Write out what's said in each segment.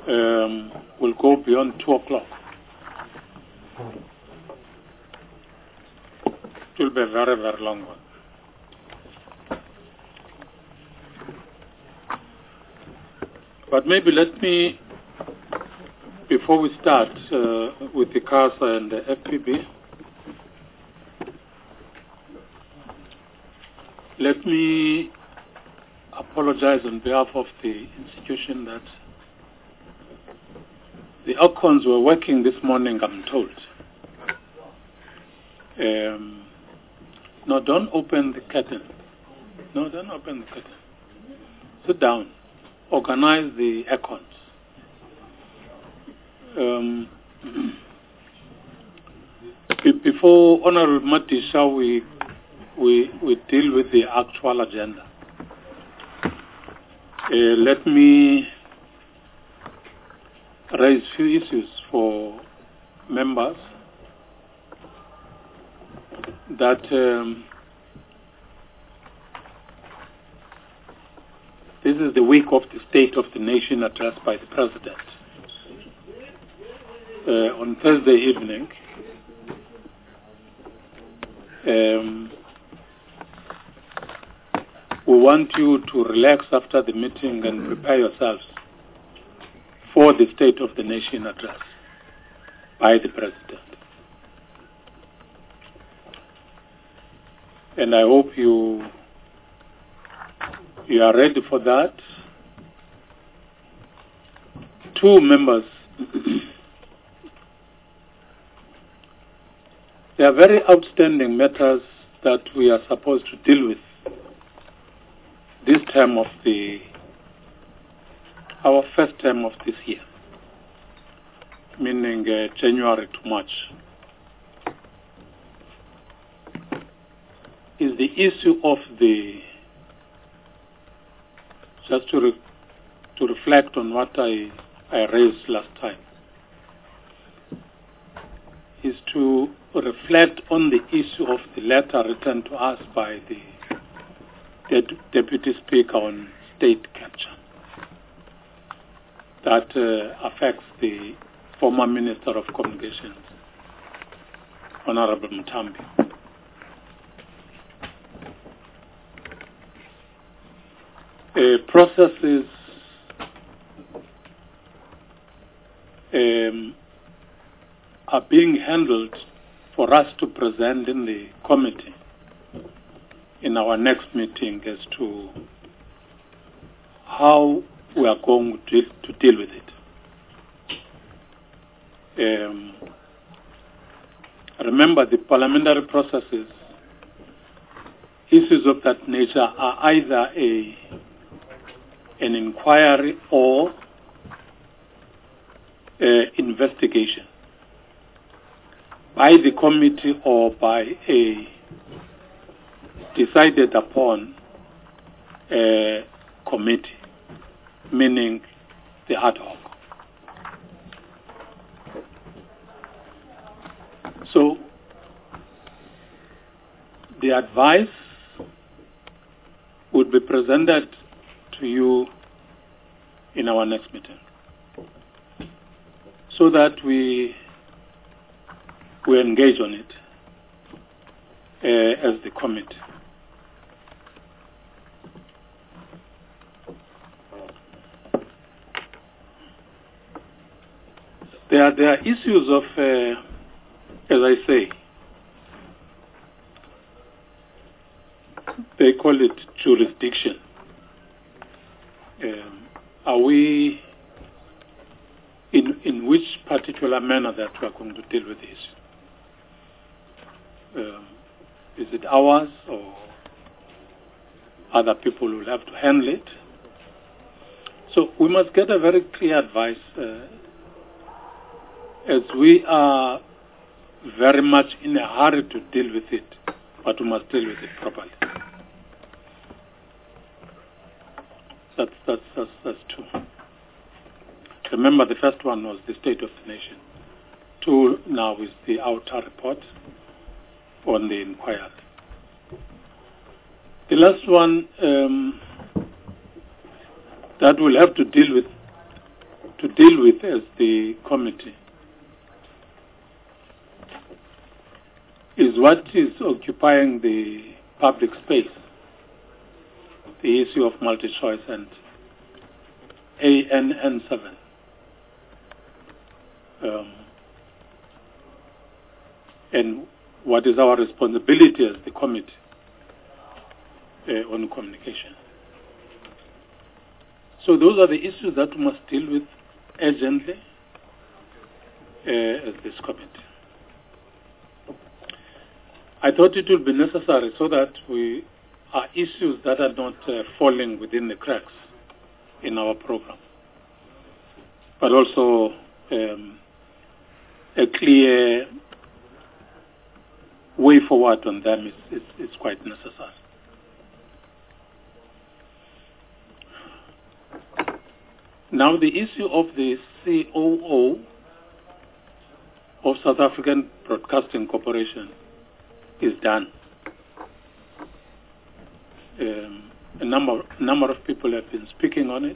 will go beyond 2 o'clock. It will be a very, very long one. But maybe let me, before we start with the CASA and the FPB, let me apologize on behalf of the institution that the OCONs were working this morning, I'm told. No, don't open the curtain. No, don't open the curtain. Sit down. Organize the OCONs. Before Honorable Matisha, we deal with the actual agenda. Let me raise few issues for members that this is the week of the State of the Nation addressed by the President. On Thursday evening, we want you to relax after the meeting and prepare yourselves for the State of the Nation address by the President. And I hope you are ready for that. Two members, there are very outstanding matters that we are supposed to deal with this term of our first term of this year, meaning January to March, is the issue of just to reflect on what I raised last time, is to reflect on the issue of the letter written to us by the Deputy Speaker on state capture that affects the former Minister of Communications, Honorable Mutambi. Processes are being handled for us to present in the committee in our next meeting as to how we are going to deal with it. Remember, the parliamentary processes, issues of that nature are either an inquiry or investigation by the committee or by a decided upon committee, meaning the ad hoc. So the advice would be presented to you in our next meeting so that we engage on it as the committee. There are issues of, as I say, they call it jurisdiction. Are we in which particular manner that we are going to deal with this? Is it ours or other people will have to handle it? So we must get a very clear advice as we are very much in a hurry to deal with it, but we must deal with it properly. That's two. Remember, the first one was the State of the Nation. Two now is the outer report on the inquiry. The last one that we'll have to deal with to deal with as the committee is what is occupying the public space, the issue of multi-choice and ANN7. And what is our responsibility as the committee on communication. So those are the issues that we must deal with urgently as this committee. I thought it would be necessary so that we are issues that are not falling within the cracks in our program, but also a clear way forward on them is quite necessary. Now the issue of the COO of South African Broadcasting Corporation is done. A number of people have been speaking on it.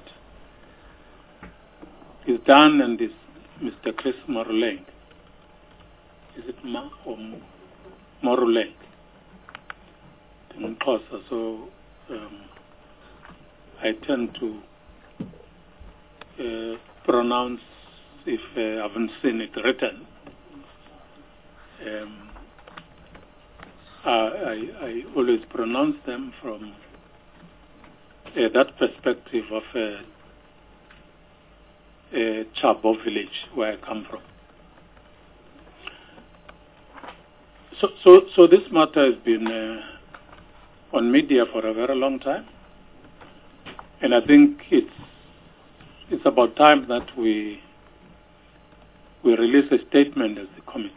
It's done, and it's Mr. Chris Maruleng. Is it Ma or Maruleng? So I tend to pronounce if I haven't seen it written. I always pronounce them from that perspective of Chabo village, where I come from. So this matter has been on media for a very long time, and I think it's about time that we release a statement as the committee,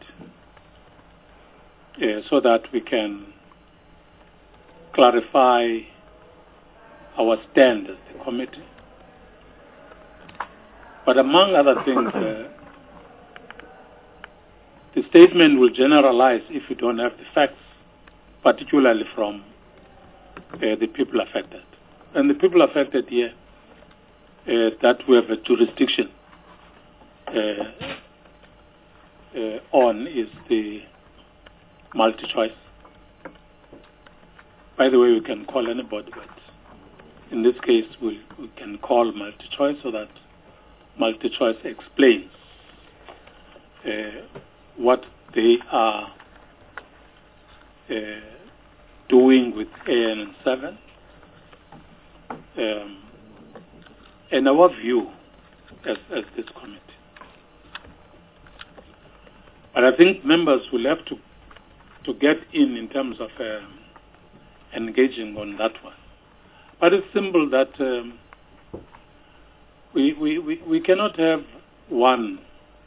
so that we can clarify our stand as the committee. But among other things, the statement will generalize if you don't have the facts, particularly from the people affected. And the people affected here, that we have a jurisdiction on is the multi-choice. By the way, we can call anybody, but in this case, we can call multi-choice so that multi-choice explains what they are doing with ANN7 and our view as this committee. But I think members will have to get in terms of engaging on that one. But it's simple that we cannot have one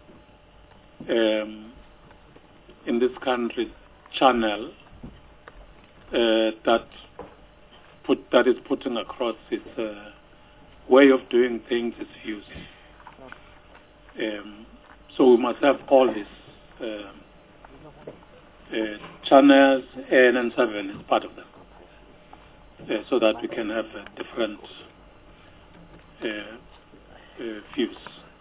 in this country channel that is putting across its way of doing things, its views. So we must have all these channels, ANN7 is part of them, so that we can have different views.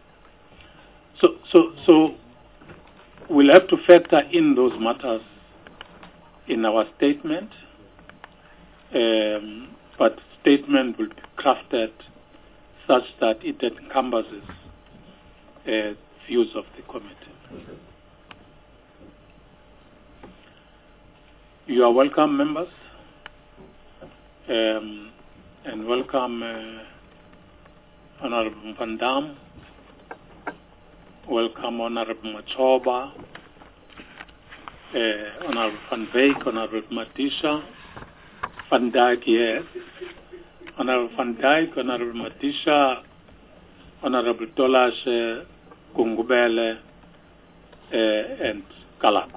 So we'll have to factor in those matters in our statement, but statement will be crafted such that it encompasses views of the committee. You are welcome, members, and welcome Honorable Van Dam, welcome Honorable Machoba, Honorable Van Beek, Honorable Matisha, Van Dijk, yes, Honorable Van Dijk, Honorable Matisha, Honorable Tolashe, Gungubele, and Kalako.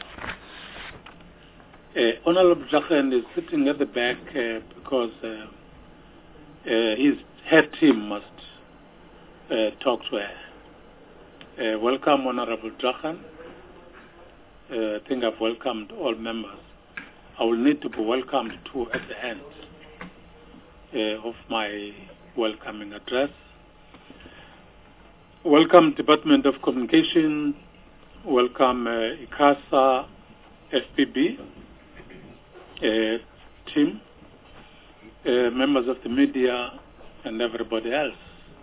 Honorable Jachen is sitting at the back because his head team must talk to her. Welcome, Honorable Jachen. I think I've welcomed all members. I will need to be welcomed too at the end of my welcoming address. Welcome Department of Communication, welcome ICASA, FPB team, members of the media, and everybody else.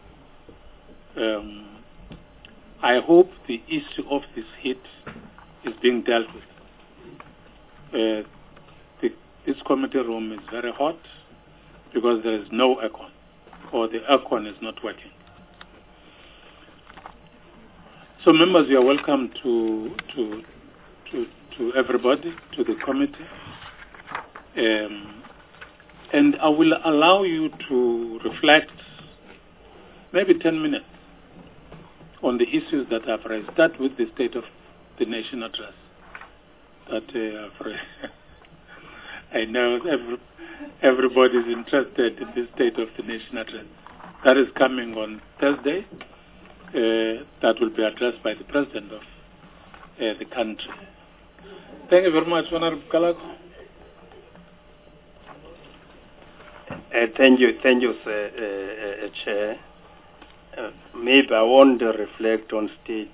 I hope the issue of this heat is being dealt with. This committee room is very hot because there is no aircon, or the aircon is not working. So members, you are welcome to everybody, to the committee. And I will allow you to reflect maybe 10 minutes on the issues that I've raised. Start with the State of the Nation address that I've raised. I know everybody is interested in the State of the Nation address. That is coming on Thursday. That will be addressed by the President of the country. Thank you very much, Honorable Kalago. Thank you, Chair. Maybe I want to reflect on State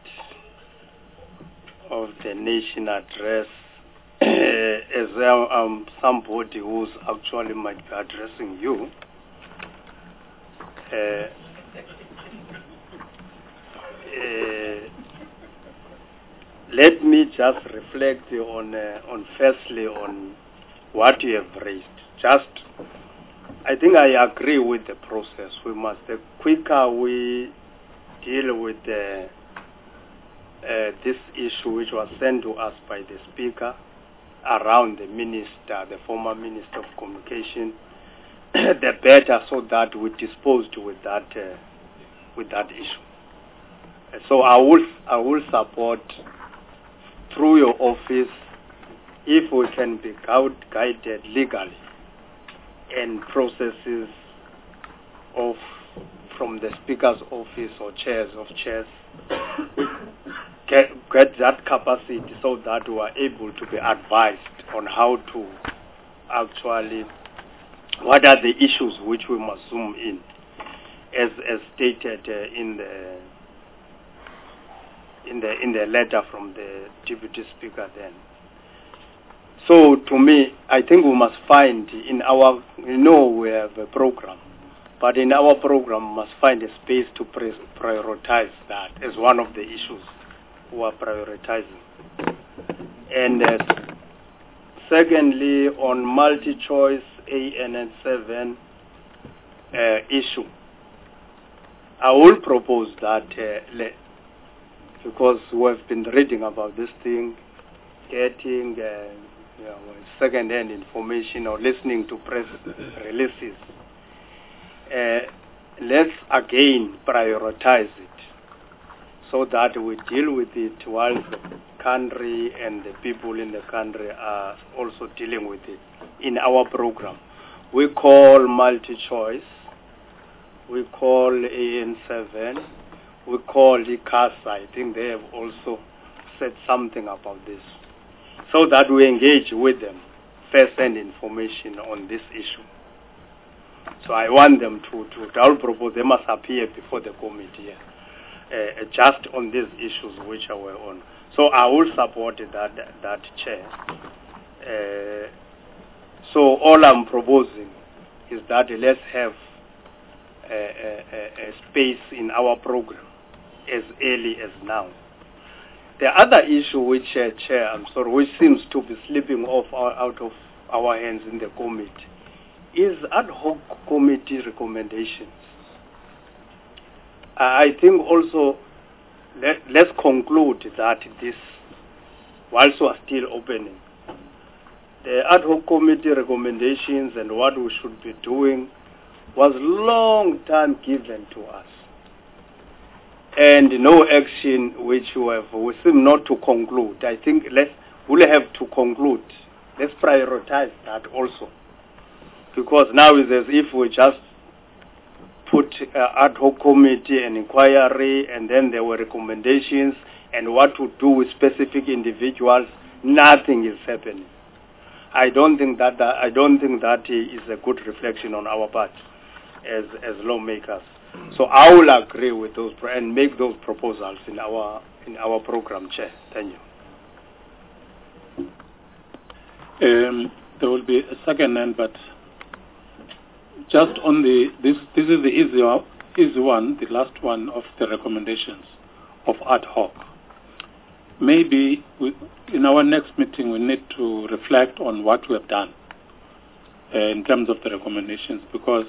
of the Nation address as I'm somebody who's actually might be addressing you. Let me just reflect on firstly on what you have raised. I think I agree with the process. We must, the quicker we deal with this issue which was sent to us by the Speaker around the Minister, the former Minister of Communication, the better, so that we disposed with that issue. So I will support through your office if we can be guided legally and processes from the Speaker's office or chairs get that capacity so that we are able to be advised on how to actually, what are the issues which we must zoom in, as stated in the letter from the Deputy Speaker then. So to me, I think we must find in our, we have a program, but in our program we must find a space to prioritize that as one of the issues we are prioritizing. And secondly, on multi-choice ANN7 issue, I will propose that, because we have been reading about this thing, getting second-hand information or listening to press releases. Let's again prioritize it so that we deal with it while the country and the people in the country are also dealing with it. In our program, we call multi-choice, we call AN7, we call ICASA. I think they have also said something about this, so that we engage with them, first-hand information on this issue. So I want them I will propose they must appear before the committee just on these issues which I were on. So I will support that chair. So all I'm proposing is that let's have a space in our program as early as now. The other issue which, Chair, I'm sorry, which seems to be slipping out of our hands in the committee is ad hoc committee recommendations. I think also let's conclude that this, whilst we are still opening, the ad hoc committee recommendations and what we should be doing was long time given to us. And no action which we seem not to conclude. I think we'll have to conclude. Let's prioritize that also. Because now it's as if we just put ad hoc committee and inquiry, and then there were recommendations and what to do with specific individuals. Nothing is happening. I don't think that is a good reflection on our part as lawmakers. So I will agree with those and make those proposals in our program, Chair. Thank you. There will be a second end, but just on this is the easy one, the last one of the recommendations of ad hoc. Maybe in our next meeting we need to reflect on what we have done in terms of the recommendations, because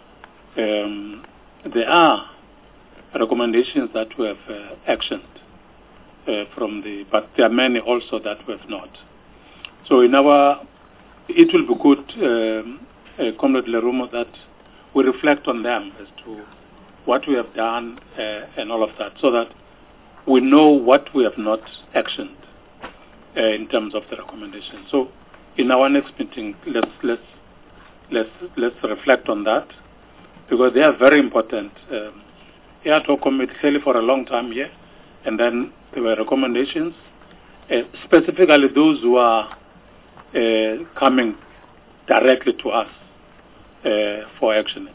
there are recommendations that we have actioned but there are many also that we have not. So it will be good, Comrade Lerumo, that we reflect on them as to what we have done and all of that, so that we know what we have not actioned in terms of the recommendations. So in our next meeting, let's reflect on that, because they are very important. Ad hoc committee clearly for a long time here, and then there were recommendations, specifically those who are coming directly to us for action.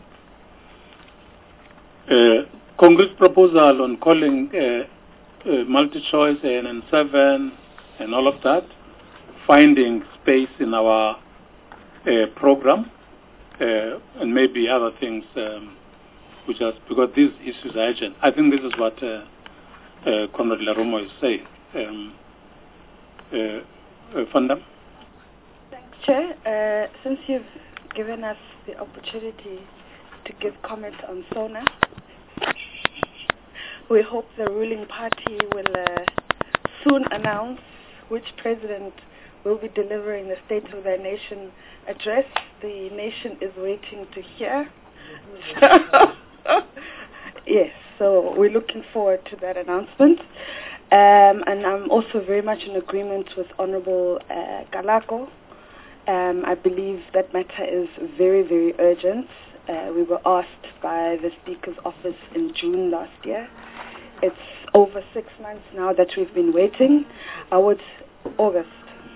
Congress proposal on calling multi-choice and 7 and all of that, finding space in our program, and maybe other things, because these issues are urgent. I think this is what Comrade Lerumo is saying. Fundam? Thanks, Chair. Since you've given us the opportunity to give comment on SONA, we hope the ruling party will soon announce which president will be delivering the State of the Nation address. The nation is waiting to hear. Yes, so we're looking forward to that announcement. And I'm also very much in agreement with Honorable Galako. I believe that matter is very, very urgent. We were asked by the Speaker's office in June last year. It's over 6 months now that we've been waiting. August,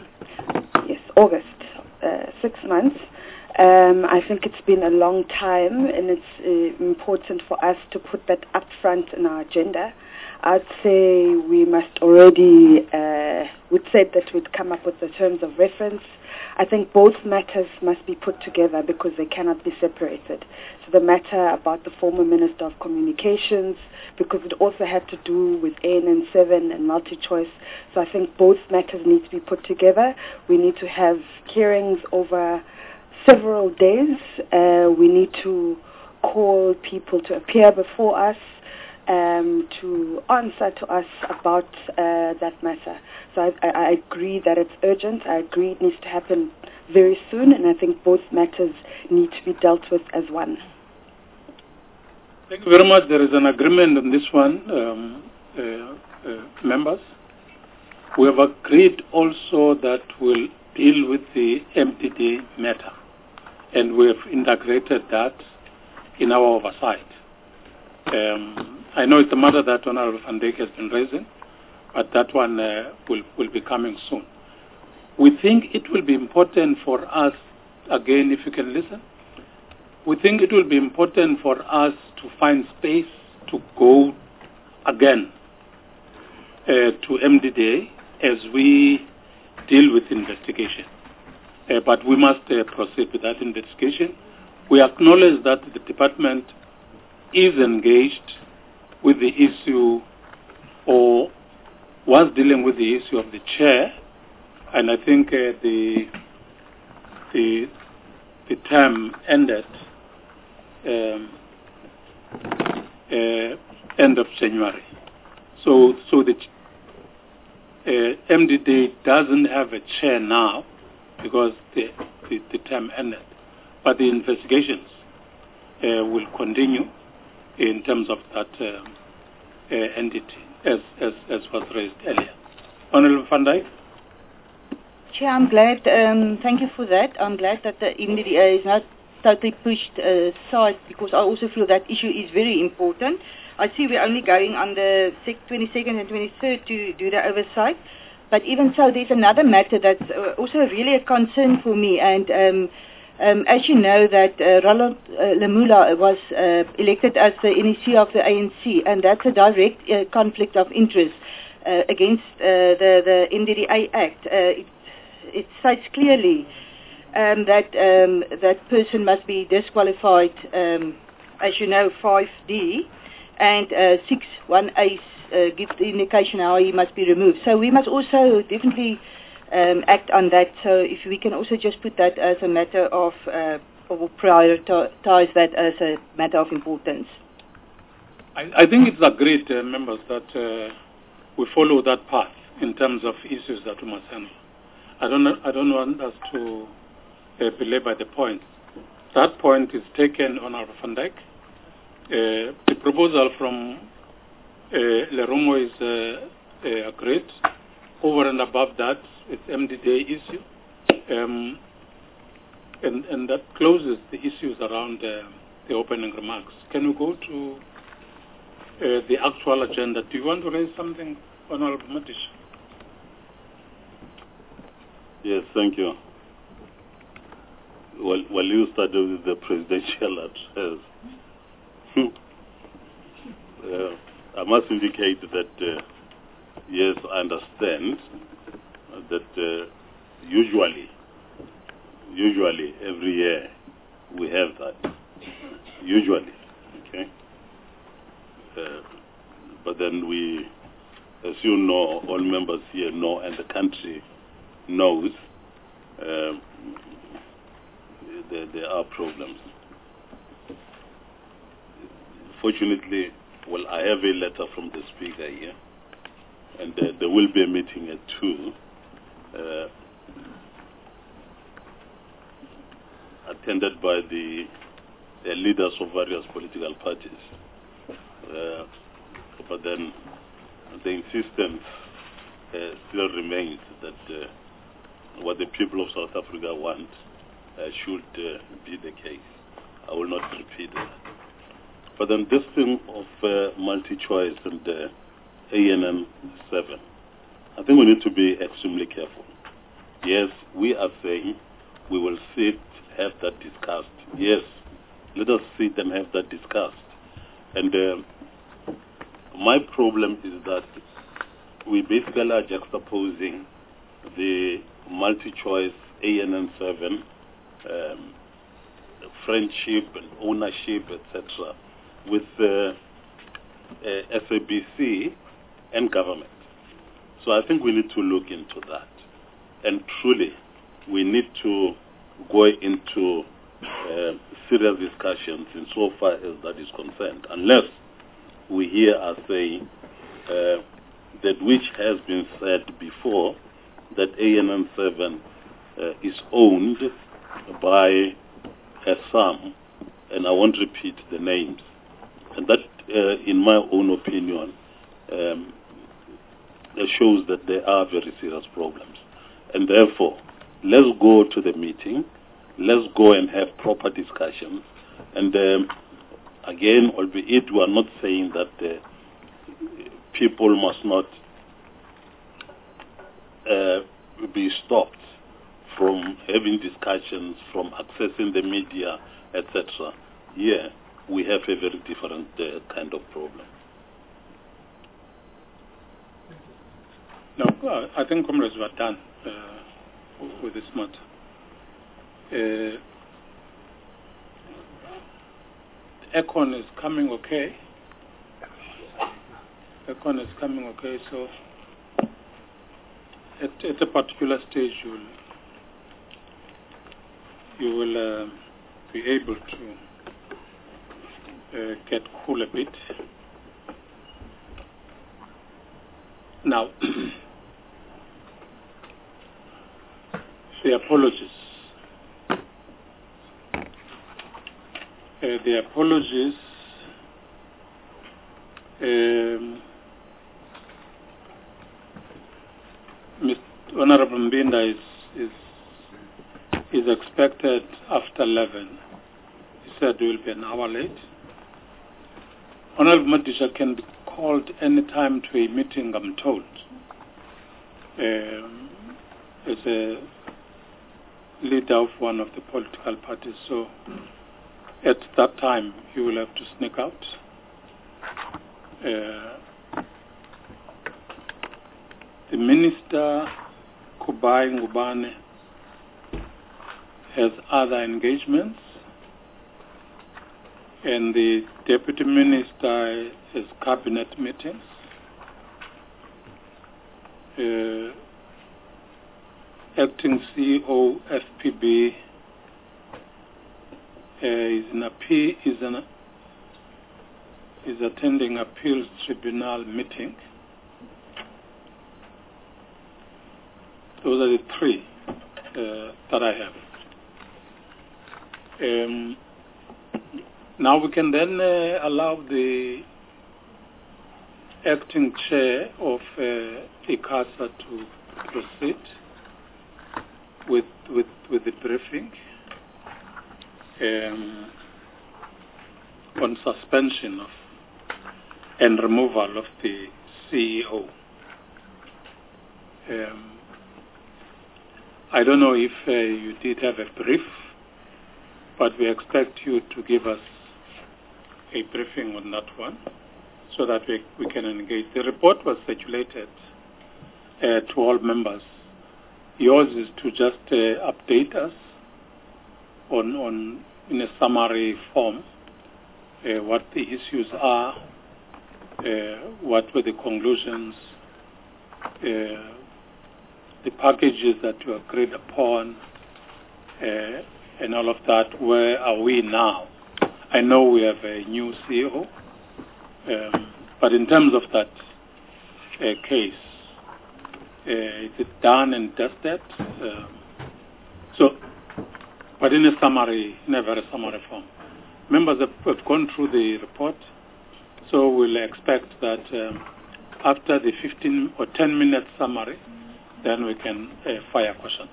6 months. I think it's been a long time, and it's important for us to put that up front in our agenda. I'd say we must already, we'd said that we'd come up with the terms of reference. I think both matters must be put together because they cannot be separated. So the matter about the former Minister of Communications, because it also had to do with ANN7 and multi-choice. So I think both matters need to be put together. We need to have hearings over several days. We need to call people to appear before us, to answer to us about that matter. So I agree that it's urgent. I agree it needs to happen very soon, and I think both matters need to be dealt with as one. Thank you very much. There is an agreement on this one, members. We have agreed also that we'll deal with the MDD matter, and we have integrated that in our oversight. I know it's a matter that Honorable Van Dijk has been raising, but that one will be coming soon. We think it will be important for us, again, if you can listen, we think it will be important for us to find space to go again to MDDA as we deal with investigation. But we must proceed with that investigation. We acknowledge that the department is engaged with the issue, or was dealing with the issue of the chair, and I think the term ended end of January. So the MDD doesn't have a chair now because the term ended, but the investigations will continue in terms of that entity, as was raised earlier. Honorable Van Dijk? Chair, I'm glad, thank you for that. I'm glad that the MDDA is not totally pushed aside, because I also feel that issue is very important. I see we're only going on the 22nd and 23rd to do the oversight, but even so, there's another matter that's also really a concern for me, and As you know, that Roland Lamula was elected as the NEC of the ANC, and that's a direct conflict of interest against the NDDA Act. It states clearly that that person must be disqualified, as you know, 5D, and 6(1)(a) gives the indication how he must be removed. So we must also definitely act on that. So if we can also just put that as a matter of, or prioritize that as a matter of importance. I think it's agreed, members, that we follow that path in terms of issues that we must handle. I don't want us to belabor the point. That point is taken on our Van Dijk. The proposal from Lerumo is agreed. Over and above that, it's MDDA issue. And that closes the issues around the opening remarks. Can we go to the actual agenda? Do you want to raise something, Honorable Matish? Yes, thank you. Well, you started with the presidential address. I must indicate that, yes, I understand that usually every year we have that. Usually, okay? But then we, as you know, all members here know, and the country knows, there are problems. Fortunately, well, I have a letter from the Speaker here, and there will be a meeting at 2, attended by the leaders of various political parties. But then the insistence still remains that what the people of South Africa want should be the case. I will not repeat that. But then this thing of multi-choice and ANN 7, I think we need to be extremely careful. Yes, we are saying we will sit, have that discussed. Yes, let us sit and have that discussed. And my problem is that we basically are juxtaposing the multi-choice ANN 7, friendship and ownership, etc., with SABC and government. So I think we need to look into that. And truly, we need to go into serious discussions insofar as that is concerned, unless we here are saying that which has been said before, that ANN 7 is owned by some, and I won't repeat the names, and that, in my own opinion, shows that there are very serious problems. And therefore, let's go to the meeting, let's go and have proper discussions, and again, albeit we are not saying that people must not be stopped from having discussions, from accessing the media, etc. Here, we have a very different kind of problem. No, I think comrades were done with this matter. Econ is coming okay. Econ is coming okay, so at a particular stage you will be able to get cool a bit. Now, the apologies. The apologies Mr. Honorable Mbinda is expected after 11. He said he will be an hour late. Honorable Madisha can be called any time to a meeting, I'm told. As leader of one of the political parties. So at that time, he will have to sneak out. The minister, Kubai Ngubane, has other engagements, and the deputy minister has cabinet meetings. Acting CEO FPB is attending appeals tribunal meeting. Those are the three that I have. Now we can then allow the acting chair of ICASA to proceed with the briefing on suspension of and removal of the CEO. I don't know if you did have a brief, but we expect you to give us a briefing on that one so that we can engage. The report was circulated to all members. Yours is to just update us on in a summary form what the issues are, what were the conclusions, the packages that you agreed upon, and all of that. Where are we now? I know we have a new CEO, but in terms of that case, is it done and dusted? But in a very summary form. Members have gone through the report, so we'll expect that after the 15 or 10-minute summary, then we can fire questions.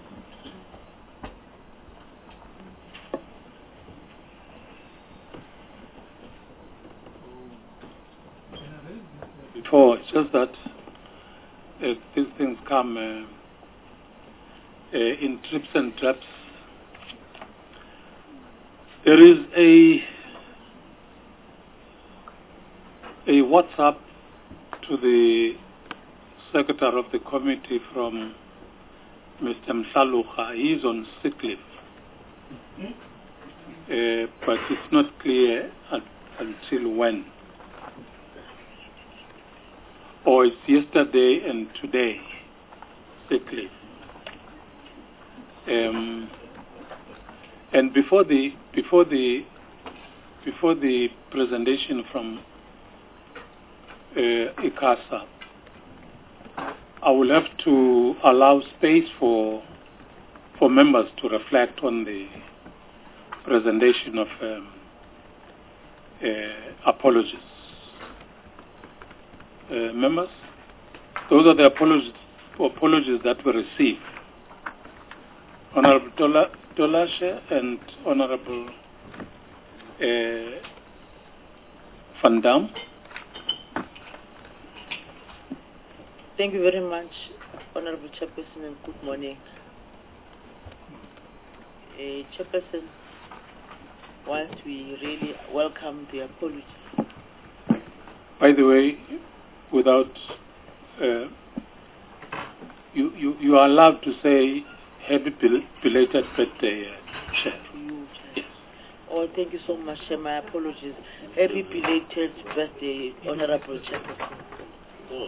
It's just that these things come in trips and traps. There is a WhatsApp to the secretary of the committee from Mr. Msaluha. He is on sick leave, but it's not clear until when. Or it's yesterday and today, sick leave. And before the presentation from ICASA, I will have to allow space for members to reflect on the presentation of apologies. Members, those are the apologies that we received. Honorable Tolashe and Honorable Van Dam. Thank you very much, Honorable Chairperson, and good morning. Chairperson, whilst we really welcome the apology. By the way, without you are allowed to say happy belated birthday, Chair. Yes. Oh, thank you so much, Chair. My apologies. Happy belated birthday, Honorable Chairperson. Oh.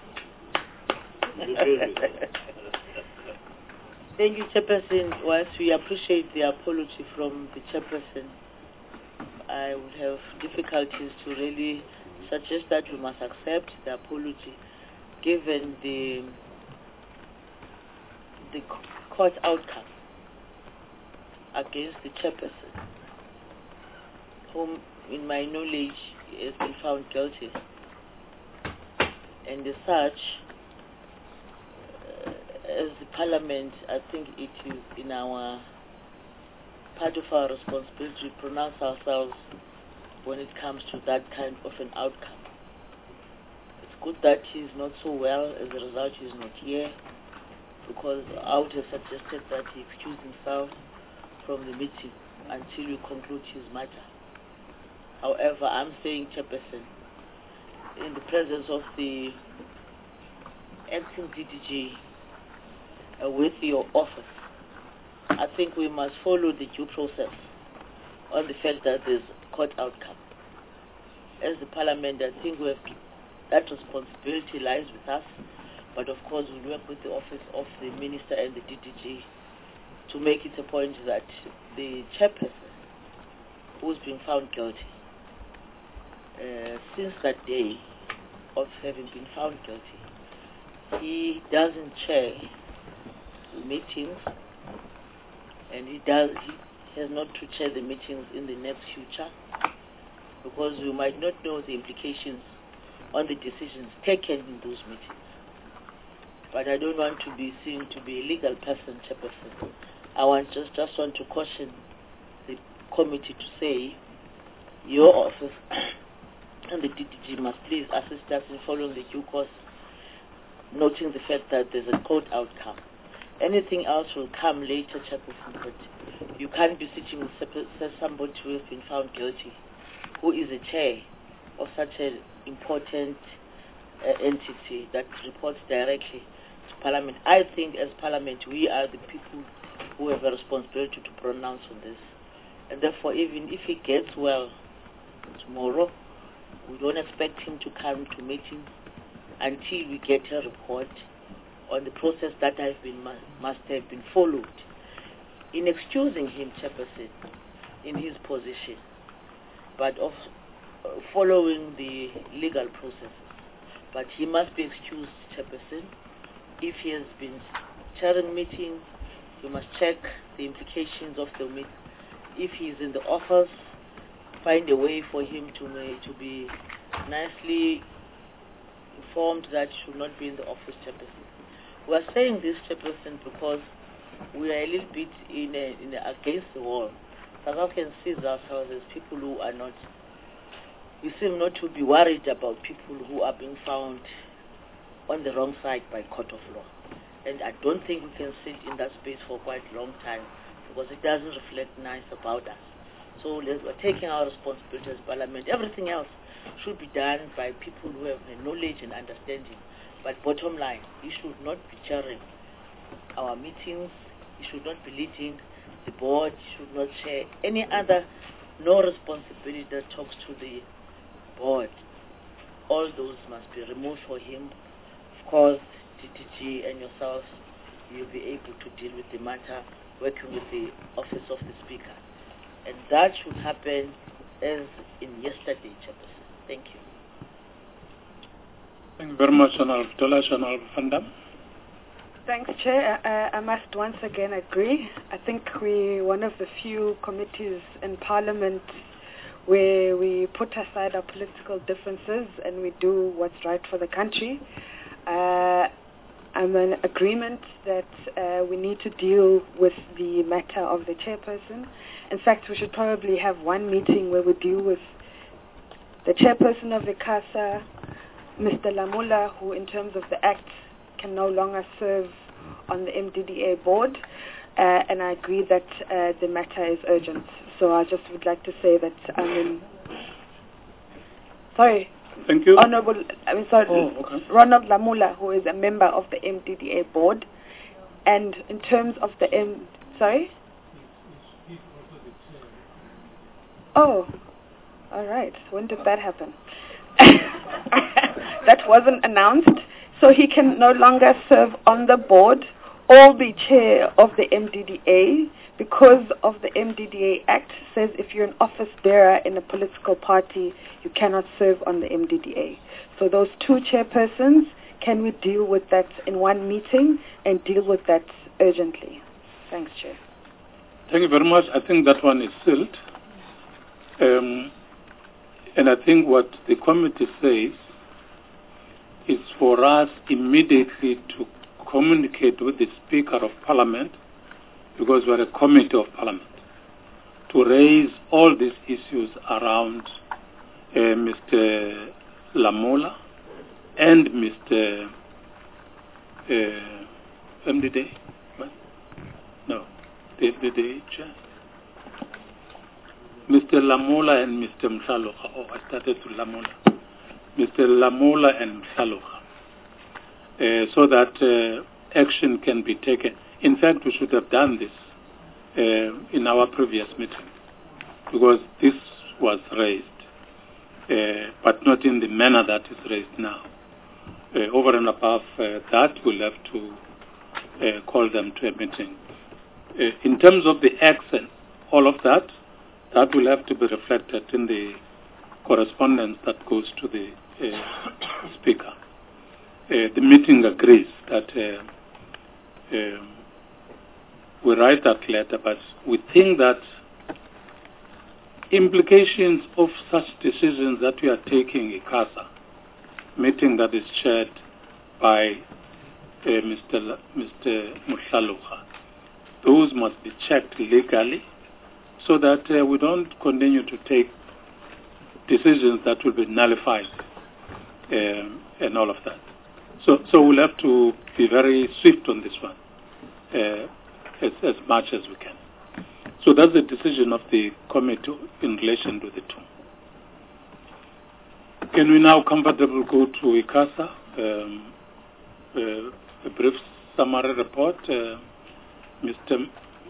Thank you, Chairperson. Whilst we appreciate the apology from the Chairperson, I would have difficulties to really suggest that we must accept the apology given the court outcome against the Chairperson, whom, in my knowledge, has been found guilty. And as such, as the Parliament, I think it is in our part of our responsibility to pronounce ourselves when it comes to that kind of an outcome. It's good that he is not so well, as a result he is not here. because I would have suggested that he excuse himself from the meeting until we conclude his matter. However, I'm saying, Chairperson, in the presence of the acting DDG with your office, I think we must follow the due process on the fact that there's court outcome. As the Parliament, I think we have that responsibility lies with us, but of course we'll work with the office of the Minister and the DDG to make it a point that the chairperson who's been found guilty, since that day of having been found guilty, he doesn't chair meetings, and he has not to chair the meetings in the next future, because we might not know the implications on the decisions taken in those meetings. But I don't want to be seen to be a legal person, Chairperson. I just want to caution the committee to say your office and the DDG must please assist us in following the due course, noting the fact that there's a court outcome. Anything else will come later, Chairperson, but you can't be sitting with somebody who has been found guilty, who is a chair of such an important entity that reports directly to Parliament. I think as Parliament we are the people who have a responsibility to pronounce on this. And therefore, even if he gets well tomorrow, we don't expect him to come to meetings until we get a report on the process that must have been followed in excusing him, Chairperson, in his position, but of following the legal processes. But he must be excused, Chairperson. If he has been chairing meetings, we must check the implications of the meeting. If he is in the office, find a way for him to be nicely informed that he should not be in the office, Chairperson. We are saying this, Chairperson, because we are a little bit in against the wall. South Africans see ourselves as people who are not. We seem not to be worried about people who are being found on the wrong side by court of law. And I don't think we can sit in that space for quite a long time, because it doesn't reflect nice about us. So we're taking our responsibility as Parliament. Everything else should be done by people who have the knowledge and understanding. But bottom line, he should not be chairing our meetings, he should not be leading the board, he should not share any other responsibility that talks to the board. All those must be removed for him. Of course, DDG and yourselves, you'll be able to deal with the matter working with the Office of the Speaker. And that should happen as in yesterday, Chairperson. Thank you. Thank you very much, Honorable Dolash, Honorable Van Dam. Thanks, Chair. I must once again agree. I think we're one of the few committees in Parliament where we put aside our political differences and we do what's right for the country. I'm in agreement that we need to deal with the matter of the chairperson. In fact, we should probably have one meeting where we deal with the chairperson of the CASA, Mr. Lamula, who in terms of the Act can no longer serve on the MDDA board, and I agree that the matter is urgent. So I just would like to say that sorry. Thank you. Ronald Lamula, who is a member of the MDDA board, and in terms of the sorry? Oh, all right. When did that happen? That wasn't announced. So he can no longer serve on the board or be chair of the MDDA, because of the MDDA Act says if you're an office bearer in a political party, you cannot serve on the MDDA. So those two chairpersons, can we deal with that in one meeting and deal with that urgently? Thanks, Chair. Thank you very much. I think that one is sealed. And I think what the committee says is for us immediately to communicate with the Speaker of Parliament, because we're a committee of Parliament, to raise all these issues around Mr. Lamula and Mr. MDD? No. The chair. Mr. Lamola and Mr. Mhlalocha. Oh, I started with Lamola. Mr. Lamola and Mhlalocha. So that action can be taken. In fact, we should have done this in our previous meeting, because this was raised, but not in the manner that is raised now. Over and above that, we'll have to call them to a meeting. In terms of the acts and all of that, that will have to be reflected in the correspondence that goes to the Speaker. The meeting agrees that we write that letter, but we think that implications of such decisions that we are taking in ICASA, meeting that is chaired by Mr. Mhlalocha, those must be checked legally so that we don't continue to take decisions that will be nullified and all of that. So we'll have to be very swift on this one, as much as we can. So that's the decision of the committee in relation to the two. Can we now comfortably go to ICASA? A brief summary report. Mr.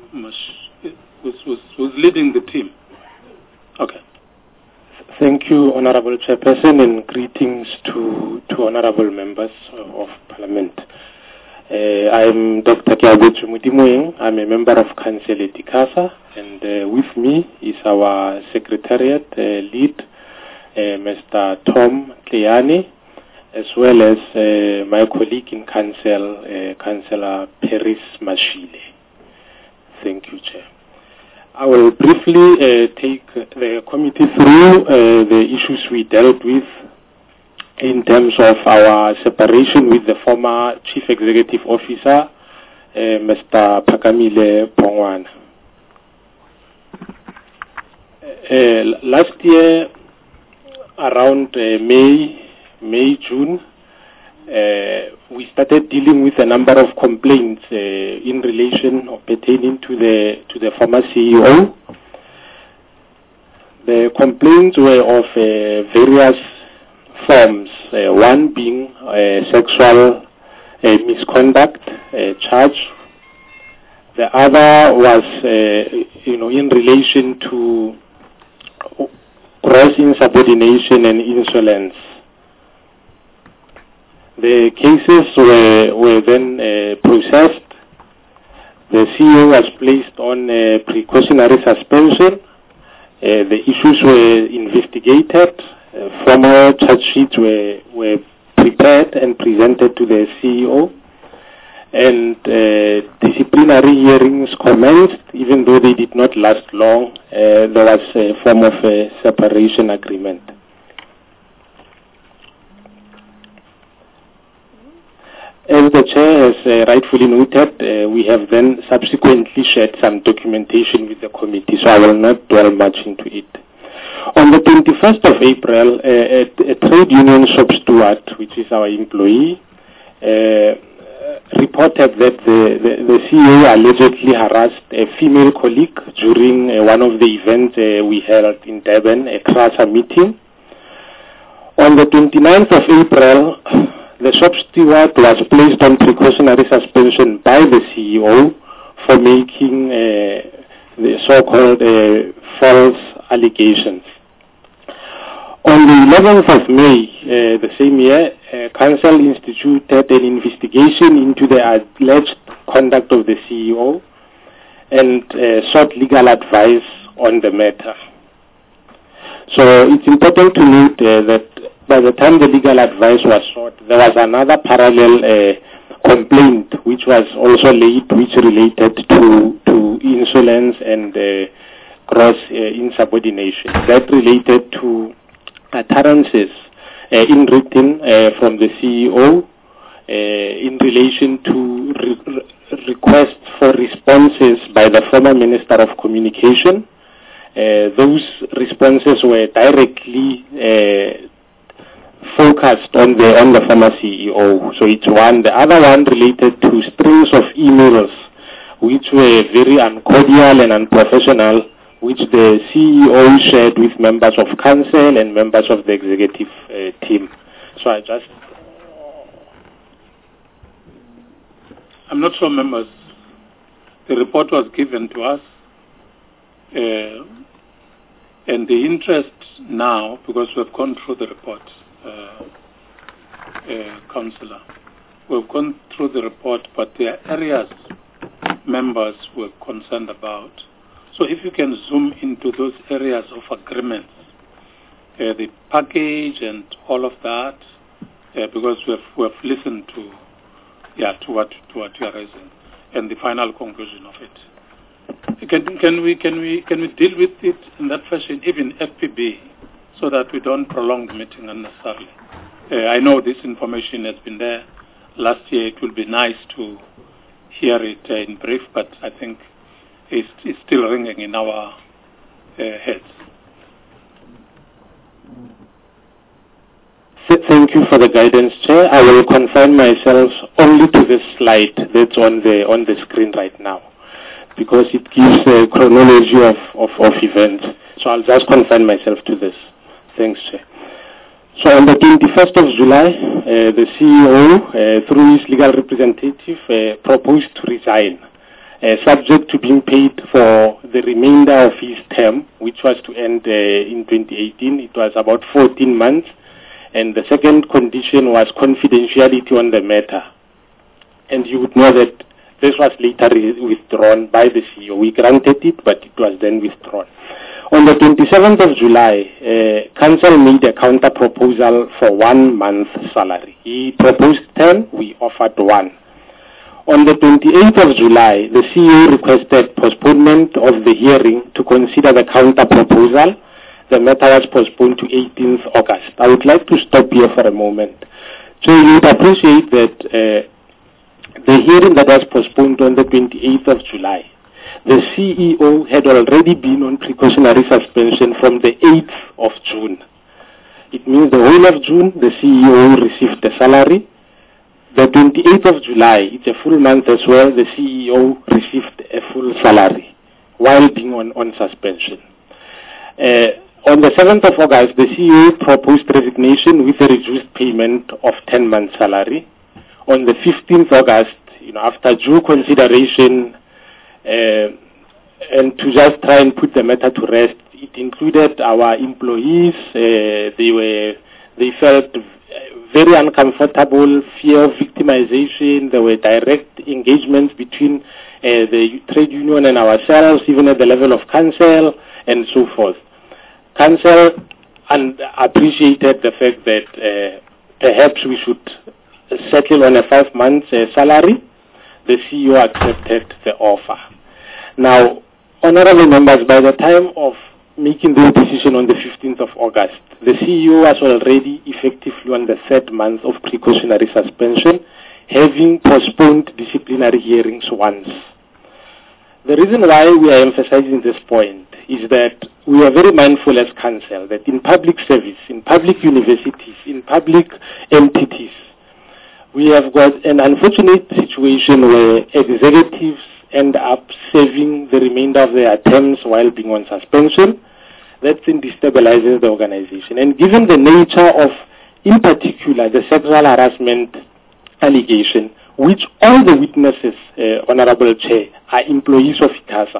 who's leading the team. Okay. Thank you, Honorable Chairperson, and greetings to honorable members of Parliament. I'm Dr. Kiabetu Mudimoyeng. I'm a member of Council at ICASA, and with me is our Secretariat lead, Mr. Tom Kleane, as well as my colleague in Council, Councillor Paris Mashile. Thank you, Chair. I will briefly take the committee through the issues we dealt with in terms of our separation with the former Chief Executive Officer, Mr. Phakamile Pongwana. Last year, around May, June, we started dealing with a number of complaints in relation or pertaining to the former CEO. The complaints were of various forms, one being sexual misconduct charge. The other was, in relation to gross insubordination and insolence. The cases were then processed. The CEO was placed on precautionary suspension. The issues were investigated. Formal charge sheets were prepared and presented to the CEO. And disciplinary hearings commenced, even though they did not last long. There was a form of a separation agreement. As the Chair has rightfully noted, we have then subsequently shared some documentation with the committee, so I will not dwell much into it. On the 21st of April, a trade union shop steward, which is our employee, reported that the CEO allegedly harassed a female colleague during one of the events we held in Durban, a CRASA meeting. On the 29th of April, the shop steward was placed on precautionary suspension by the CEO for making the so-called false allegations. On the 11th of May, the same year, Council instituted an investigation into the alleged conduct of the CEO and sought legal advice on the matter. So it's important to note that by the time the legal advice was sought, there was another parallel complaint which was also laid, which related to insolence and gross insubordination. That related to utterances in written from the CEO in relation to requests for responses by the former Minister of Communication. Those responses were directly focused on the former CEO. So it's one. The other one related to strings of emails which were very uncordial and unprofessional, which the CEO shared with members of council and members of the executive team. So I'm not sure members. The report was given to us, and the interest now, because we've gone through the report, Councillor, we've gone through the report, but there are areas members were concerned about. So if you can zoom into those areas of agreements, the package and all of that, because we've listened to what you are raising, and the final conclusion of it. Can we deal with it in that fashion, even FPB, so that we don't prolong the meeting unnecessarily? I know this information has been there last year. It will be nice to hear it in brief, but I think it's still ringing in our heads. Thank you for the guidance, Chair. I will confine myself only to this slide that's on the screen right now, because it gives a chronology of events. So I'll just confine myself to this. Thanks, Chair. So on the 21st of July, the CEO, through his legal representative, proposed to resign, subject to being paid for the remainder of his term, which was to end in 2018. It was about 14 months. And the second condition was confidentiality on the matter. And you would know that this was later withdrawn by the CEO. We granted it, but it was then withdrawn. On the 27th of July, Council made a counter proposal for 1 month's salary. He proposed 10, we offered 1. On the 28th of July, the CEO requested postponement of the hearing to consider the counter proposal. The matter was postponed to 18th August. I would like to stop here for a moment. So you would appreciate that the hearing that was postponed on the 28th of July, the CEO had already been on precautionary suspension from the 8th of June. It means the whole of June, the CEO received the salary. The 28th of July, it's a full month as well, the CEO received a full salary while being on suspension. On the 7th of August, the CEO proposed resignation with a reduced payment of 10 months' salary. On the 15th of August, after due consideration and to just try and put the matter to rest, it included our employees. They felt very uncomfortable, fear of victimization. There were direct engagements between the trade union and ourselves, even at the level of council and so forth. Council appreciated the fact that perhaps we should settle on a 5 months salary. The CEO accepted the offer. Now, honorable members, by the time of making the decision on the 15th of August, the CEO was already effectively on the 3rd month of precautionary suspension, having postponed disciplinary hearings once. The reason why we are emphasizing this point is that we are very mindful as council that in public service, in public universities, in public entities, we have got an unfortunate situation where executives end up serving the remainder of their terms while being on suspension. That then destabilizes the organization. And given the nature of, in particular, the sexual harassment allegation, which all the witnesses, Honorable Chair, are employees of ICASA.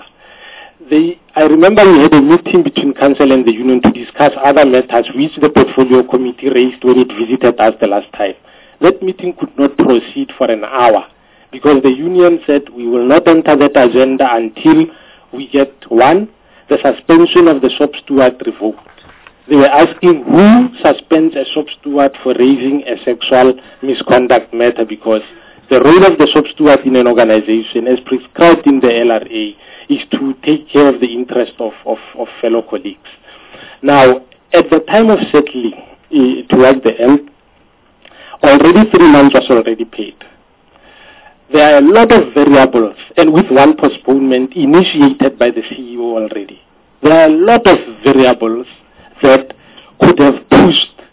I remember we had a meeting between council and the union to discuss other matters which the portfolio committee raised when it visited us the last time. That meeting could not proceed for an hour because the union said we will not enter that agenda until we get, 1, the suspension of the shop steward revoked. They were asking who suspends a shop steward for raising a sexual misconduct matter, because the role of the shop steward in an organization, as prescribed in the LRA, is to take care of the interest of fellow colleagues. Now, at the time of settling, towards the end, already 3 months was already paid. There are a lot of variables, and with one postponement initiated by the CEO already, there are a lot of variables that could have pushed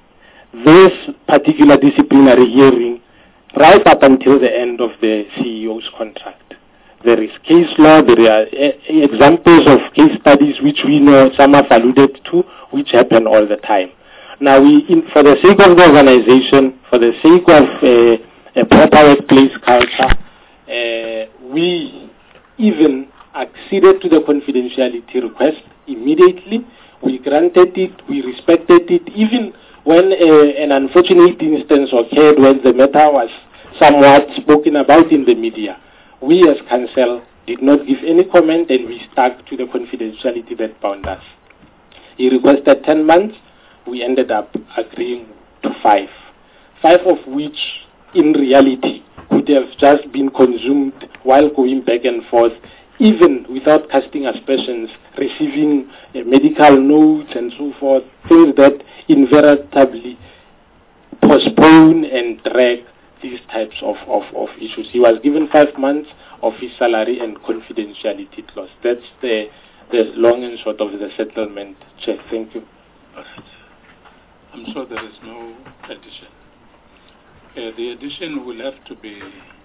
this particular disciplinary hearing right up until the end of the CEO's contract. There is case law, there are examples of case studies which we know, some have alluded to, which happen all the time. Now, for the sake of the organization, for the sake of a proper workplace culture, we even acceded to the confidentiality request immediately. We granted it, we respected it, even when an unfortunate instance occurred when the matter was somewhat spoken about in the media. We as council did not give any comment, and we stuck to the confidentiality that bound us. He requested 10 months. We ended up agreeing to 5 of which in reality could have just been consumed while going back and forth, even without casting aspersions, receiving medical notes and so forth, things that invariably postpone and drag these types of issues. He was given 5 months of his salary and confidentiality clause. That's the long and short of the settlement, Chair. Thank you. All right. I'm sure there is no addition. The addition will have to be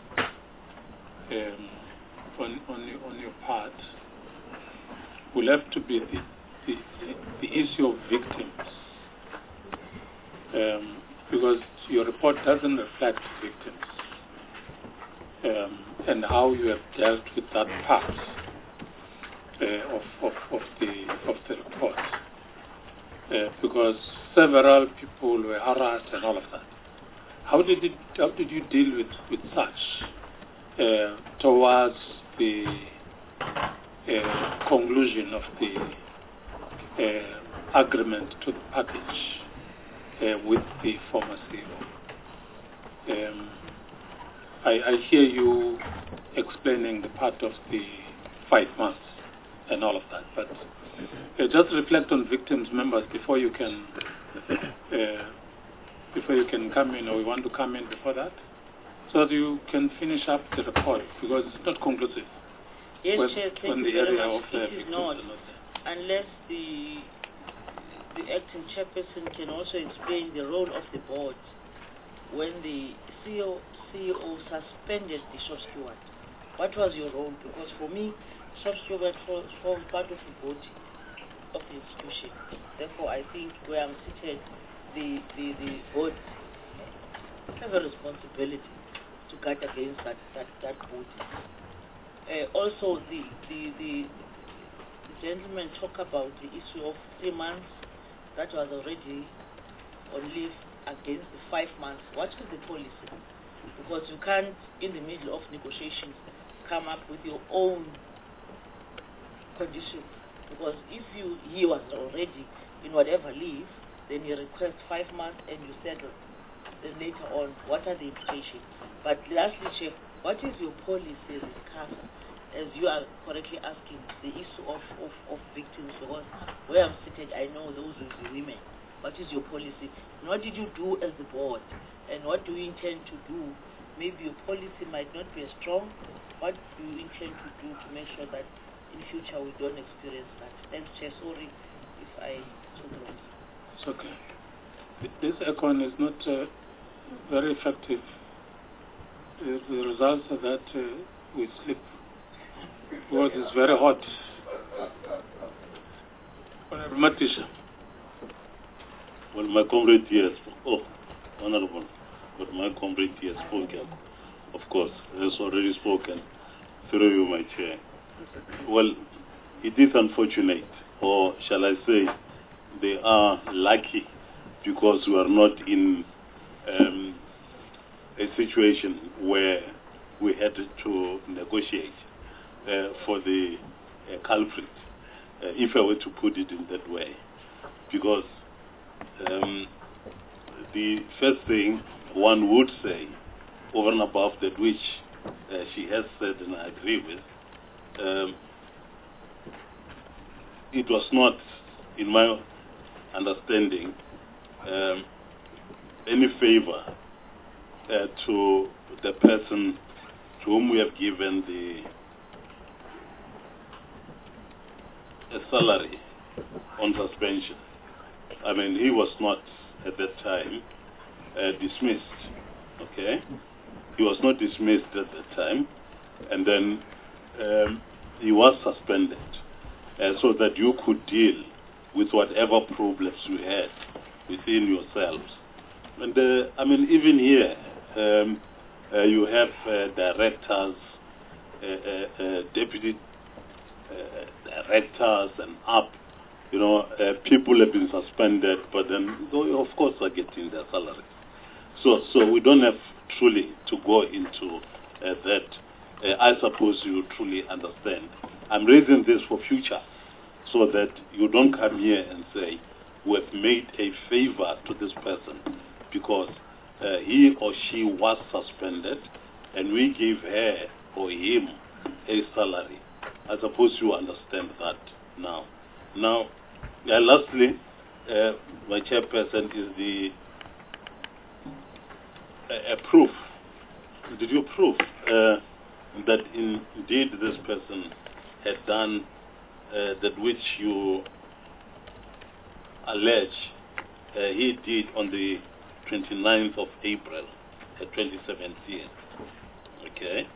on your part. Will have to be the issue of victims, because your report doesn't reflect victims and how you have dealt with that part of the report, because several people were harassed and all of that. How did you deal with such towards the conclusion of the agreement to the package with the former CEO? I hear you explaining the part of the 5 months and all of that, but just reflect on victims' members before you can come in, or we want to come in before that, so that you can finish up the report, because it's not conclusive. Yes, Chair, thank you very much. It is not, unless the acting chairperson can also explain the role of the board when the CEO suspended the shop steward. What was your role? Because for me, shop steward forms part of the body of the institution. Therefore, I think where I'm seated, the board have a responsibility to guard against that body. Also, the gentleman talk about the issue of 3 months that was already on leave against the 5 months. What is the policy? Because you can't, in the middle of negotiations, come up with your own conditions. Because if he was already in whatever leave, then you request 5 months and you settle. Then later on, what are the implications? But lastly, Chef, what is your policy cover? As you are correctly asking, the issue of victims, because where I'm seated, I know those are the women. What is your policy? And what did you do as the board? And what do you intend to do? Maybe your policy might not be as strong. What do you intend to do to make sure that in future we don't experience that? Thanks, Chair. Sorry if I took wrong. It's okay. This aircon is not very effective. The results are that we sleep. Because it's very hot. Honorable Matisha. Well, my comrade here Honorable, but my comrade here spoken, of course, has already spoken through you, my chair. Well, it is unfortunate, or shall I say, they are lucky, because we are not in a situation where we had to negotiate for the culprit, if I were to put it in that way. Because the first thing one would say, over and above that which she has said and I agree with, it was not, in my understanding, any favor to the person to whom we have given a salary on suspension. I mean, he was not at that time dismissed. Okay, he was not dismissed at the time, and then he was suspended so that you could deal with whatever problems you had within yourselves. And I mean, even here, you have directors, deputy directors, and up. You know, people have been suspended, but then they, of course, are getting their salaries. So we don't have truly to go into that. I suppose you truly understand. I'm raising this for future, so that you don't come here and say, we have made a favor to this person because he or she was suspended and we gave her or him a salary. I suppose you understand that now. Now, lastly, my chairperson is the proof. Did you prove that indeed this person had done that which you allege he did on the 29th of April 2017? Okay.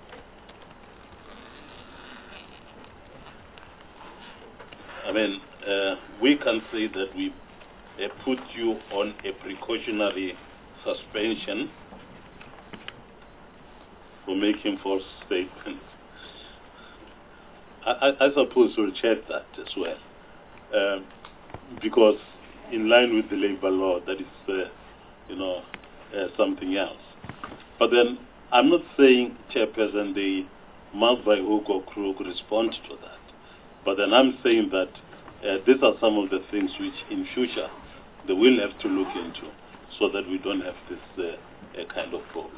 I mean, we can say that we put you on a precautionary suspension for making false statements. I suppose we'll check that as well, because in line with the labor law, that is, something else. But then I'm not saying, Chairperson, they must by hook or crook respond to that. But then I'm saying that these are some of the things which in future they will have to look into so that we don't have this kind of problem.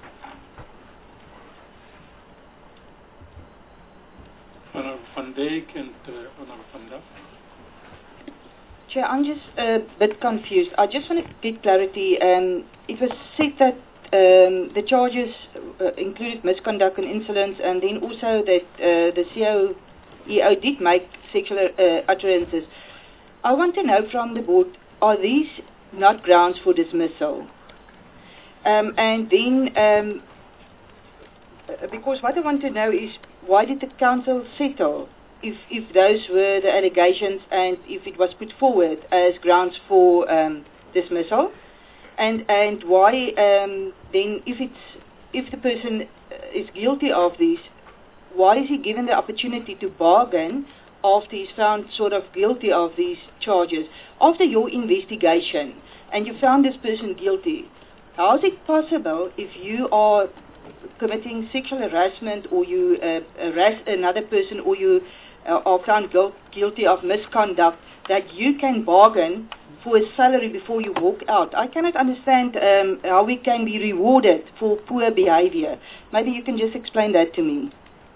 Honorable Van Dijk and Honorable Van Duff. Chair, I'm just a bit confused. I just want to get clarity. It was said that the charges included misconduct and insolence, and then also that the CEO did make sexual utterances. I want to know from the board, are these not grounds for dismissal? And then, because what I want to know is, why did the council settle if those were the allegations and if it was put forward as grounds for dismissal? And why then, if the person is guilty of these, why is he given the opportunity to bargain after he's found sort of guilty of these charges? After your investigation and you found this person guilty, how is it possible if you are committing sexual harassment or you harass another person or you are found guilty of misconduct that you can bargain for a salary before you walk out? I cannot understand how we can be rewarded for poor behavior. Maybe you can just explain that to me.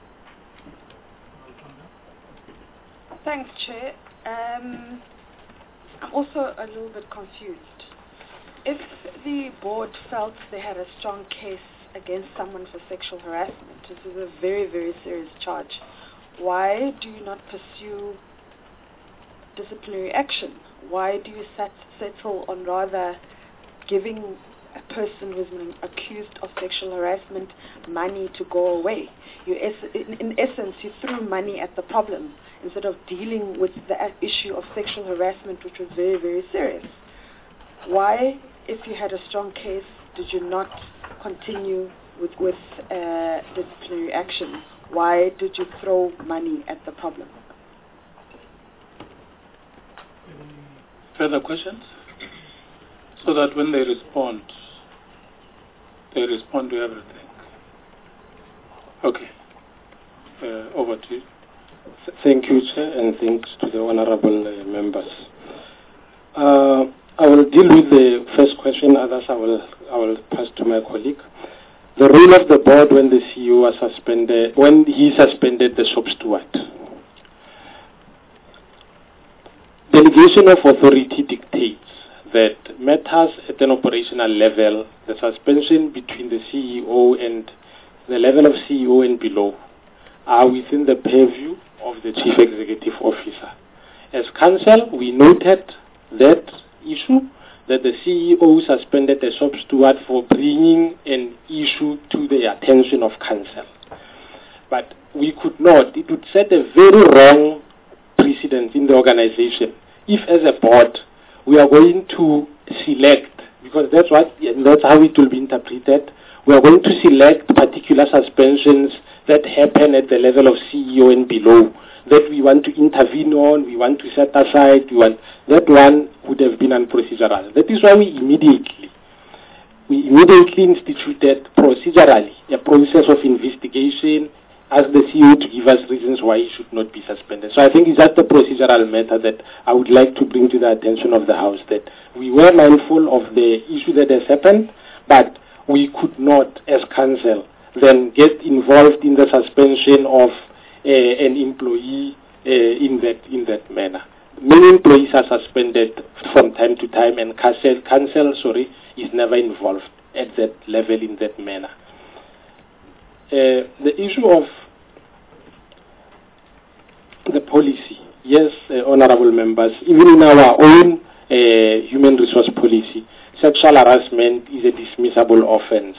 Thanks, Chair. I'm also a little bit confused. If the board felt they had a strong case against someone for sexual harassment, this is a very, very serious charge, why do you not pursue disciplinary action? Why do you settle on rather giving a person who's been accused of sexual harassment money to go away? In essence, you threw money at the problem instead of dealing with the issue of sexual harassment, which was very, very serious. Why, if you had a strong case, did you not continue with disciplinary action? Why did you throw money at the problem? Further questions? So that when they respond to everything. Okay. Over to you. Thank you, Chair, and thanks to the honorable members. I will deal with the first question. Others I will pass to my colleague. The role of the board when the CEO was suspended, when he suspended the shop steward. Delegation of authority dictates that matters at an operational level, the suspension between the CEO and the level of CEO and below, are within the purview of the Chief Executive Officer. As Council, we noted that issue that the CEO suspended a shop steward for bringing an issue to the attention of council. But we could not. It would set a very wrong precedent in the organization if, as a board, we are going to select, because that's how it will be interpreted. We are going to select particular suspensions that happen at the level of CEO and below, that we want to intervene on, we want to set aside, that one would have been unprocedural. That is why we immediately instituted procedurally a process of investigation, asked the CEO to give us reasons why he should not be suspended. So I think it's just a procedural matter that I would like to bring to the attention of the House, that we were mindful of the issue that has happened, but we could not, as council, then get involved in the suspension of an employee in that manner. Many employees are suspended from time to time, and council is never involved at that level in that manner. The issue of the policy, yes, honorable members, even in our own human resource policy, sexual harassment is a dismissible offense.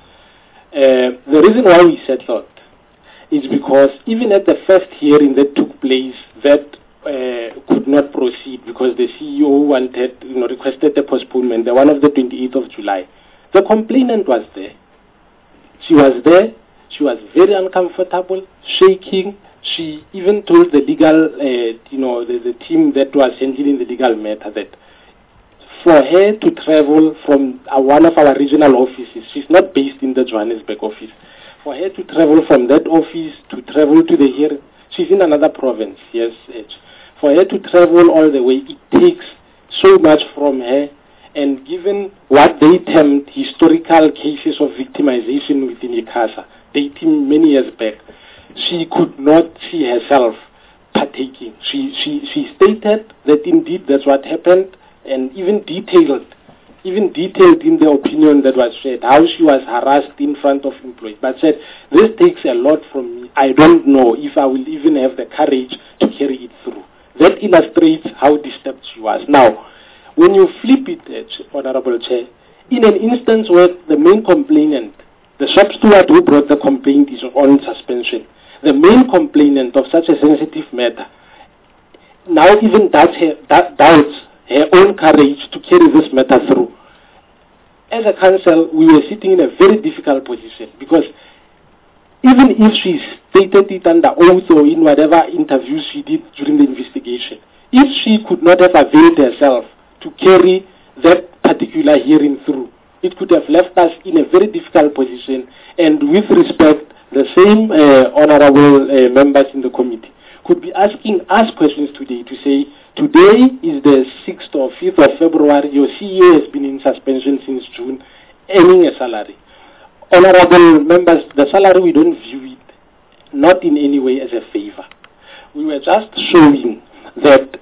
The reason why we settled is because even at the first hearing that took place, that could not proceed because the CEO requested the postponement, the one of the 28th of July. The complainant was there. She was there. She was very uncomfortable, shaking. She even told the legal, the team that was handling the legal matter that for her to travel from one of our regional offices, she's not based in the Johannesburg office, for her to travel from that office to travel to the hearing, she's in another province, yes, for her to travel all the way, it takes so much from her, and given what they termed historical cases of victimization within ICASA, dating many years back, she could not see herself partaking. She stated that indeed that's what happened, and even detailed in the opinion that was shared, how she was harassed in front of employees, but said, this takes a lot from me. I don't know if I will even have the courage to carry it through. That illustrates how disturbed she was. Now, when you flip it, Honorable Chair, in an instance where the main complainant, the shop steward who brought the complaint, is on suspension, the main complainant of such a sensitive matter now even doubts her own courage to carry this matter through. As a council, we were sitting in a very difficult position because even if she stated it under oath or in whatever interviews she did during the investigation, if she could not have availed herself to carry that particular hearing through, it could have left us in a very difficult position. And with respect, the same honorable members in the committee could be asking us questions today to say, today is the 6th or 5th of February, your CEO has been in suspension since June, earning a salary. Honorable members, the salary, we don't view it, not in any way as a favor. We were just showing that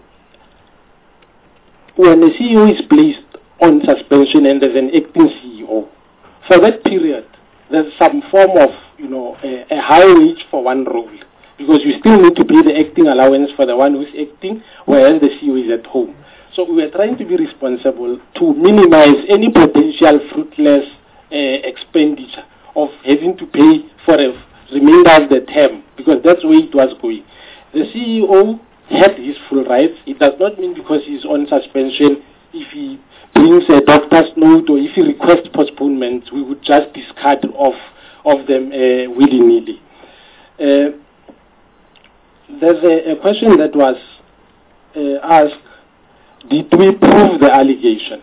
when the CEO is placed on suspension and there's an acting CEO, for that period, there's some form of, a high wage for one role, because you still need to pay the acting allowance for the one who's acting, whereas the CEO is at home. So we are trying to be responsible to minimize any potential fruitless expenditure of having to pay for a remainder of the term, because that's where it was going. The CEO had his full rights. It does not mean because he's on suspension, if he brings a doctor's note or if he requests postponement, we would just discard of them willy-nilly. There's a question that was asked, did we prove the allegation?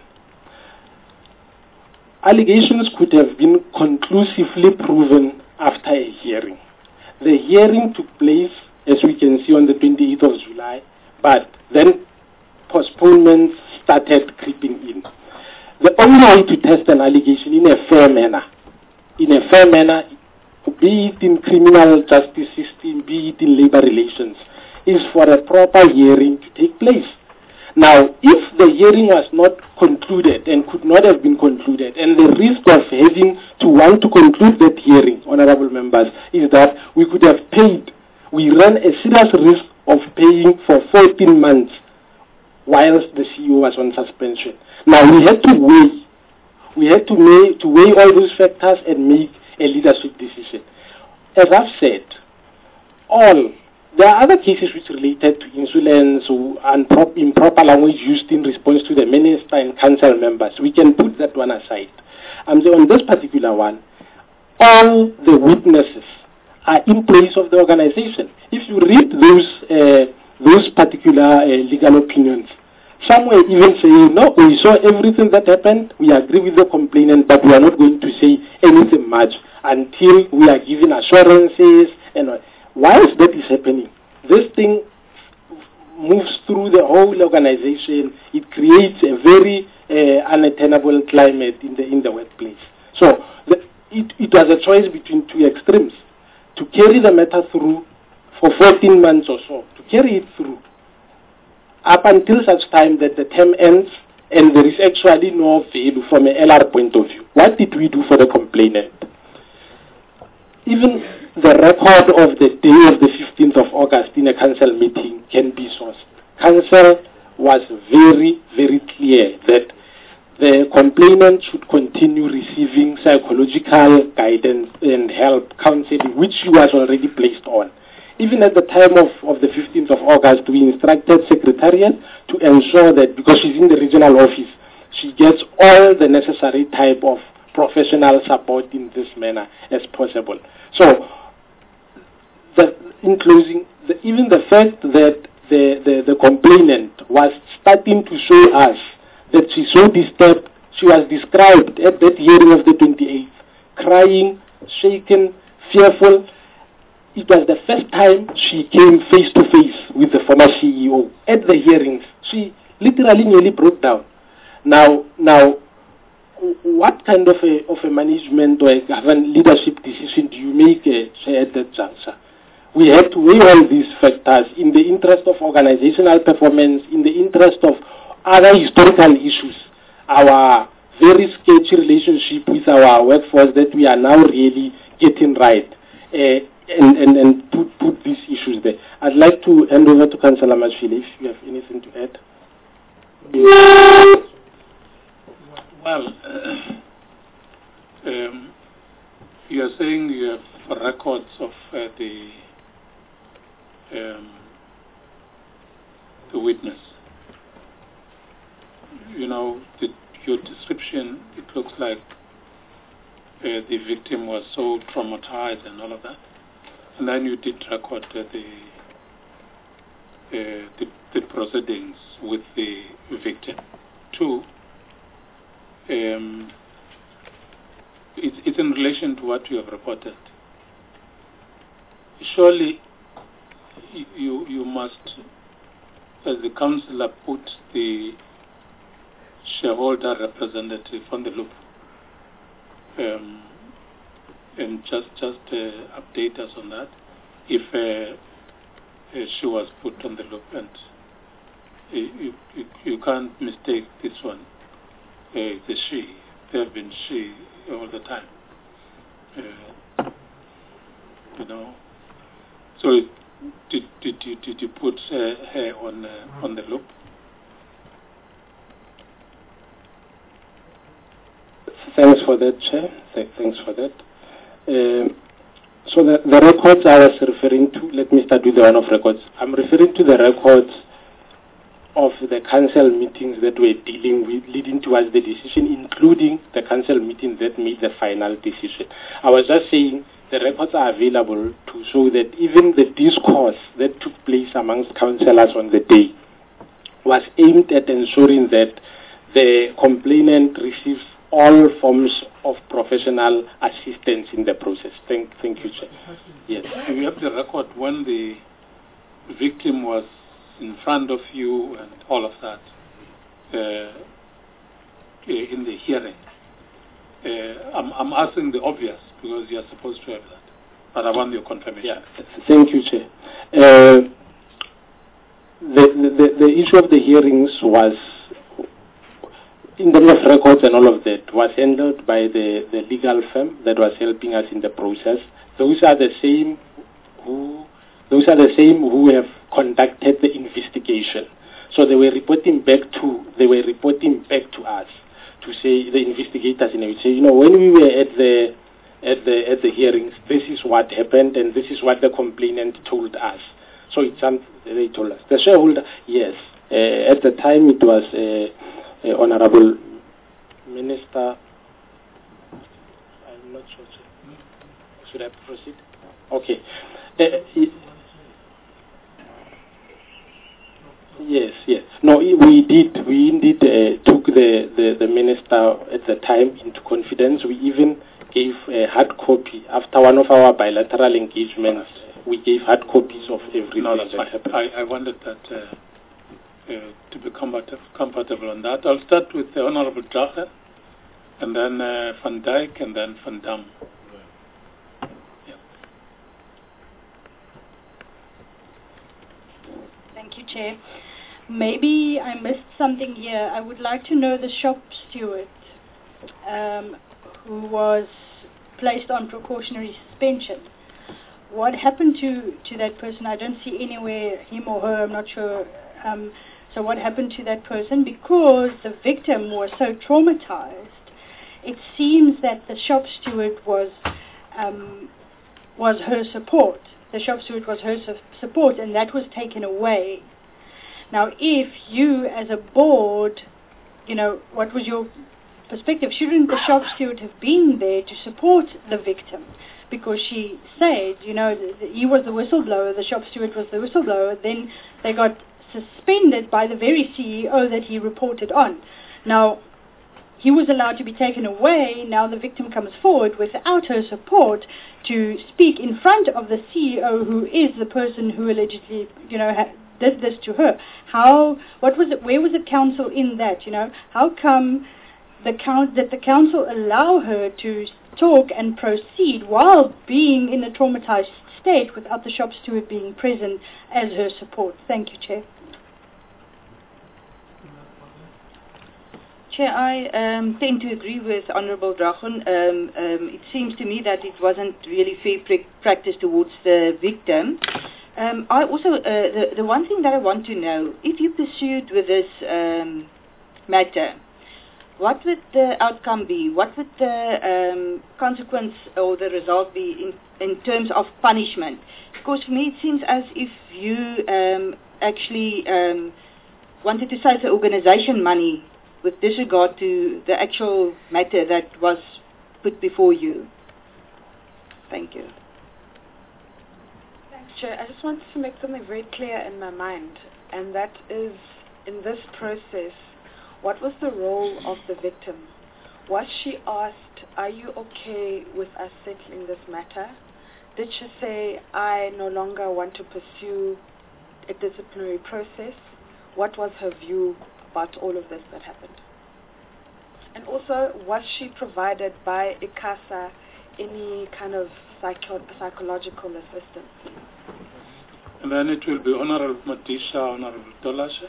Allegations could have been conclusively proven after a hearing. The hearing took place, as we can see, on the 28th of July, but then postponements started creeping in. The only way to test an allegation in a fair manner, be it in criminal justice system, be it in labor relations, is for a proper hearing to take place. Now, if the hearing was not concluded and could not have been concluded, and the risk of having to want to conclude that hearing, honorable members, is that we could have paid. We ran a serious risk of paying for 14 months whilst the CEO was on suspension. Now we had to weigh. We had to weigh all those factors and make a leadership decision. As I've said, there are other cases which related to insolence or improper language used in response to the minister and council members. We can put that one aside. On this particular one, all the witnesses are in place of the organization. If you read those particular legal opinions, some were even saying, no, we saw everything that happened, we agree with the complainant, but we are not going to say anything much until we are given assurances. And whilst that is happening, this thing moves through the whole organization. It creates a very unattainable climate in the workplace. So it was a choice between two extremes. To carry the matter through for 14 months or so, to carry it through up until such time that the term ends and there is actually no value from an LR point of view. What did we do for the complainant? Even the record of the day of the 15th of August in a council meeting can be sourced. Council was very, very clear that the complainant should continue receiving psychological guidance and help, counseling, which she was already placed on. Even at the time of the 15th of August, we instructed Secretariat to ensure that, because she's in the regional office, she gets all the necessary type of professional support in this manner as possible. So, in closing, even the fact that the complainant was starting to show us that she's so disturbed, she was described at that hearing of the 28th, crying, shaken, fearful. It was the first time she came face to face with the former CEO at the hearings. She literally nearly broke down. Now, what kind of a management or a leadership decision do you make at that juncture? We had to weigh all these factors in the interest of organizational performance, in the interest of other historical issues, our very sketchy relationship with our workforce that we are now really getting right. And put these issues there. I'd like to hand over to Councillor Mashile if you have anything to add. Well, you are saying you have records of the witness. You know, your description, it looks like the victim was so traumatized and all of that. And then you did record the proceedings with the victim. Two, it's in relation to what you have reported. Surely you must, as the councillor, put the shareholder representative on the loop. And just update us on that, if she was put on the loop, and you can't mistake this one. It's a she. They have been she all the time. You know. So did you put her on the loop? Thanks for that, Chair. Thanks for that. So the records I was referring to, let me start with the one of records. I'm referring to the records of the council meetings that were dealing with, leading towards the decision, including the council meeting that made the final decision. I was just saying the records are available to show that even the discourse that took place amongst councillors on the day was aimed at ensuring that the complainant receives all forms of professional assistance in the process. Thank you, Chair. Yes. Do you have the record when the victim was in front of you and all of that in the hearing? I'm asking the obvious because you are supposed to have that, but I want your confirmation. Yeah. Thank you, Chair. The issue of the hearings was, in terms of records and all of that, was handled by the legal firm that was helping us in the process. Those are the same who have conducted the investigation. So they were reporting back to us to say, the investigators, and they would say, you know, when we were at the hearings, this is what happened and this is what the complainant told us. So it's something they told us. The shareholder, yes, at the time it was Honorable Minister. I'm not sure. Should I proceed? Okay. Yes. No, we indeed took the minister at the time into confidence. We even gave a hard copy after one of our bilateral engagements. We gave hard copies of everything that happened. I wanted that to be comfortable on that. I'll start with the Honorable Jager, and then Van Dijk, and then Van Dam. Thank you, Chair. Maybe I missed something here. I would like to know the shop steward who was placed on precautionary suspension. What happened to that person? I don't see anywhere him or her, I'm not sure. So what happened to that person? Because the victim was so traumatized, it seems that the shop steward was her support. The shop steward was her support, and that was taken away. Now, if you, as a board, you know, what was your perspective? Shouldn't the shop steward have been there to support the victim? Because she said, you know, he was the whistleblower, the shop steward was the whistleblower, then they got suspended by the very CEO that he reported on. Now, he was allowed to be taken away. Now the victim comes forward without her support to speak in front of the CEO, who is the person who allegedly, you know, did this to her. What was it? Where was the council in that? You know, how come did the council allow her to talk and proceed while being in a traumatized state without the shop steward being present as her support? Thank you, Chair. Chair, I tend to agree with Honourable Dragon. It seems to me that it wasn't really fair practice towards the victim. I also, the one thing that I want to know, if you pursued with this matter, what would the outcome be? What would the consequence or the result be in terms of punishment? Because for me it seems as if you actually wanted to save the organisation money with disregard to the actual matter that was put before you. Thank you. Thanks, Chair. I just wanted to make something very clear in my mind, and that is, in this process, what was the role of the victim? Was she asked, are you okay with us settling this matter? Did she say, I no longer want to pursue a disciplinary process? What was her view about all of this that happened? And also, was she provided by ICASA any kind of psychological assistance? And then it will be Honorable Madisha, Honorable Tolashe.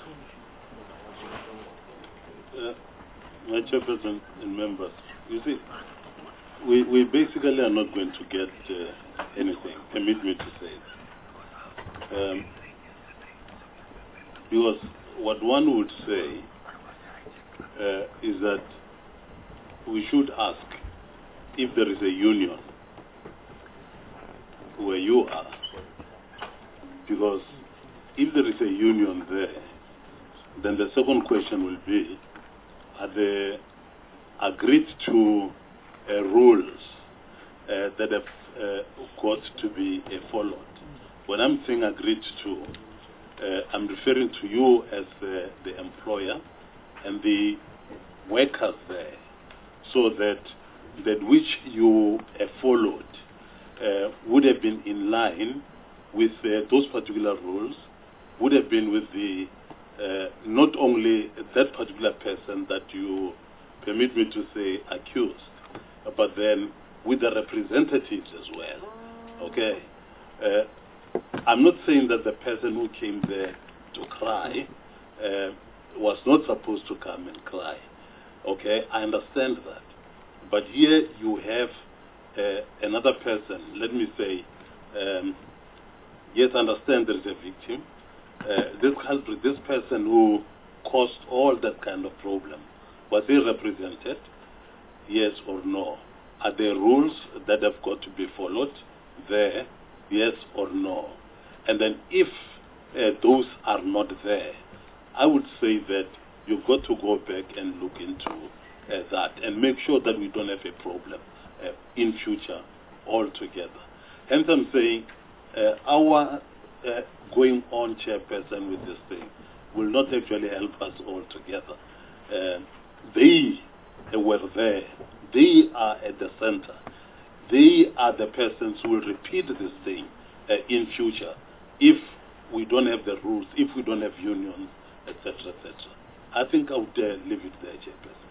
My Chairperson and members, you see, we basically are not going to get anything. Permit me to say it. Because what one would say is that we should ask if there is a union where you are. Because if there is a union there, then the second question will be, are they agreed to rules that have got to be followed? When I'm saying agreed to, I'm referring to you as the employer and the workers there, so that which you followed would have been in line with those particular rules, would have been with the not only that particular person that you permit me to say accused, but then with the representatives as well. Okay. I'm not saying that the person who came there to cry was not supposed to come and cry. Okay, I understand that. But here you have another person, let me say, yes, I understand there is a victim, this person who caused all that kind of problem, was he represented? Yes or no? Are there rules that have got to be followed there? Yes or no? And then if those are not there, I would say that you've got to go back and look into that and make sure that we don't have a problem in future altogether. Hence I'm saying our going on chairperson with this thing will not actually help us altogether. They were there. They are at the center. They are the persons who will repeat this thing in future if we don't have the rules, if we don't have unions, etc., etc. I think I would leave it there, Chairperson.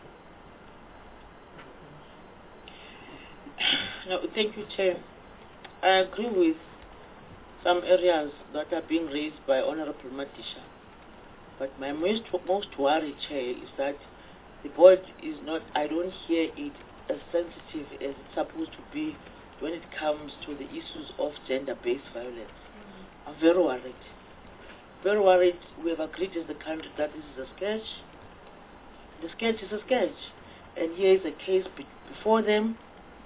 No, thank you, Chair. I agree with some areas that are being raised by Honorable Matisha. But my most worry, Chair, is that the board is not, I don't hear it as sensitive as it's supposed to be when it comes to the issues of gender-based violence. I'm very worried. Very worried. We have agreed as a country that this is a sketch. The sketch is a sketch. And here is a case before them.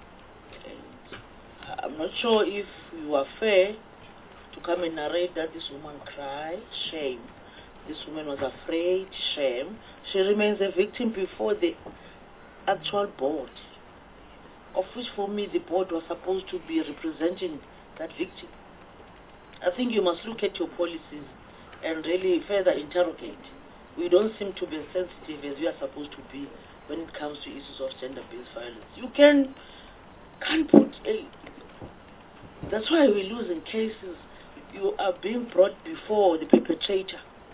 And I'm not sure if you are fair to come and narrate that this woman cried, shame. This woman was afraid, shame. She remains a victim before the actual board, of which for me the board was supposed to be representing that victim. I think you must look at your policies and really further interrogate. We don't seem to be as sensitive as we are supposed to be when it comes to issues of gender-based violence. You can't put a... That's why we lose in cases. You are being brought before the perpetrator.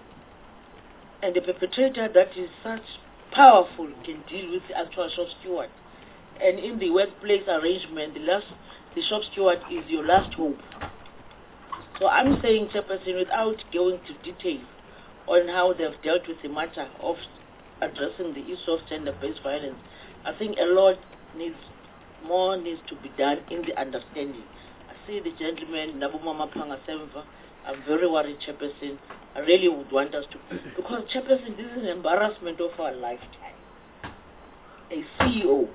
And the perpetrator that is such powerful can deal with the actual shop steward. And in the workplace arrangement, the shop steward is your last hope. So I'm saying, Chairperson, without going to detail on how they've dealt with the matter of addressing the issue of gender-based violence, I think a lot more needs to be done in the understanding. I see the gentleman, Nabumama Pangasemva. I'm very worried, Chairperson. I really would want us to, because Chairperson, this is an embarrassment of our lifetime. A CEO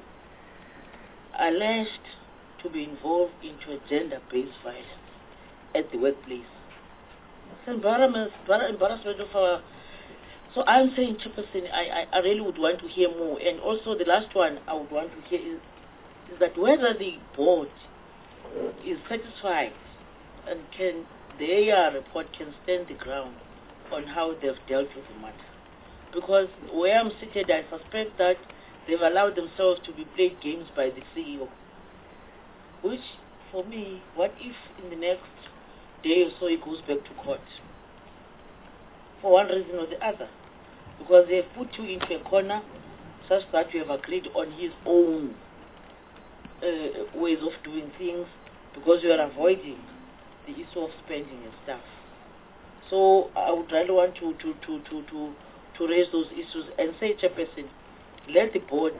alleged to be involved into a gender-based violence at the workplace. It's an embarrassment of our... So I'm saying, Chairperson, I really would want to hear more. And also the last one I would want to hear is that whether the board is satisfied and their report can stand the ground on how they've dealt with the matter. Because where I'm seated, I suspect that they've allowed themselves to be played games by the CEO. Which, for me, what if in the next day or so he goes back to court? For one reason or the other. Because they've put you into a corner such that you have agreed on his own ways of doing things, because you are avoiding the issue of spending and stuff. So I would really want to raise those issues and say, Chairperson, let the board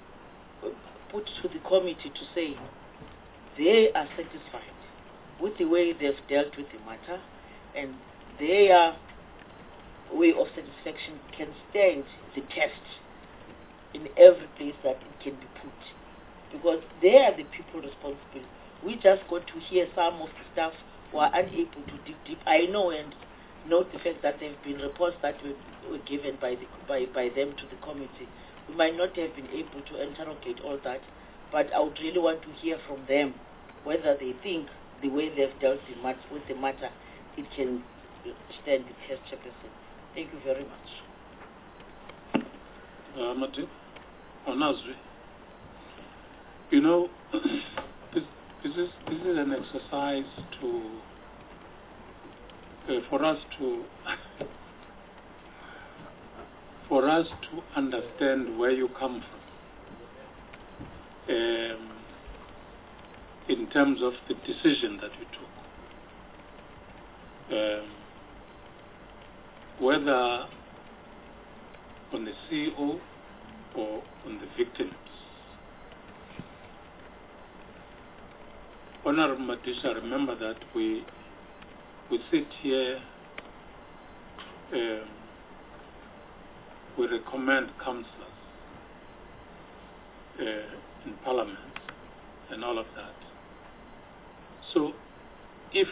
put to the committee to say they are satisfied with the way they've dealt with the matter, and their way of satisfaction can stand the test in every place that it can be put, because they are the people responsible. We just got to hear some of the stuff who are unable to dig deep. I know and note the fact that there have been reports that were given by them to the committee. We might not have been able to interrogate all that, but I would really want to hear from them whether they think the way they've dealt with the matter, it can stand the test, Chairperson. Thank you very much. Mati, Onazri, you know, this is an exercise for us to understand where you come from in terms of the decision that you took, whether on the CEO or on the victims. Honorable Matisha, remember that we sit here we recommend councillors in Parliament and all of that. So if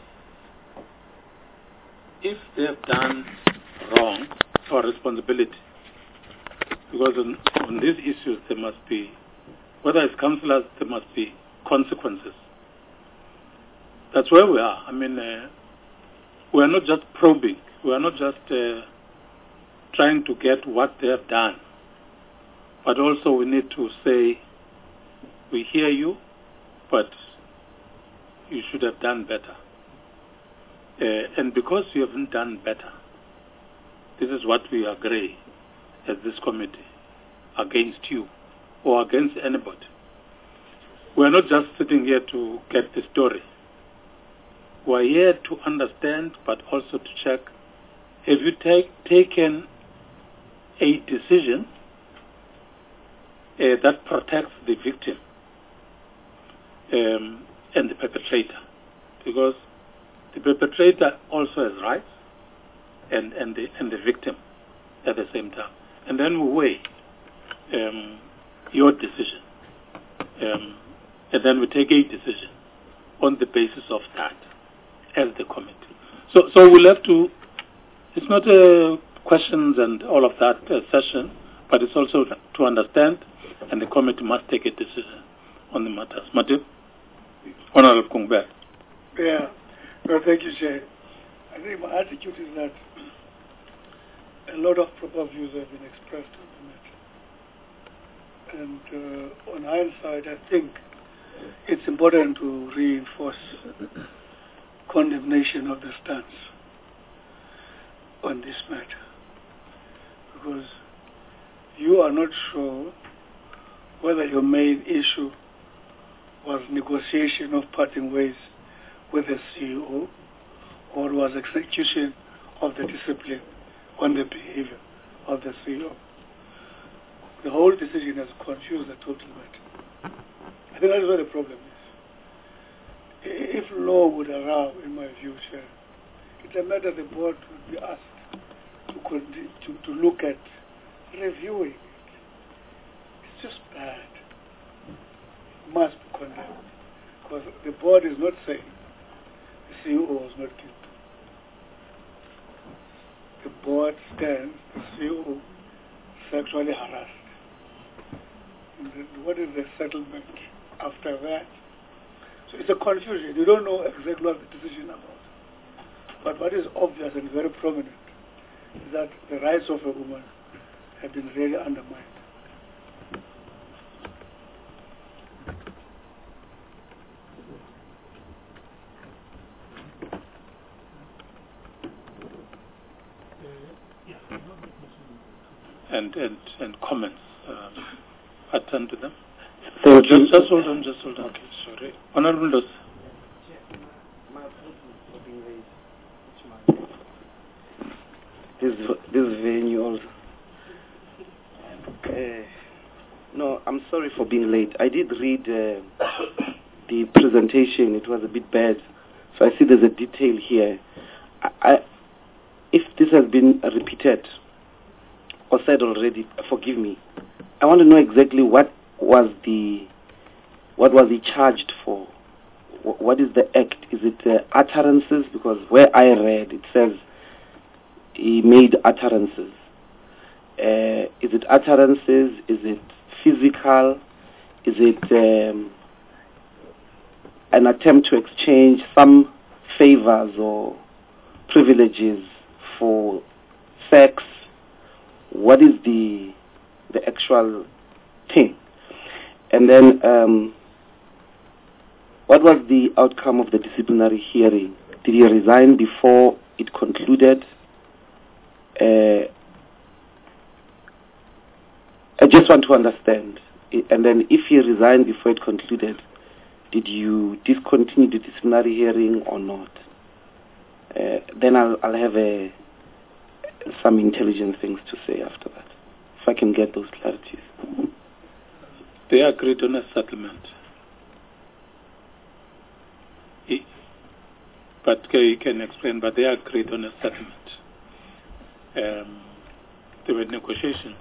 they have done wrong, our responsibility, because on these issues there must be, whether it's councillors, there must be consequences. That's where we are. I mean, we are not just probing. We are not just trying to get what they have done, but also we need to say, we hear you, but you should have done better. And because you haven't done better, this is what we agree as this committee against you or against anybody. We are not just sitting here to get the story. We are here to understand, but also to check, have you taken a decision that protects the victim and the perpetrator? Because the perpetrator also has rights, and the victim at the same time. And then we weigh your decision, and then we take a decision on the basis of that as the committee. So we'll have to, it's not questions and all of that session, but it's also to understand, and the committee must take a decision on the matters. Matthew? Honorable Kungbe. Yeah. No, thank you, Chair. I think my attitude is that a lot of proper views have been expressed on the matter. And on hindsight, I think it's important to reinforce condemnation of the stance on this matter. Because you are not sure whether your main issue was negotiation of parting ways with the CEO, or was execution of the discipline on the behavior of the CEO. The whole decision has confused the total matter. I think that's where the problem is. If law would allow, in my view, Chair, it's a matter the board would be asked to look at reviewing it. It's just bad. It must be condemned. Because the board is not saying the CEO was not guilty. The board stands, the CEO sexually harassed. And then what is the settlement after that? So it's a confusion. You don't know exactly what the decision about. But what is obvious and very prominent is that the rights of a woman have been really undermined. And comments. Attend to them. Just hold on. Okay, sorry. Honorable Dos. This venue also. No, I'm sorry for being late. I did read the presentation. It was a bit bad. So I see there's a detail here. If this has been repeated or said already, forgive me. I want to know exactly what was he charged for? What is the act? Is it utterances? Because where I read, it says he made utterances. Is it utterances? Is it physical? Is it an attempt to exchange some favors or privileges for sex? What is the actual thing? And then what was the outcome of the disciplinary hearing? Did he resign before it concluded? I just want to understand. And then if he resigned before it concluded, did you discontinue the disciplinary hearing or not? Then I'll have some intelligent things to say after that, if I can get those clarities. They agreed on a settlement. But you can explain, but they agreed on a settlement. there were negotiations,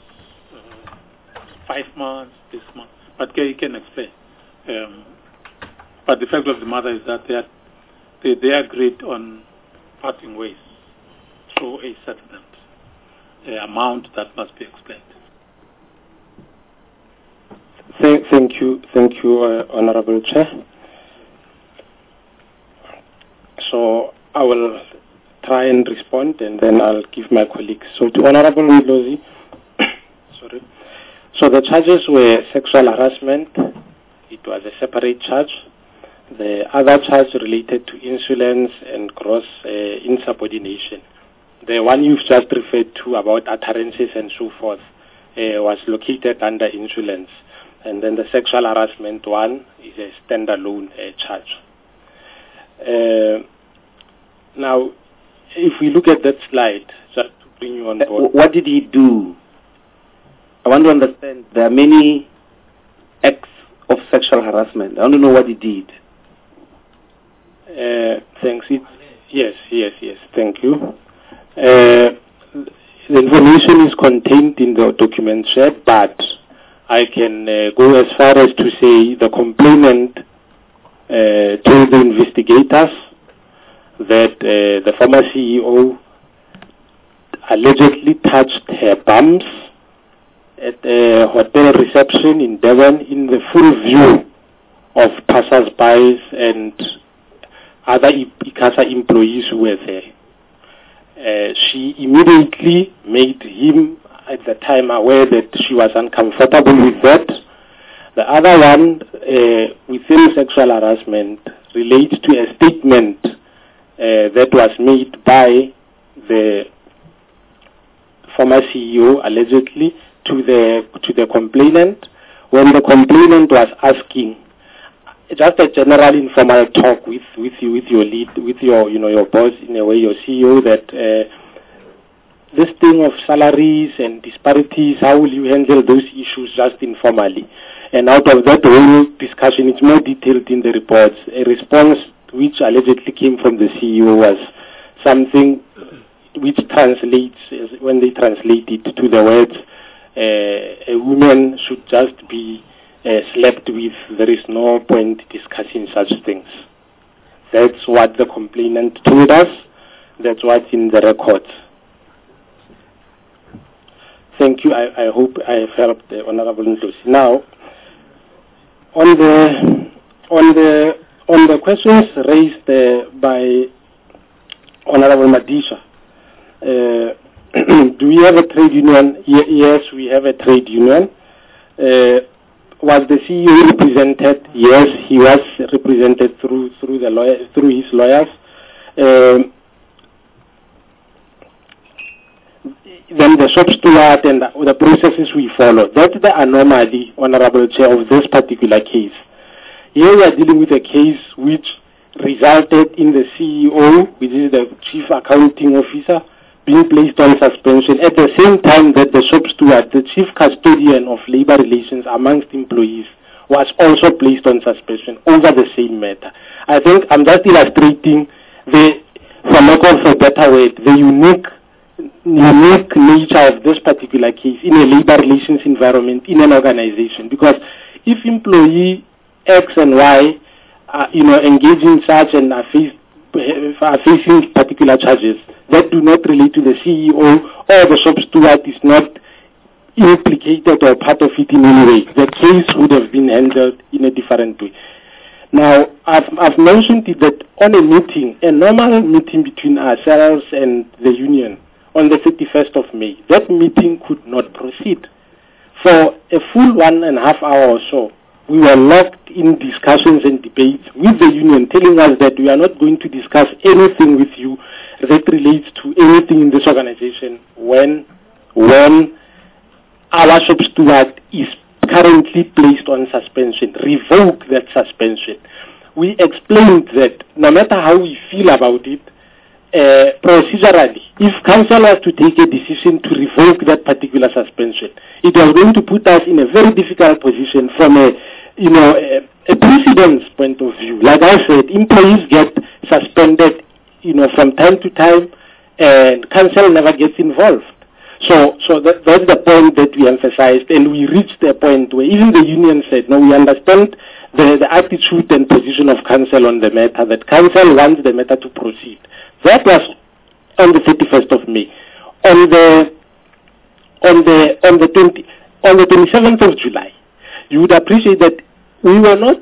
5 months, this month, but you can explain. But the fact of the matter is that they agreed on parting ways through a settlement, amount that must be explained. Thank you, Honorable Chair. So I will try and respond, and then I'll give my colleagues. So to Honorable Ndlozi, sorry. So the charges were sexual harassment. It was a separate charge. The other charge related to insolence and gross insubordination. The one you've just referred to about utterances and so forth was located under insolence. And then the sexual harassment one is a standalone charge. Now, if we look at that slide, just to bring you on board. What did he do? I want to understand. There are many acts of sexual harassment. I want to know what he did. Thanks. Yes. Thank you. The information is contained in the document shared, but I can go as far as to say the complainant told the investigators that the former CEO allegedly touched her bums at a hotel reception in Devon in the full view of passers-by and other ICASA employees who were there. She immediately made him at the time aware that she was uncomfortable with that. The other one, within sexual harassment, relates to a statement that was made by the former CEO allegedly to the complainant, when the complainant was asking just a general informal talk with your lead, with your boss, in a way, your CEO, that this thing of salaries and disparities, how will you handle those issues just informally? And out of that whole discussion, it's more detailed in the reports. A response which allegedly came from the CEO was something which translates, when they translate it to the words, a woman should just be slept with. There is no point discussing such things. That's what the complainant told us. That's what's in the records. Thank you. I hope I have helped the Honorable Ndlozi. Now, on the questions raised by Honorable Madisha, do we have a trade union? Yes, we have a trade union. Was the CEO represented? Yes, he was represented through his lawyers. Then the shop steward and the processes we follow. That's the anomaly, Honorable Chair, of this particular case. Here we are dealing with a case which resulted in the CEO, which is the Chief Accounting Officer, being placed on suspension at the same time that the shop steward, the Chief Custodian of Labor Relations amongst employees, was also placed on suspension over the same matter. I think I'm just illustrating for lack of a better word, the unique nature of this particular case in a labor relations environment in an organization. Because if employee X and Y engage in such and are facing particular charges that do not relate to the CEO, or the shop steward is not implicated or part of it in any way, the case would have been handled in a different way. Now, I've mentioned it that on a normal meeting between ourselves and the union on the 31st of May, that meeting could not proceed. For a full 1.5 hours or so, we were locked in discussions and debates with the union, telling us that we are not going to discuss anything with you that relates to anything in this organization when our shop steward is currently placed on suspension. Revoke that suspension. We explained that no matter how we feel about it, procedurally, if council was to take a decision to revoke that particular suspension, it was going to put us in a very difficult position from a precedence point of view. Like I said, employees get suspended, from time to time, and council never gets involved. So that's the point that we emphasized, and we reached a point where even the union said, no, we understand the attitude and position of council on the matter, that council wants the matter to proceed. That was on the 31st of May. On the 27th of July, you would appreciate that we were not,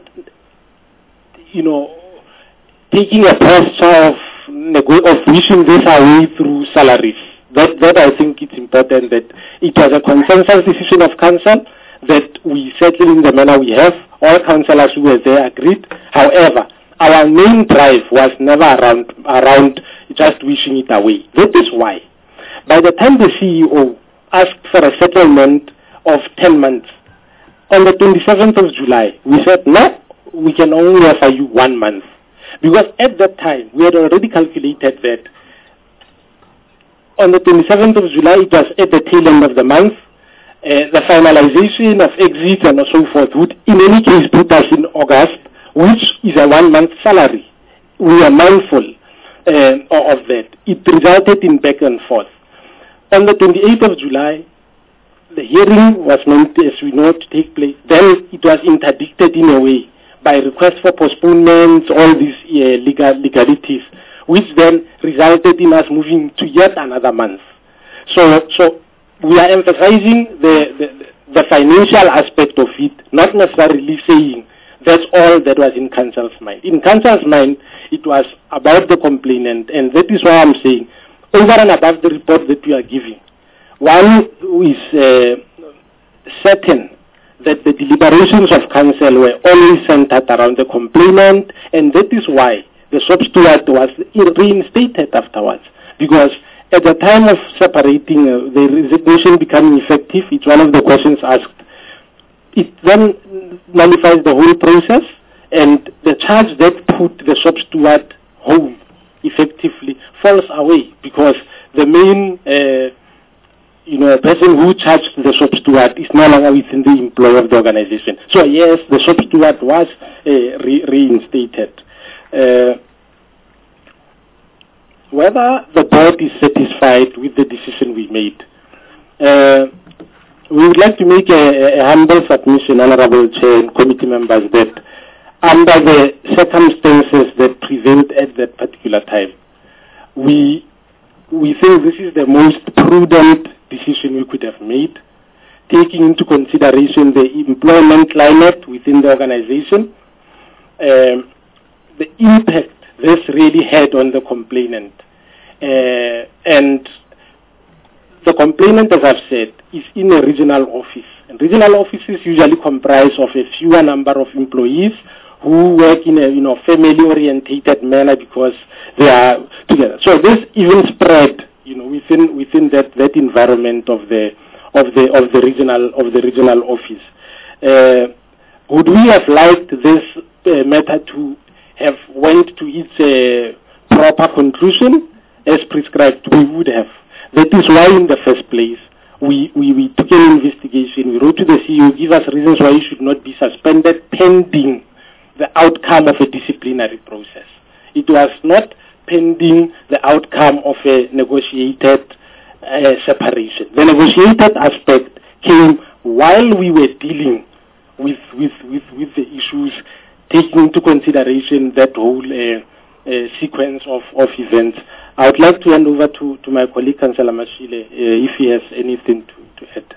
taking a posture of wishing this away through salaries. That I think it's important that it was a consensus decision of council that we settle in the manner we have. All councillors who were there agreed. However, our main drive was never around just wishing it away. That is why, by the time the CEO asked for a settlement of 10 months, on the 27th of July, we said, no, we can only offer you 1 month. Because at that time, we had already calculated that on the 27th of July, it was at the tail end of the month. The finalization of exit and so forth would in any case put us in August, which is a 1 month salary. We are mindful of that. It resulted in back and forth. On the 28th of July, the hearing was meant, as we know, to take place. Then it was interdicted in a way by request for postponements, all these legalities, which then resulted in us moving to yet another month. So we are emphasizing the financial aspect of it, not necessarily saying that's all that was in council's mind. In council's mind, it was about the complainant, and that is why I'm saying, over and above the report that we are giving, one is certain that the deliberations of council were only centered around the complainant, and that is why the shop steward was reinstated afterwards. Because at the time of separating, the resignation becoming effective, it's one of the questions asked. It then nullifies the whole process, and the charge that put the shop steward home effectively falls away, because the main person who charged the shop steward is no longer within the employ of the organization. So yes, the shop steward was reinstated. Whether the board is satisfied with the decision we made, we would like to make a humble submission, Honorable Chair and committee members, that under the circumstances that prevailed at that particular time, we think this is the most prudent decision we could have made, taking into consideration the employment climate within the organization, the impact this really had on the complainant. And the complainant, as I've said, is in a regional office. And regional offices usually comprise of a fewer number of employees who work in a family-orientated manner because they are together. So this even spread, within that environment of the regional office. Would we have liked this matter to have went to its proper conclusion as prescribed? We would have. That is why, in the first place, we took an investigation. We wrote to the CEO, give us reasons why he should not be suspended pending the outcome of a disciplinary process. It was not pending the outcome of a negotiated separation. The negotiated aspect came while we were dealing with the issues, taking into consideration that whole sequence of events. I would like to hand over to my colleague, Councillor Mashile, if he has anything to add.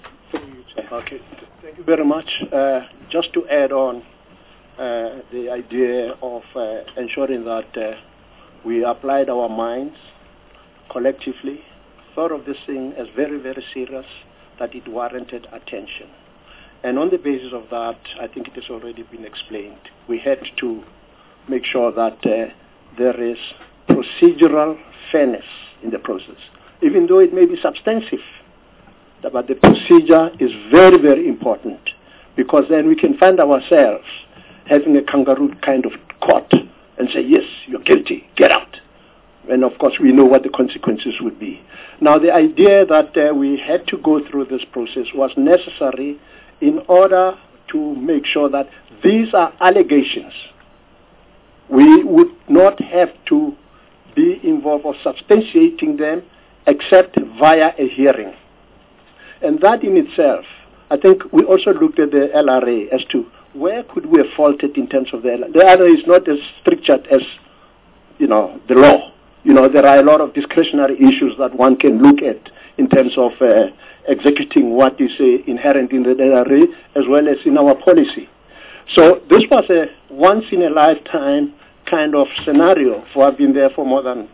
Okay, thank you very much. Just to add on the idea of ensuring that we applied our minds collectively, thought of this thing as very, very serious, that it warranted attention. And on the basis of that, I think it has already been explained. We had to make sure that there is procedural fairness in the process, even though it may be substantive. But the procedure is very, very important, because then we can find ourselves having a kangaroo kind of court and say, yes, you're guilty, get out. And of course, we know what the consequences would be. Now, the idea that we had to go through this process was necessary in order to make sure that these are allegations. We would not have to be involved or substantiating them except via a hearing. And that in itself, I think we also looked at the LRA as to where could we have faulted in terms of the LRA. The LRA is not as structured as, the law. There are a lot of discretionary issues that one can look at in terms of executing what is inherent in the LRA as well as in our policy. So this was a once-in-a-lifetime kind of scenario for I've been there for more than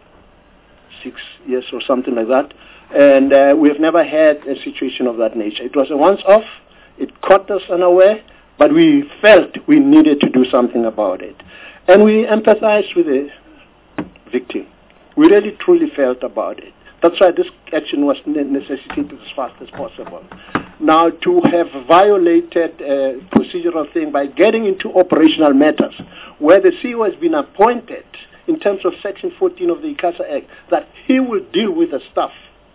6 years or something like that. And we have never had a situation of that nature. It was a once-off. It caught us unaware, but we felt we needed to do something about it. And we empathized with the victim. We really, truly felt about it. That's why this action was necessitated as fast as possible. Now, to have violated a procedural thing by getting into operational matters, where the CEO has been appointed in terms of Section 14 of the ICASA Act, that he will deal with the stuff.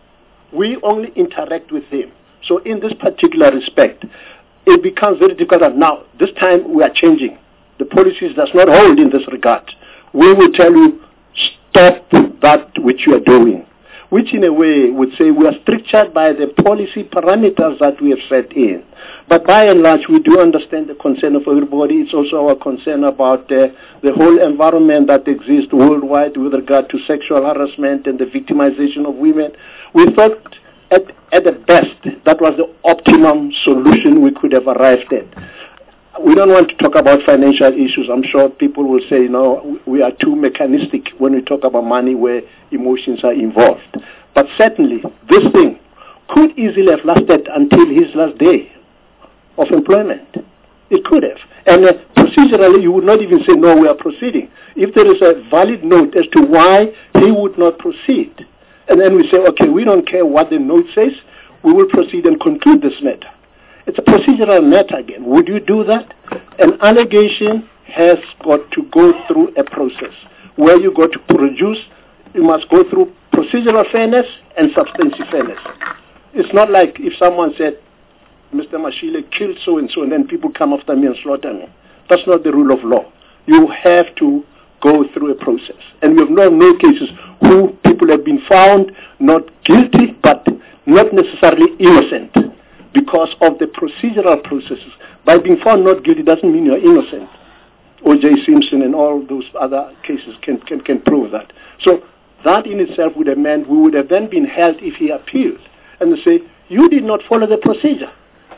We only interact with him. So in this particular respect, it becomes very difficult. Now, this time we are changing. The policies does not hold in this regard. We will tell you, stop that which you are doing, which in a way would say we are structured by the policy parameters that we have set in. But by and large, we do understand the concern of everybody. It's also our concern about the whole environment that exists worldwide with regard to sexual harassment and the victimization of women. We thought at the best that was the optimum solution we could have arrived at. We don't want to talk about financial issues. I'm sure people will say, we are too mechanistic when we talk about money where emotions are involved. But certainly, this thing could easily have lasted until his last day of employment. It could have. And procedurally, you would not even say, no, we are proceeding. If there is a valid note as to why he would not proceed, and then we say, okay, we don't care what the note says, we will proceed and conclude this matter. It's a procedural matter again. Would you do that? An allegation has got to go through a process where you got to produce, you must go through procedural fairness and substantive fairness. It's not like if someone said, Mr. Mashile killed so-and-so, and then people come after me and slaughter me. That's not the rule of law. You have to go through a process. And we have known no cases who people have been found not guilty, but not necessarily innocent, because of the procedural processes. By being found not guilty doesn't mean you're innocent. O.J. Simpson and all those other cases can prove that. So that in itself would have meant we would have then been held if he appealed. And they say, you did not follow the procedure.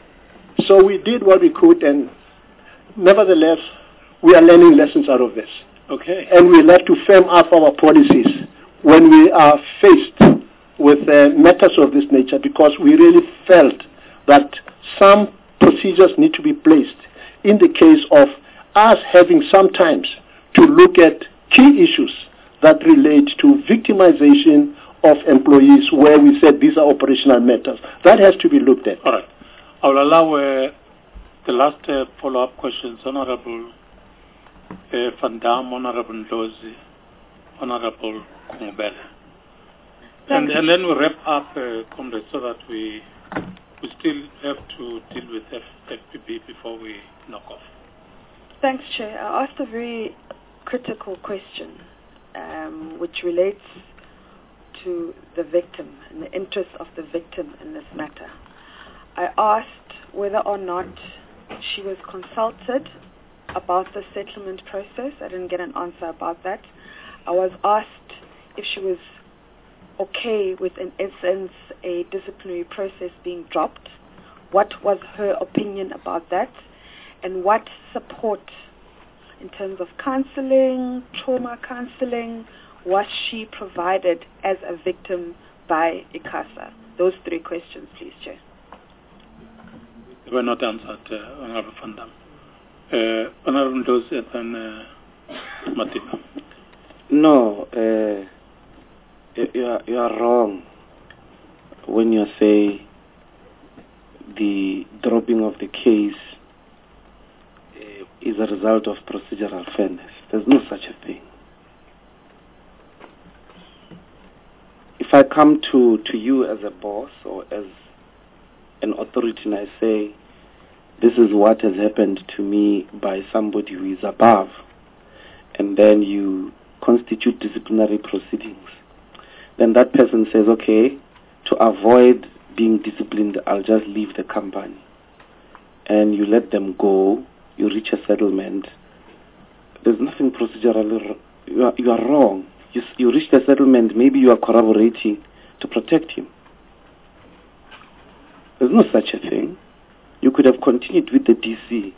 So we did what we could, and nevertheless, we are learning lessons out of this. Okay. And we'll have to firm up our policies when we are faced with matters of this nature, because we really felt that some procedures need to be placed in the case of us having sometimes to look at key issues that relate to victimization of employees, where we said these are operational matters. That has to be looked at. All right. I will allow the last follow-up questions. Honorable Van Dam, Honorable Ndlozi, Honorable Kungubele. And then we'll wrap up, comrades, so that we still have to deal with FPB before we knock off. Thanks, Chair. I asked a very critical question, which relates to the victim and the interests of the victim in this matter. I asked whether or not she was consulted about the settlement process. I didn't get an answer about that. I was asked if she was okay with, in essence, a disciplinary process being dropped. What was her opinion about that? And what support in terms of counseling, trauma counseling, was she provided as a victim by ICASA? Those three questions, please, Chair. They were not answered, Honorable Van Dam. Honorable Ndlozi and Matiba. No, you are wrong when you say the dropping of the case is a result of procedural fairness. There's no such a thing. If I come to you as a boss or as an authority and I say, this is what has happened to me by somebody who is above, and then you constitute disciplinary proceedings. Then that person says, okay, to avoid being disciplined, I'll just leave the company. And you let them go, you reach a settlement. There's nothing procedurally you are wrong. You reach the settlement, maybe you are corroborating to protect him. There's no such a thing. You could have continued with the DC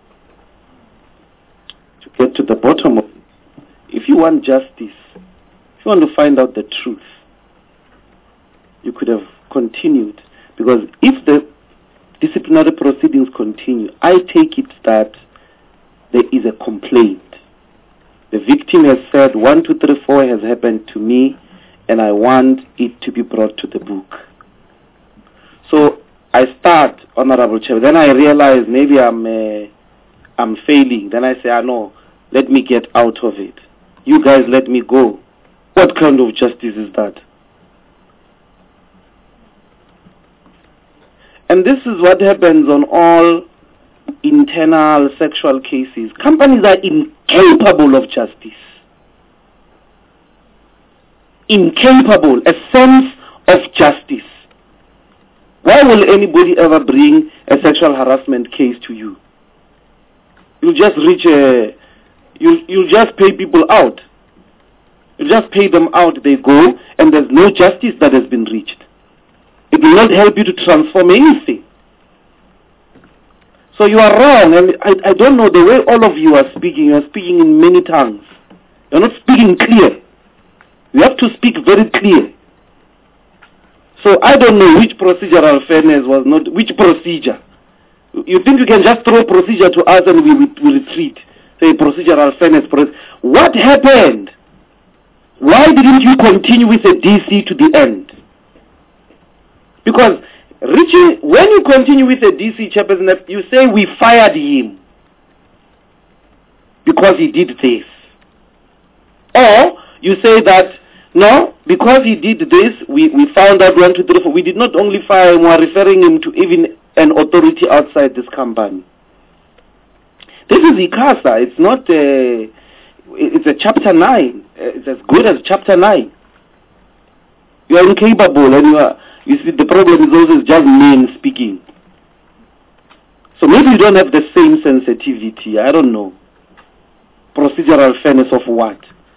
to get to the bottom of it. If you want justice, if you want to find out the truth, you could have continued. Because if the disciplinary proceedings continue, I take it that there is a complaint. The victim has said 1, 2, 3, 4 has happened to me, and I want it to be brought to the book. So I start, Honorable Chair. Then I realize maybe I'm failing. Then I say, no, let me get out of it. You guys let me go. What kind of justice is that? And this is what happens on all internal sexual cases. Companies are incapable of justice. Incapable, a sense of justice. Why will anybody ever bring a sexual harassment case to you? You'll just you'll just pay people out. You just pay them out, they go, and there's no justice that has been reached. It will not help you to transform anything. So you are wrong, and I don't know the way all of you are speaking in many tongues. You're not speaking clear. You have to speak very clear. So I don't know which procedural fairness was not, which procedure. You think you can just throw procedure to us and we retreat? Say procedural fairness. What happened? Why didn't you continue with the DC to the end? Because when you continue with the DC chairperson, you say we fired him because he did this. Or you say that, no, because he did this, we found out 1, 2, 3, 4. We did not only fire him, we are referring him to even an authority outside this company. This is ICASA. It's not it's a chapter 9. It's as good as chapter 9. You are incapable, and you see, the problem is always just men speaking. So maybe you don't have the same sensitivity. I don't know. Procedural fairness of what?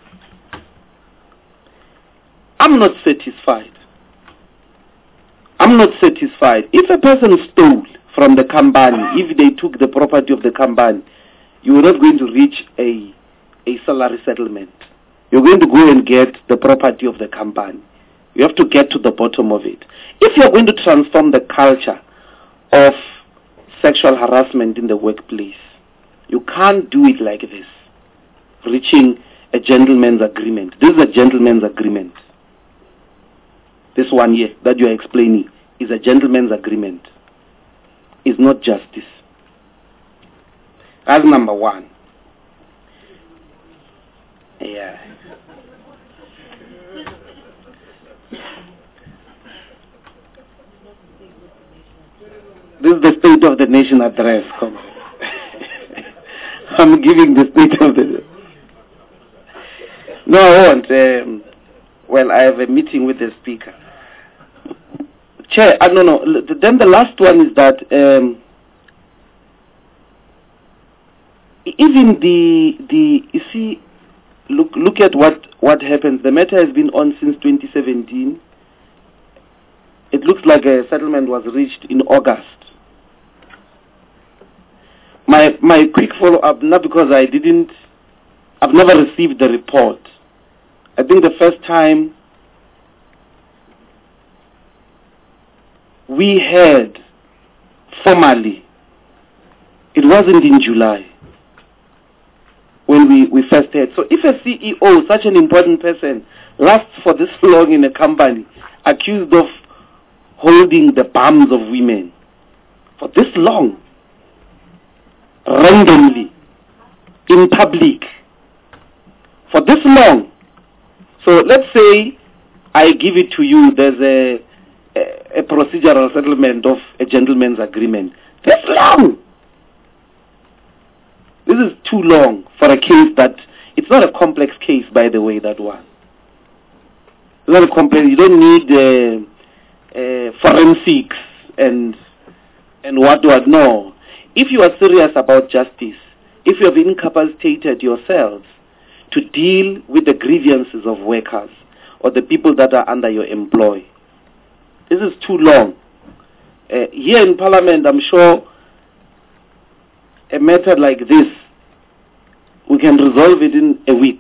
I'm not satisfied. I'm not satisfied. If a person stole from the company, if they took the property of the company, you are not going to reach a salary settlement. You're going to go and get the property of the company. You have to get to the bottom of it. If you're going to transform the culture of sexual harassment in the workplace, you can't do it like this, reaching a gentleman's agreement. This is a gentleman's agreement. This one here that you are explaining is a gentleman's agreement. It's not justice. That's number one. Yeah. This is the State of the Nation address. Come on. I'm giving the State of the... No, I won't. Well, I have a meeting with the Speaker. Chair, no. Then the last one is that even you see, look at what happens. The matter has been on since 2017. It looks like a settlement was reached in August. My quick follow-up, not because I've never received the report. I think the first time we heard formally, it wasn't in July when we first heard. So if a CEO, such an important person, lasts for this long in a company, accused of holding the bums of women for this long, randomly, in public, for this long. So let's say I give it to you, there's a procedural settlement of a gentleman's agreement. That's long. This is too long for a case that It's not a complex case, by the way, that one. It's not a complex. You don't need forensics and what. No. If you are serious about justice, if you have incapacitated yourselves to deal with the grievances of workers or the people that are under your employ, this is too long. Here in Parliament, I'm sure a matter like this, we can resolve it in a week.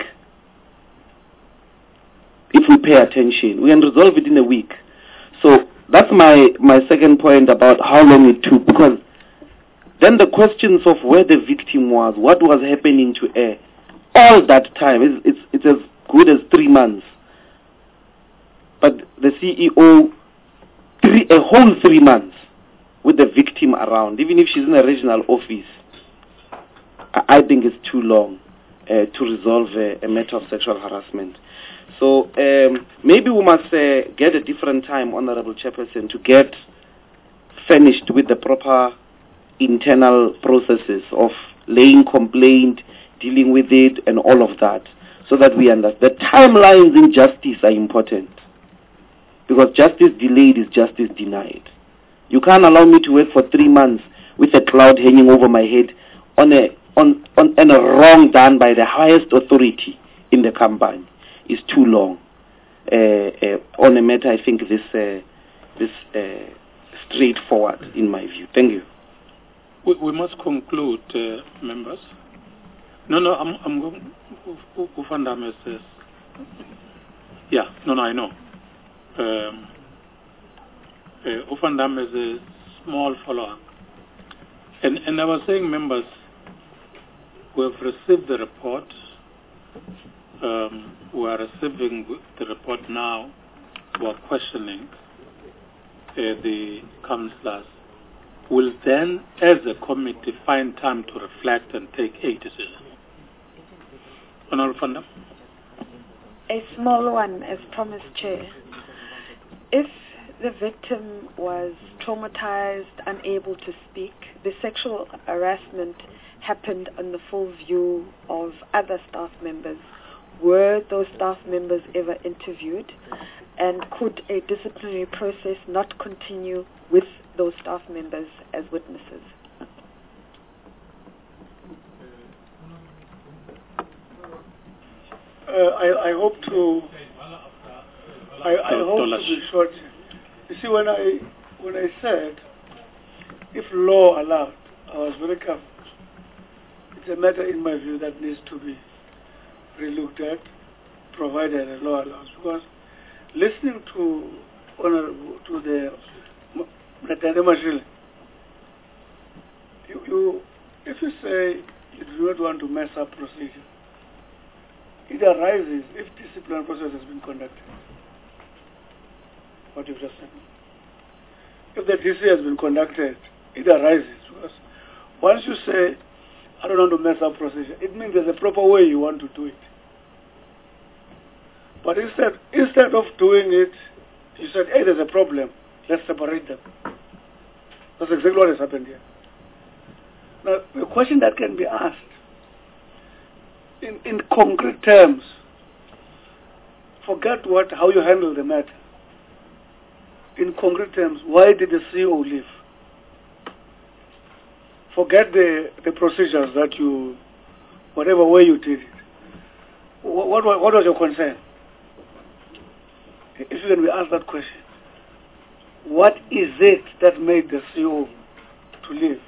If we pay attention, we can resolve it in a week. So that's my second point about how long it took, because then the questions of where the victim was, what was happening to her, all that time, it's as good as 3 months. But the CEO, a whole 3 months with the victim around, even if she's in a regional office, I think it's too long to resolve a matter of sexual harassment. So maybe we must get a different time, Honorable Chairperson, to get finished with the proper internal processes of laying complaint, dealing with it, and all of that, so that we understand. The timelines in justice are important, because justice delayed is justice denied. You can't allow me to wait for 3 months with a cloud hanging over my head on a wrong done by the highest authority in the company. Is too long. On a matter, I think this straightforward in my view. Thank you. We must conclude, members. No, I'm going. Ufandam says. Yeah, no, I know. Ufandam is a small follow-up, and I was saying, members, we have received the report. We are receiving the report now. We are questioning the councillors. Will then, as a committee, find time to reflect and take a decision. Honourable Fanda? A small one, as promised, Chair. If the victim was traumatized, unable to speak, the sexual harassment happened on the full view of other staff members. Were those staff members ever interviewed? And could a disciplinary process not continue with those staff members as witnesses? I hope to be short. You see, when I said if law allowed, I was very careful. It's a matter, in my view, that needs to be relooked at, provided the law allows. Because listening to the Mashile, if you say you do not want to mess up procedure, it arises if disciplinary process has been conducted. What you've just said. If the DC has been conducted, it arises. Because once you say, I don't want to mess up procedure, it means there's a proper way you want to do it. But instead of doing it, you said, hey, there's a problem, let's separate them. That's exactly what has happened here. Now, the question that can be asked, in concrete terms, forget how you handle the matter. In concrete terms, why did the CEO leave? Forget the procedures that whatever way you did it. What was your concern? If you can be asked that question, what is it that made the CEO to leave?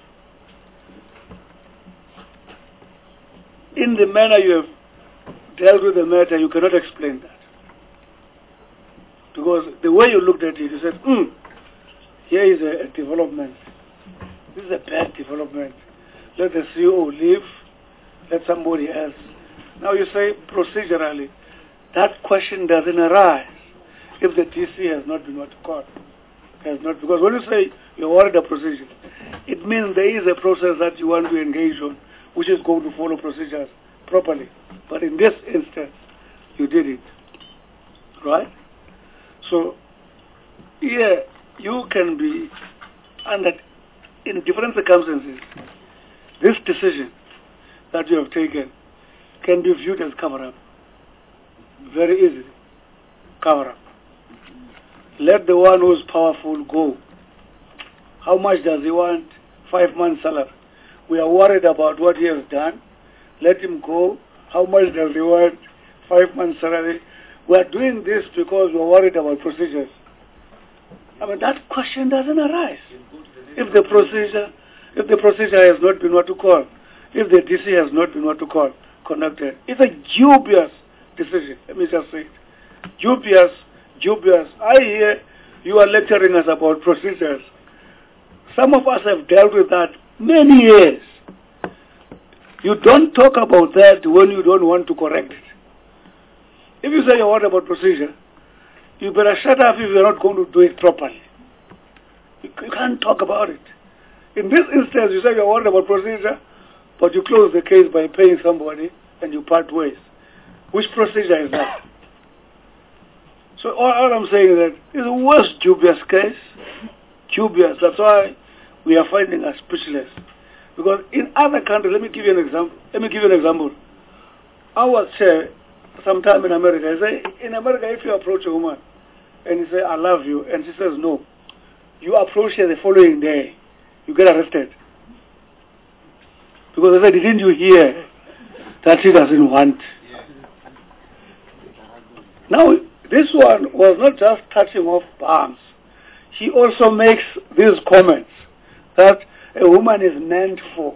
In the manner you have dealt with the matter, you cannot explain that. Because the way you looked at it, you said, here is a development. This is a bad development. Let the CEO leave, let somebody else. Now you say procedurally, that question doesn't arise if the DC has not been what caught. Because when you say you ordered a procedure, it means there is a process that you want to engage on, which is going to follow procedures properly. But in this instance, you did it. Right? So, here, you can be under, in different circumstances, this decision that you have taken can be viewed as cover-up. Very easily. Cover-up. Let the one who's powerful go. How much does he want? 5 months salary. We are worried about what he has done. Let him go. How much does he want? 5 months salary. We are doing this because we are worried about procedures. I mean, that question doesn't arise. If the procedure has not been what to call, if the DC has not been what to call, conducted, it's a dubious decision. Let me just say it. Dubious. I hear you are lecturing us about procedures. Some of us have dealt with that many years. You don't talk about that when you don't want to correct it. If you say you're worried about procedure, you better shut up if you're not going to do it properly. You can't talk about it. In this instance, you say you're worried about procedure, but you close the case by paying somebody and you part ways. Which procedure is that? So all I'm saying is that it's the worst dubious case. Dubious. That's why we are finding us speechless. Because in other countries, let me give you an example. I was sometime in America. I say, in America, if you approach a woman and you say, I love you, and she says no, you approach her the following day, you get arrested. Because I said, didn't you hear that she doesn't want? Now, this one was not just touching off palms. He also makes these comments that a woman is meant for.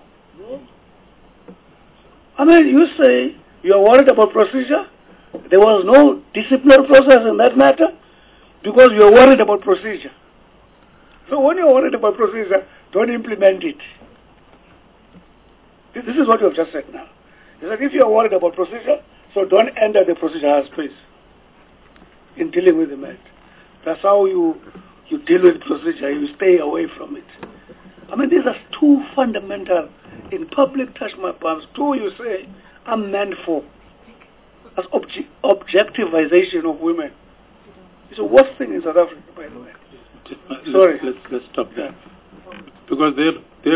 I mean, you say you are worried about procedure. There was no disciplinary process in that matter because you are worried about procedure. So when you are worried about procedure, don't implement it. This is what you have just said now. You said if you are worried about procedure, so don't enter the procedure space in dealing with the matter. That's how you deal with procedure. You stay away from it. I mean, these are two fundamental. In public, touch my palms. Two, you say, I'm meant for. As objectivization of women. It's the worst thing in South Africa, by the way. Sorry. Let's stop there. Because they've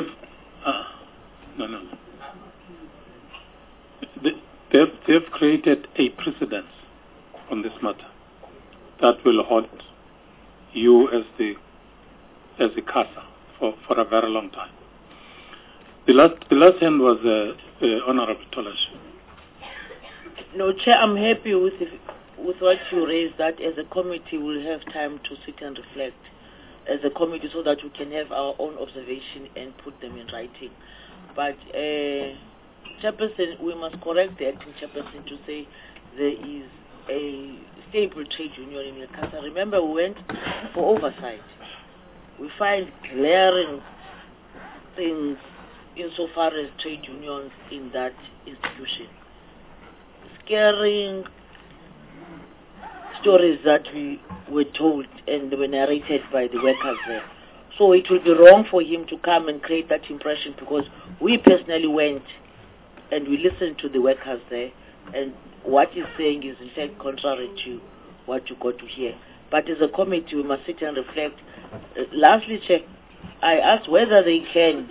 created a precedent on this matter that will haunt you as the CASA for a very long time. The last hand was Honorable Tolash. No, Chair, I'm happy with what you raised, that as a committee we'll have time to sit and reflect as a committee so that we can have our own observation and put them in writing. But Chairperson, we must correct the acting Chairperson to say there is a stable trade union in the CASA. Remember, we went for oversight. We find glaring things insofar as trade unions in that institution. Scaring stories that we were told and were narrated by the workers there. So it will be wrong for him to come and create that impression because we personally went and we listened to the workers there, and what he's saying is in fact contrary to what you got to hear. But as a committee, we must sit and reflect. Lastly, Chair, I asked whether they can,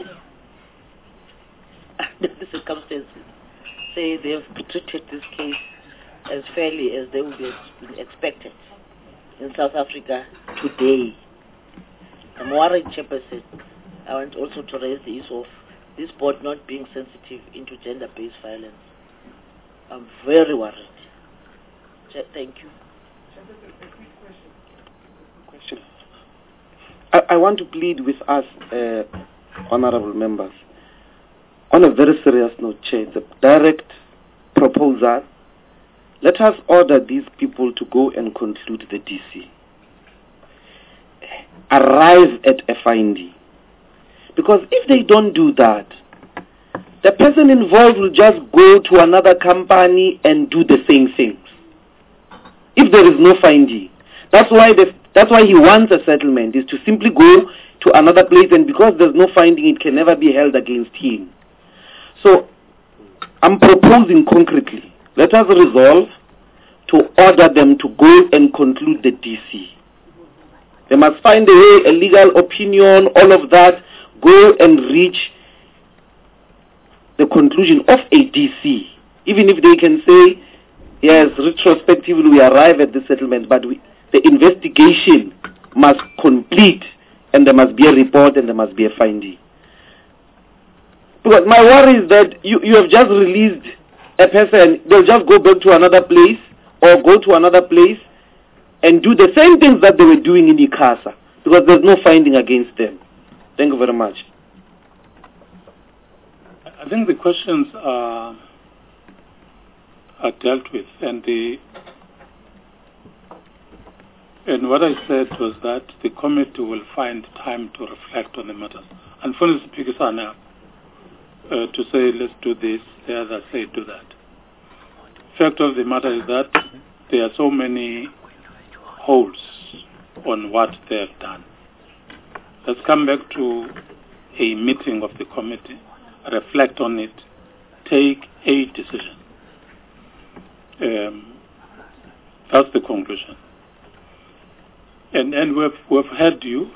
under the circumstances, say they have treated this case as fairly as they would have expected in South Africa today. I'm worried, Chairperson. I want also to raise the issue of this board not being sensitive into gender-based violence. I'm very worried. Thank you. Question. I want to plead with us, honorable members, on a very serious note, Chair. It's a direct proposal. Let us order these people to go and conclude the DC. Arrive at a finding. Because if they don't do that, the person involved will just go to another company and do the same things. If there is no finding. That's why he wants a settlement, is to simply go to another place, and because there's no finding, it can never be held against him. So, I'm proposing concretely, let us resolve to order them to go and conclude the DC. They must find a way, a legal opinion, all of that, go and reach the conclusion of a DC. Even if they can say, yes, retrospectively we arrive at the settlement, but the investigation must complete, and there must be a report and there must be a finding. Because my worry is that you have just released a person, they'll just go back to another place or go to another place and do the same things that they were doing in ICASA, because there's no finding against them. Thank you very much. I think the questions are dealt with, and what I said was that the committee will find time to reflect on the matters. Unfortunately, speakers are now to say, let's do this, the others say, do that. Fact of the matter is that there are so many holes on what they have done. Let's come back to a meeting of the committee, reflect on it, take a decision. That's the conclusion. And we've heard you.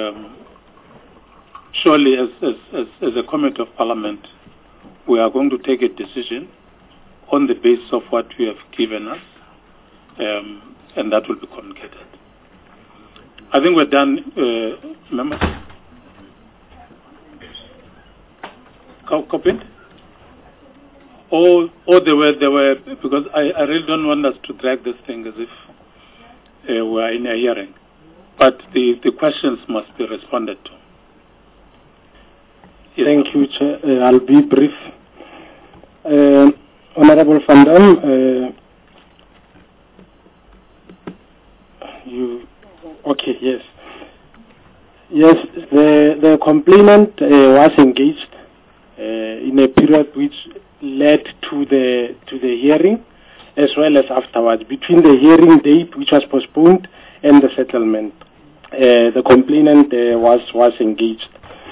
Surely, as a committee of parliament, we are going to take a decision on the basis of what you have given us, and that will be communicated. I think we're done, members. Copied? Or there were, because I really don't want us to drag this thing as if we're in a hearing. But the questions must be responded to. Yes. Thank you, Chair. I'll be brief. Honorable Van Dam, okay, yes. Yes, the complainant was engaged in a period which led to the hearing, as well as afterwards. Between the hearing date, which was postponed, and the settlement, the complainant was engaged.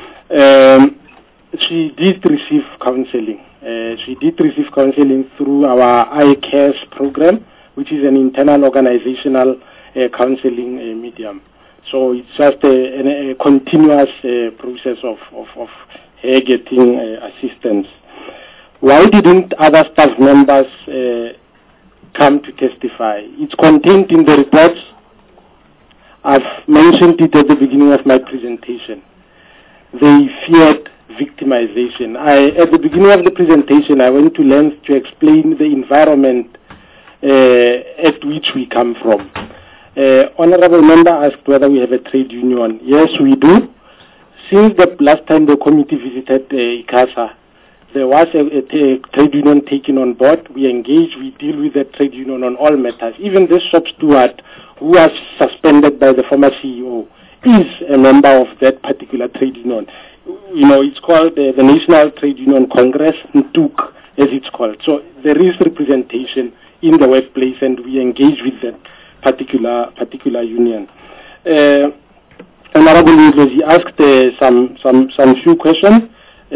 She did receive counseling. She did receive counseling through our iCares program, which is an internal organizational counseling medium. So it's just a continuous process of her getting assistance. Why didn't other staff members come to testify? It's contained in the reports. I've mentioned it at the beginning of my presentation. They feared victimization. At the beginning of the presentation, I went to length to explain the environment at which we come from. Honorable member asked whether we have a trade union. Yes, we do. Since the last time the committee visited ICASA, there was a trade union taken on board. We engage, we deal with the trade union on all matters. Even this shop steward, who was suspended by the former CEO, is a member of that particular trade union. You know, it's called the National Trade Union Congress, NTUC, as it's called. So there is representation in the workplace, and we engage with that particular union. Honorable Ndlozi asked some few questions.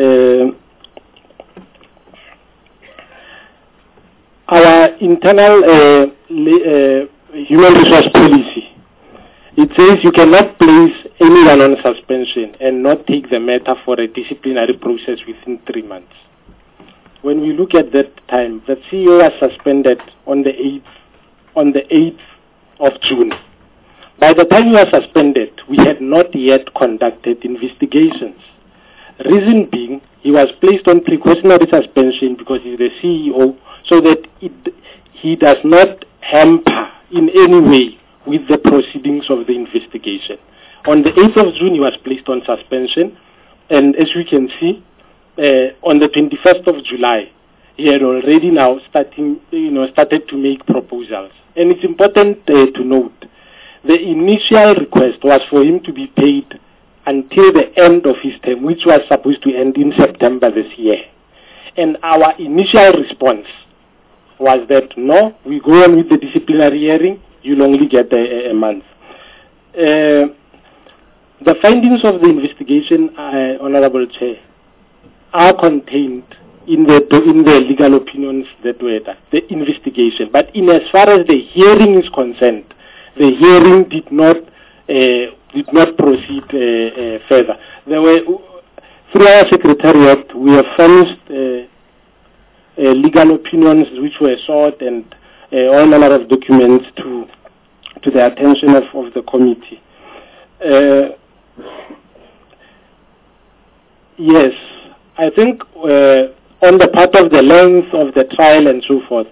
Our internal human resource policy, it says you cannot place anyone on suspension and not take the matter for a disciplinary process within 3 months. When we look at that time, the CEO was suspended on the 8th of June. By the time he was suspended, we had not yet conducted investigations. Reason being, he was placed on precautionary suspension because he's the CEO, so that he does not hamper in any way with the proceedings of the investigation. On the 8th of June, he was placed on suspension, and as we can see, on the 21st of July, he had already now started to make proposals. And it's important to note, the initial request was for him to be paid until the end of his term, which was supposed to end in September this year. And our initial response was that, no, we go on with the disciplinary hearing, you'll only get a month. The findings of the investigation, Honorable Chair, are contained in the legal opinions that were done, the investigation. But in as far as the hearing is concerned, the hearing did not proceed further. There were, through our secretariat, we have furnished legal opinions which were sought, and all manner of documents to the attention of the committee. Yes, I think on the part of the length of the trial and so forth,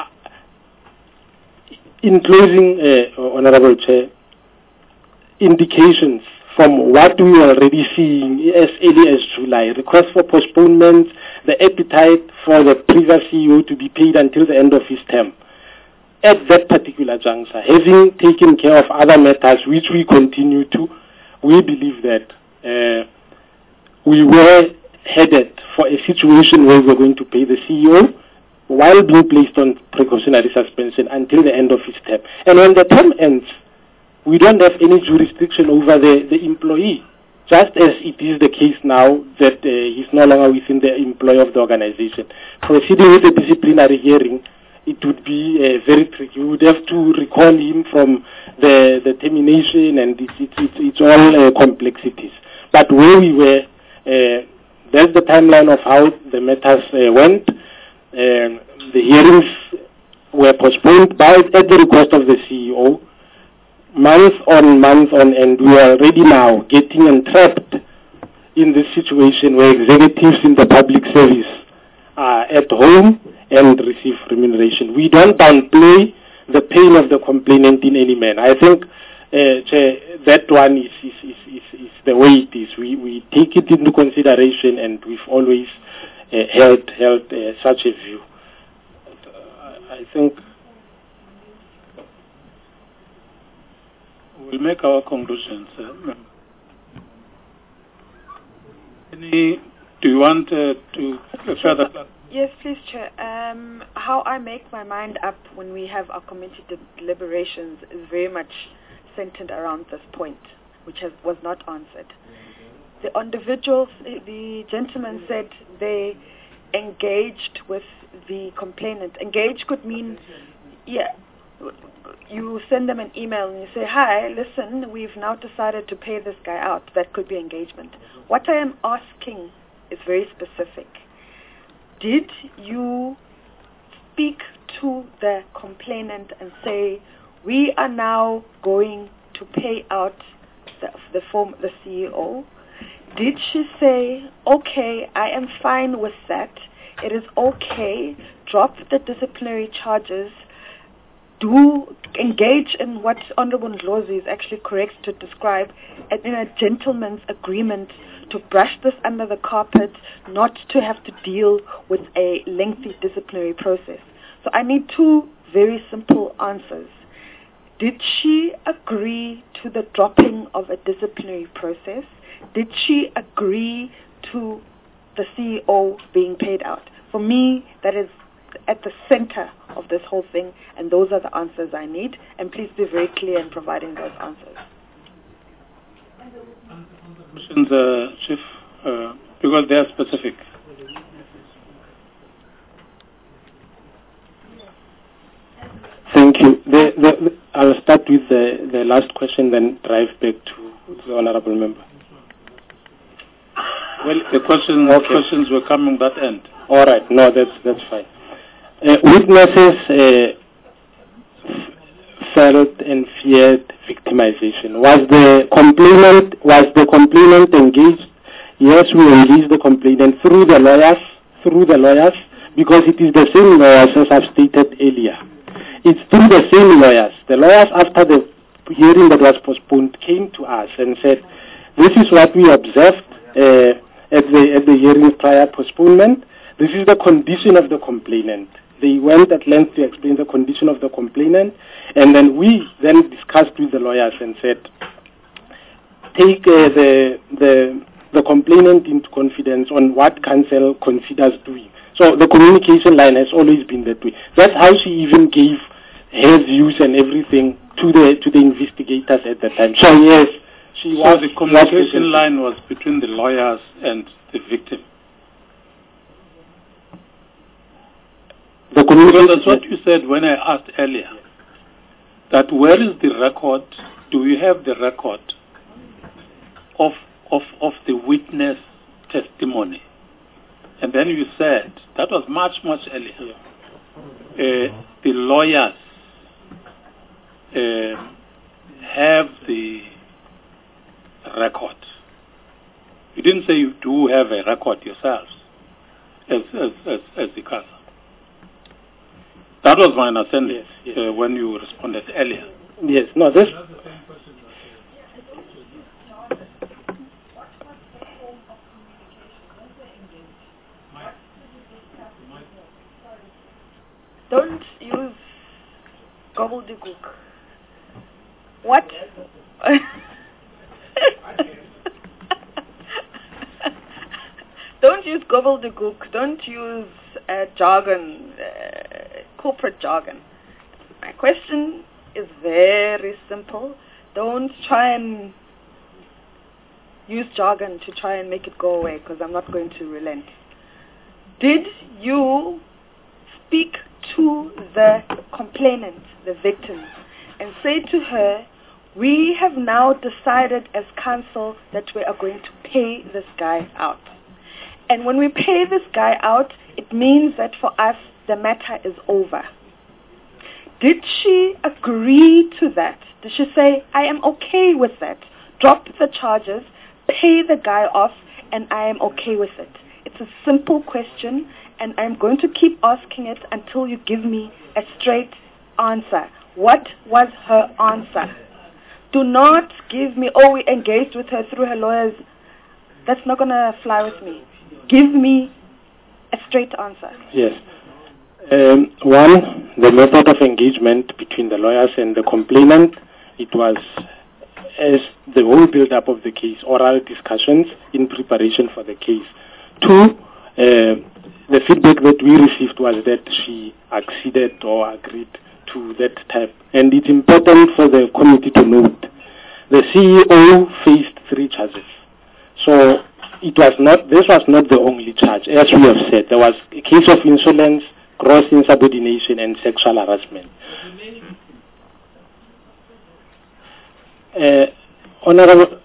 in closing, Honorable Chair, indications from what we are already seeing as early as July, request for postponement, the appetite for the previous CEO to be paid until the end of his term. At that particular juncture, having taken care of other matters which we continue to, we believe that we were headed for a situation where we were going to pay the CEO while being placed on precautionary suspension until the end of his term. And when the term ends, we don't have any jurisdiction over the employee, just as it is the case now that he's no longer within the employ of the organization. Proceeding with the disciplinary hearing, it would be very tricky. We would have to recall him from the termination, and it's all complexities. But where we were, that's the timeline of how the matters went. The hearings were postponed at the request of the CEO, month on, and we are already now getting entrapped in this situation where executives in the public service are at home and receive remuneration. We don't downplay the pain of the complainant in any manner. I think that one is the way it is. We take it into consideration, and we've always held such a view. I think we'll make our conclusions. Do you want to further? Yes, please, Chair. How I make my mind up when we have our committee deliberations is very much centered around this point, which was not answered. The individuals, the gentleman said they engaged with the complainant. Engage could mean, you send them an email and you say, hi, listen, we've now decided to pay this guy out. That could be engagement. What I am asking is very specific. Did you speak to the complainant and say, we are now going to pay out the CEO? Did she say, okay, I am fine with that. It is okay, drop the disciplinary charges, do engage in what Honorable Ndlozi is actually correct to describe in a gentleman's agreement to brush this under the carpet, not to have to deal with a lengthy disciplinary process. So I need two very simple answers. Did she agree to the dropping of a disciplinary process? Did she agree to the CEO being paid out? For me, that is at the center of this whole thing, and those are the answers I need. And please be very clear in providing those answers. Questions, Chief, because they are specific. Thank you. I'll start with the last question, then drive back to the Honourable Member. Well, the questions were coming that end. All right. No, that's fine. Witnesses felt and feared victimization. Was the complainant engaged? Yes, we released the complainant through the lawyers, because it is the same lawyers as I've stated earlier. It's through the same lawyers. The lawyers, after the hearing that was postponed, came to us and said, this is what we observed at the hearing prior postponement. This is the condition of the complainant. They went at length to explain the condition of the complainant, and then we then discussed with the lawyers and said, take the complainant into confidence on what counsel considers doing. So the communication line has always been that way. That's how she even gave her views and everything to the investigators at the time. So yes, the communication line was between the lawyers and the victim. Because that's what you said when I asked earlier, that where is the record, do we have the record of the witness testimony And then you said, that was much, much earlier, the lawyers have the record. You didn't say you do have a record yourselves as the council. That was my understanding when you responded earlier. Yes, no, this... Don't use gobbledygook. What? Don't use gobbledygook. Don't use jargon, corporate jargon. My question is very simple. Don't try and use jargon to try and make it go away, because I'm not going to relent. Did you speak to the complainant, the victim, and say to her, we have now decided as council that we are going to pay this guy out. And when we pay this guy out, it means that for us, the matter is over. Did she agree to that? Did she say, I am okay with that? Drop the charges, pay the guy off, and I am okay with it. It's a simple question, and I'm going to keep asking it until you give me a straight answer. What was her answer? Do not give me, we engaged with her through her lawyers. That's not going to fly with me. Give me a straight answer. Yes. One, the method of engagement between the lawyers and the complainant, it was, as the whole build-up of the case, oral discussions in preparation for the case. Two, the feedback that we received was that she acceded or agreed to that type. And it's important for the committee to note, the CEO faced 3 charges. So this was not the only charge. As we have said, there was a case of insolence, gross insubordination, and sexual harassment. Honorable,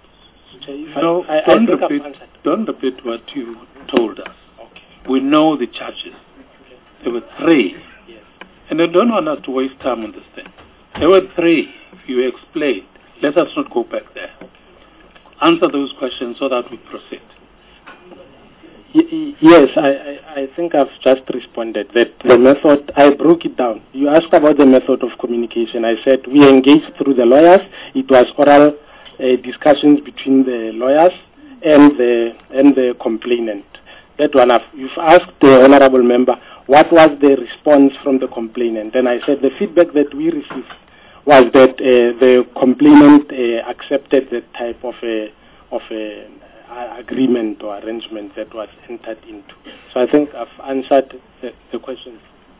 don't repeat what you told us. Okay. We know the charges. There were 3. Yes. And I don't want us to waste time on this thing. There were 3. You explained. Let us not go back there. Answer those questions so that we proceed. Yes, I think I've just responded that the method, I broke it down. You asked about the method of communication. I said we engaged through the lawyers. It was oral discussions between the lawyers and the complainant. That one, you've asked the honorable member, what was the response from the complainant? And I said the feedback that we received was that the complainant accepted that type of agreement or arrangement that was entered into. So I think I've answered the question.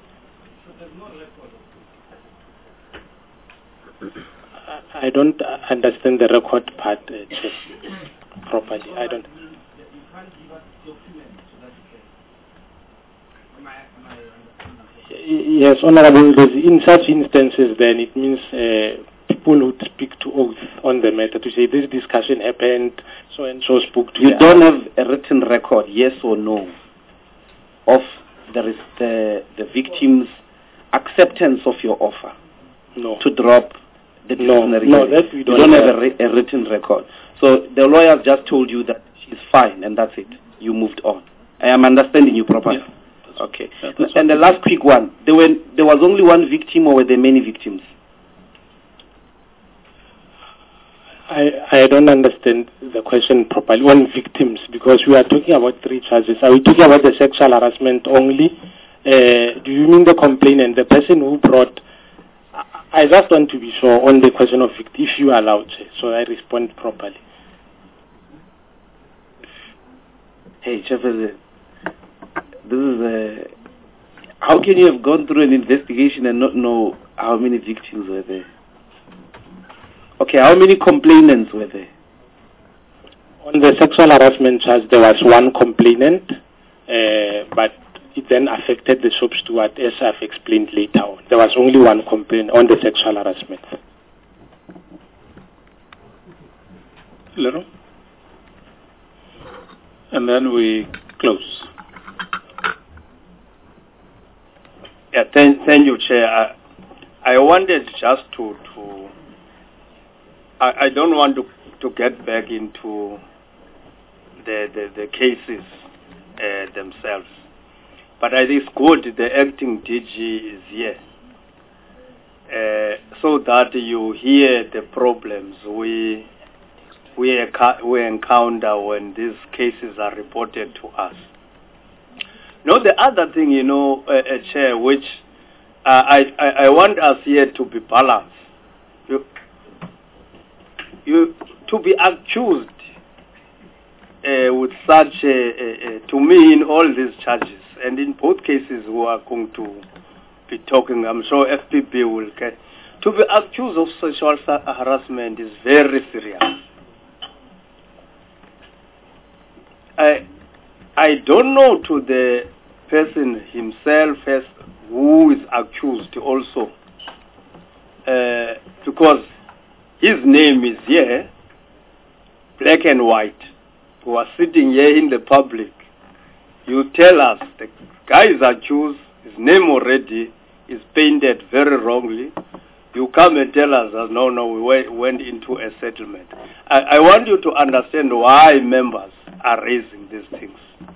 I don't understand the record part properly. I don't. Yes, Honorable, in such instances then it means people would speak to oath on the matter to say this discussion happened, so and so spoke to you. You don't have a written record, yes or no, of the victim's acceptance of your offer? No. To drop the disciplinary No, that we don't you don't have a written record. So the lawyer just told you that she's fine and that's it. You moved on. I am understanding you properly. Yeah. Okay. And the last quick one. There was only one victim, or were there many victims? I don't understand the question properly. One victims, because we are talking about 3 charges. Are we talking about the sexual harassment only? Do you mean the complainant, the person who brought? I just want to be sure on the question of victim, if you are allowed, so I respond properly. Hey, Chairperson, this is how can you have gone through an investigation and not know how many victims were there? Okay, how many complainants were there? On the sexual harassment charge, there was 1 complainant, but it then affected the shop steward, as I've explained later on. There was only 1 complaint on the sexual harassment. Little. And then we close. Yeah, thank you, Chair. I wanted just to I don't want to get back into the cases themselves, but I think it's good the acting DG is here, so that you hear the problems we encounter when these cases are reported to us. Now, the other thing, Chair, which I want us here to be balanced. You to be accused with such, to me, in all these charges, and in both cases we are going to be talking, I'm sure FPP will get, to be accused of sexual harassment is very serious. I don't know to the person himself as who is accused also, because his name is here, black and white, who are sitting here in the public. You tell us the guy is accused, his name already is painted very wrongly. You come and tell us, no, we went into a settlement. I want you to understand why members are raising these things.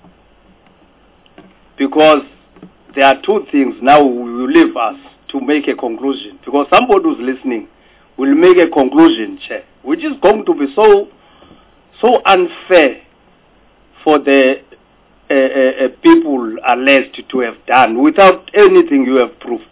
Because there are two things now will leave us to make a conclusion. Because somebody who's listening will make a conclusion, Chair, which is going to be so unfair for the people alleged to have done without anything you have proved.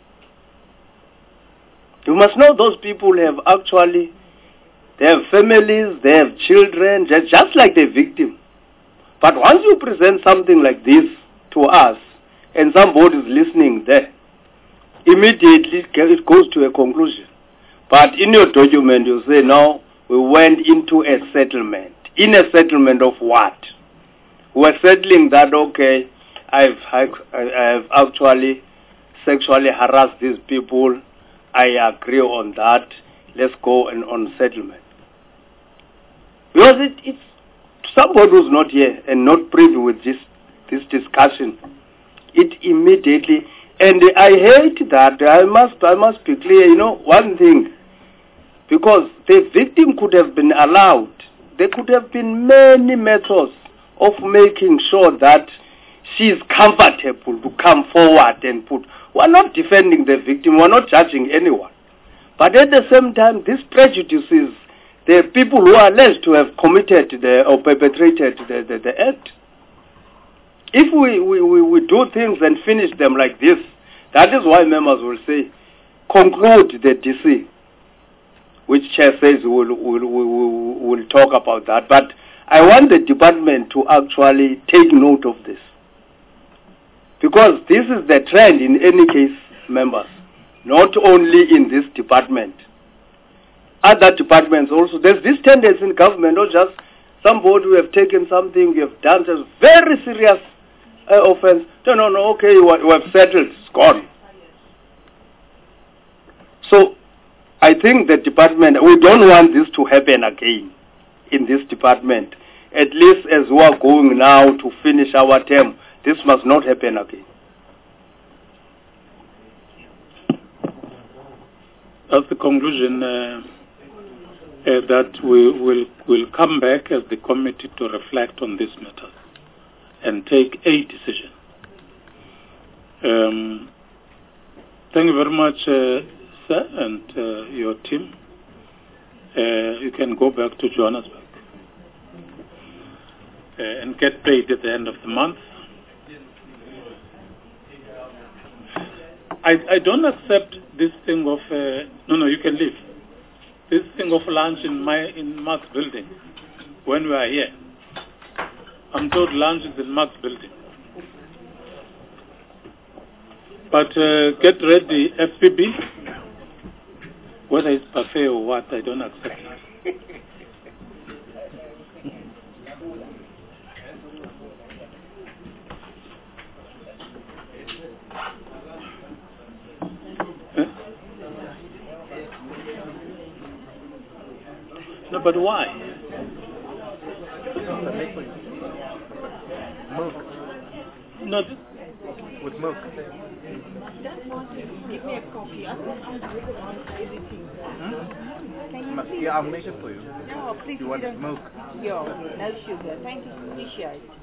You must know those people have actually, they have families, they have children, just like the victim. But once you present something like this to us, and somebody is listening there, immediately it goes to a conclusion. But in your document you say, no, we went into a settlement. In a settlement of what? We're settling that, okay, I've actually sexually harassed these people. I agree on that. Let's go on settlement. Because it's somebody who's not here and not privy with this discussion. It immediately, and I hate that. I must be clear. One thing, because the victim could have been allowed. There could have been many methods of making sure that she is comfortable to come forward and put. We're not defending the victim. We're not judging anyone. But at the same time, this prejudices the people who are alleged to have committed or perpetrated the act. If we do things and finish them like this, that is why members will say, conclude the DC, which Chair says we'll talk about that. But I want the department to actually take note of this. Because this is the trend in any case, members, not only in this department. Other departments also, there's this tendency in government, not just somebody who have taken something, you have done a very serious offense. No, okay, we have settled, it's gone. So, I think the department, we don't want this to happen again in this department. At least as we are going now to finish our term, this must not happen again. That's the conclusion that we will come back as the committee to reflect on this matter and take a decision. Thank you very much, sir, and your team. You can go back to Johannesburg and get paid at the end of the month. I don't accept this thing of no, you can leave. This thing of lunch in Mark's building when we are here. I'm told lunch is in Mark's building. But get ready, FPB. Whether it's buffet or what, I don't accept it. No, but why? No, With milk. Give me a coffee. I think I'm really on everything. Yeah, I'll make it for you. No, please. You want milk? Yeah, no sugar. Thank you. Appreciate it.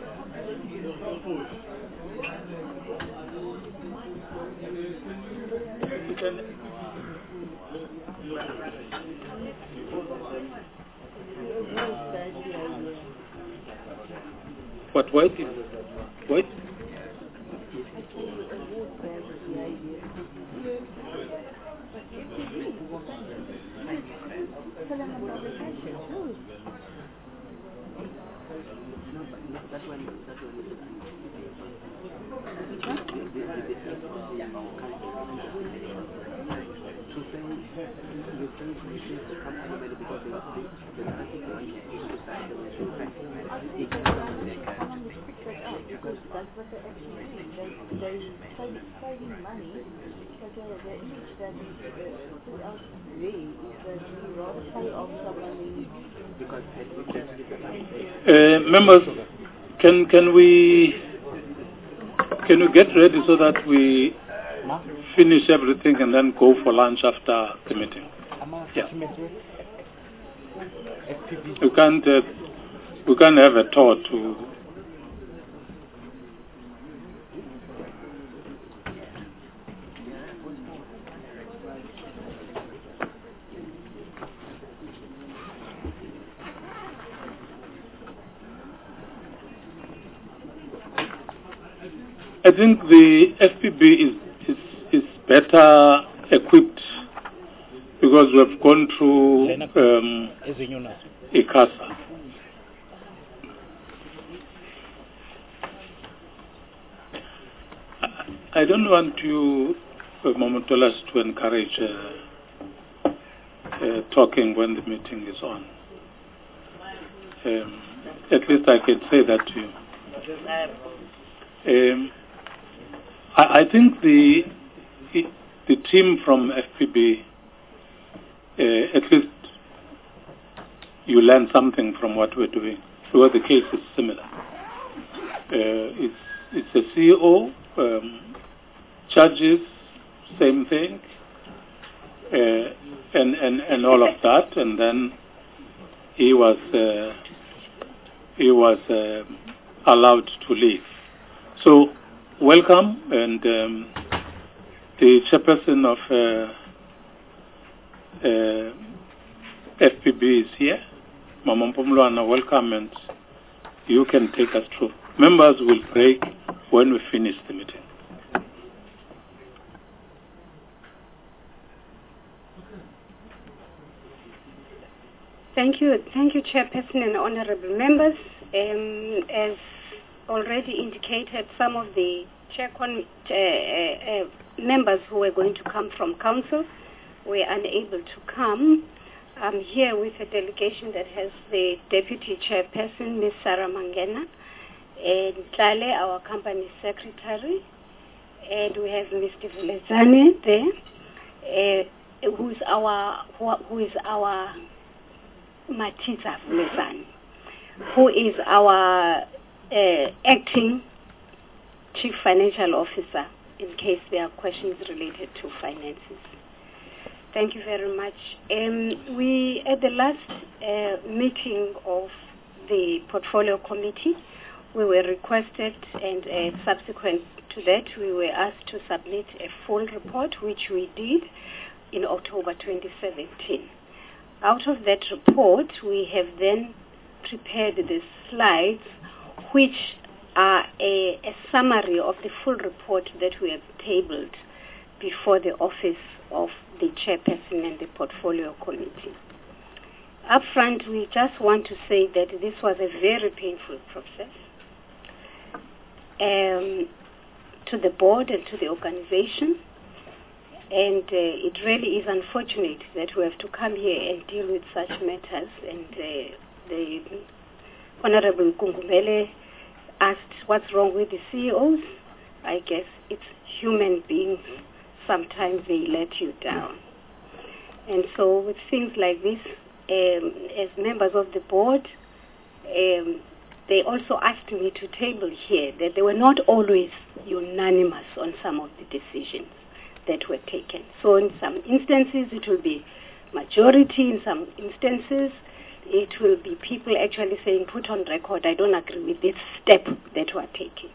What, white? White? That's what they're actually doing. They're saving money, but the image that is put out there is that we rather pay off someone members, can we get ready so that we finish everything and then go for lunch after the meeting? Yeah. We can't have a tour to. I think the FPB is better equipped because we have gone through ICASA. I don't want you, Mamotolas, to encourage talking when the meeting is on. At least I can say that to you. I think the team from FPB, at least you learn something from what we're doing, because the case is similar. It's a CEO, charges, same thing, and all of that, and then he was allowed to leave. So welcome, and the chairperson of FPB is here. Mama Mpumlwana, welcome, and you can take us through. Members will break when we finish the meeting. Thank you, Chairperson and honorable members. As already indicated, some of the members who were going to come from council were unable to come. I'm here with a delegation that has the Deputy Chairperson, Ms. Sarah Mangena, and Tlale, our Company Secretary, and we have Mr. Vilezane there, who is our Matiza Vilezane, who is our acting Chief Financial Officer, in case there are questions related to finances. Thank you very much. We, at the last meeting of the Portfolio Committee, we were requested, and subsequent to that, we were asked to submit a full report, which we did in October 2017. Out of that report, we have then prepared the slides, which are a summary of the full report that we have tabled before the office of the Chairperson and the Portfolio Committee. Up front, we just want to say that this was a very painful process to the board and to the organization, and it really is unfortunate that we have to come here and deal with such matters. And the Honorable Gungumele asked what's wrong with the CEOs. I guess it's human beings. Sometimes they let you down. And so with things like this, as members of the board, they also asked me to table here that they were not always unanimous on some of the decisions that were taken. So in some instances it will be majority, in some instances it will be people actually saying, put on record, I don't agree with this step that we're taking.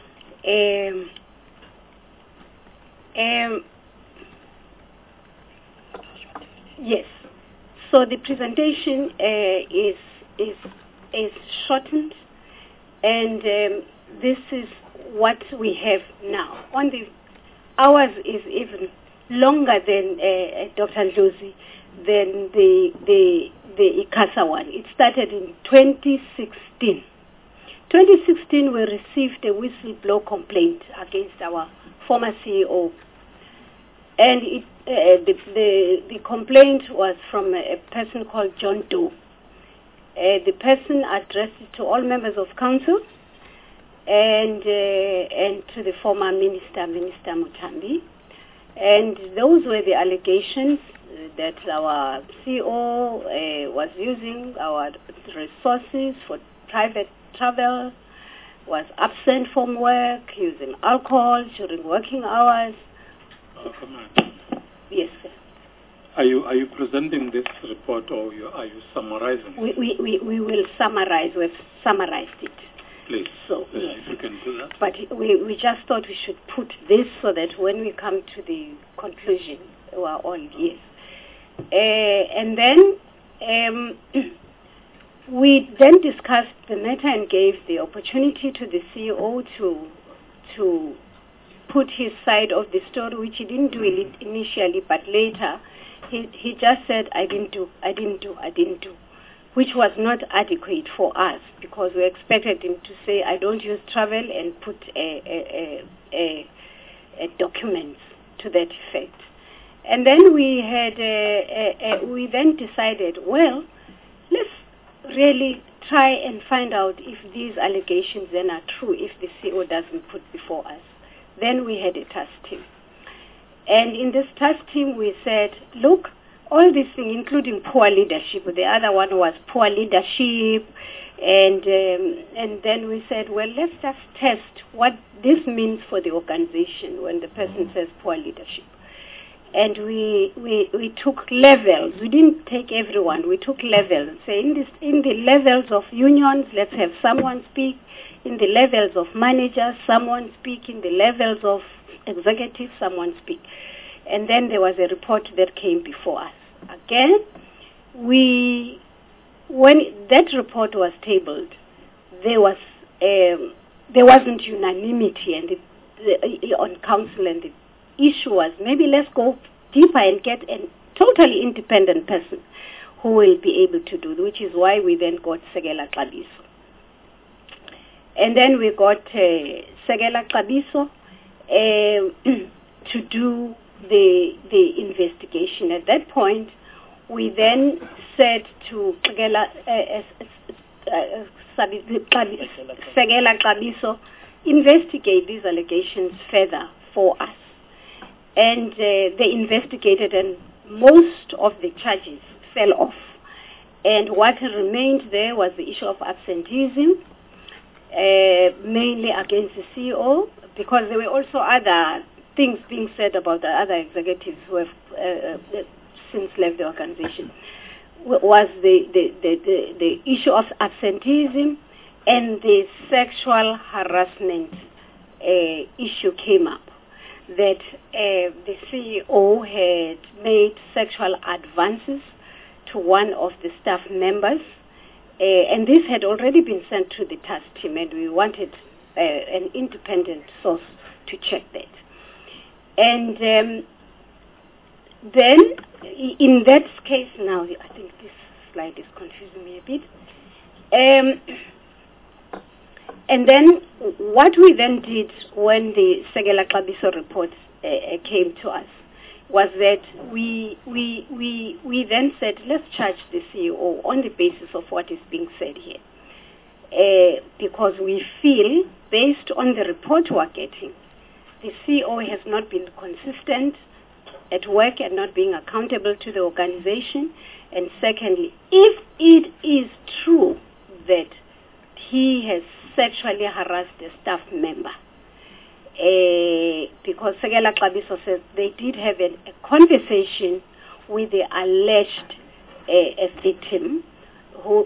Yes. So the presentation is shortened, and this is what we have now. On the ours is even longer than Dr. Ndlozi, than the ICASA one. It started in 2016. 2016, we received a whistleblower complaint against our former CEO, and the complaint was from a person called John Doe. The person addressed it to all members of council and to the former Minister Mutambi. And those were the allegations that our CEO was using our resources for private travel, was absent from work, using alcohol during working hours. Come on. Yes, sir. Are you presenting this report, or are you summarizing it? We will summarize. We've summarized it. Please, so if you can do that. But we just thought we should put this so that when we come to the conclusion, we're all yes. And then we then discussed the matter and gave the opportunity to the CEO to put his side of the story, which he didn't do initially, but later he just said, I didn't do, which was not adequate for us, because we expected him to say, I don't use travel, and put a documents to that effect. And then we then decided, well, let's really try and find out if these allegations then are true, if the CEO doesn't put before us. Then we had a task team. And in this task team, we said, look, all these things, including poor leadership. The other one was poor leadership. And then we said, well, let's just test what this means for the organization when the person says poor leadership. And we took levels. We didn't take everyone. We took levels. Say in the levels of unions, let's have someone speak. In the levels of managers, someone speak. In the levels of executives, someone speak. And then there was a report that came before us. Again, when that report was tabled, there wasn't unanimity on council, and the issue was, maybe let's go deeper and get a totally independent person who will be able to do it, which is why we then got Sekela Xabiso. And then we got Sekela Xabiso to do the investigation. At that point, we then said to Sekela Xabiso, investigate these allegations further for us. And they investigated, and most of the charges fell off. And what remained there was the issue of absenteeism, mainly against the CEO, because there were also other things being said about the other executives who have since left the organization. Was the issue of absenteeism, and the sexual harassment issue came up, that the CEO had made sexual advances to one of the staff members, and this had already been sent to the task team, and we wanted an independent source to check that. And then, in that case now, I think this slide is confusing me a bit. And then, what we then did when the Sekela Xabiso report came to us was that we then said, let's charge the CEO on the basis of what is being said here. Because we feel, based on the report we're getting, the CEO has not been consistent at work and not being accountable to the organization. And secondly, if it is true that he has sexually harassed a staff member. Because Sekela Xabiso says they did have a conversation with the alleged victim who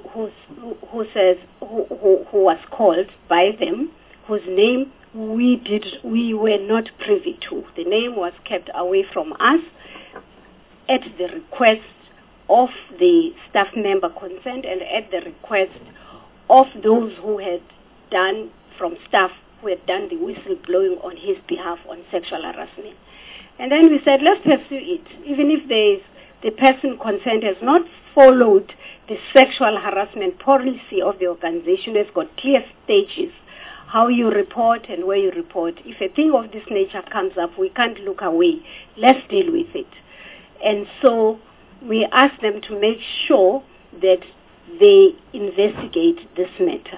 was called by them, whose name we were not privy to. The name was kept away from us at the request of the staff member concerned and at the request of those who had done, from staff who had done the whistleblowing on his behalf on sexual harassment. And then we said, let's pursue it. Even if the person concerned has not followed the sexual harassment policy of the organization, has got clear stages, how you report and where you report. If a thing of this nature comes up, we can't look away. Let's deal with it. And so we asked them to make sure that they investigate this matter.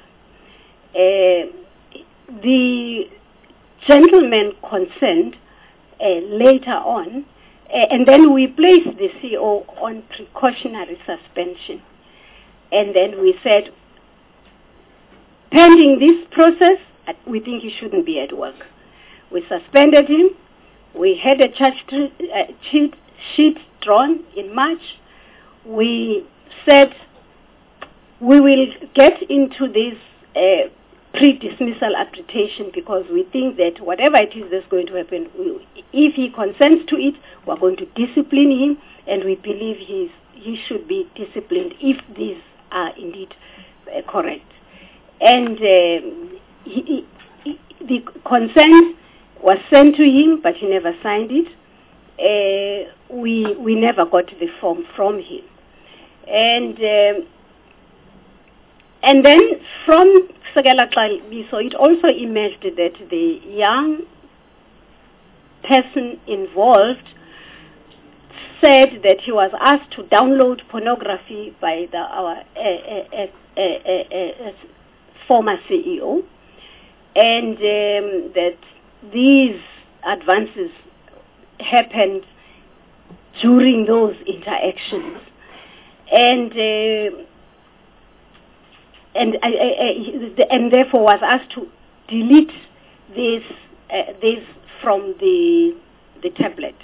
The gentleman concerned later on, and then we placed the CEO on precautionary suspension. And then we said, pending this process, we think he shouldn't be at work. We suspended him. We had a charge sheet drawn in March. We said we will get into this pre-dismissal application because we think that whatever it is that's going to happen, if he consents to it, we're going to discipline him, and we believe he should be disciplined if these are indeed correct. And the consent was sent to him, but he never signed it. We never got the form from him. And then from Sekela Xabiso, it also emerged that the young person involved said that he was asked to download pornography by our former CEO, and that these advances happened during those interactions, and therefore was asked to delete this from the tablet.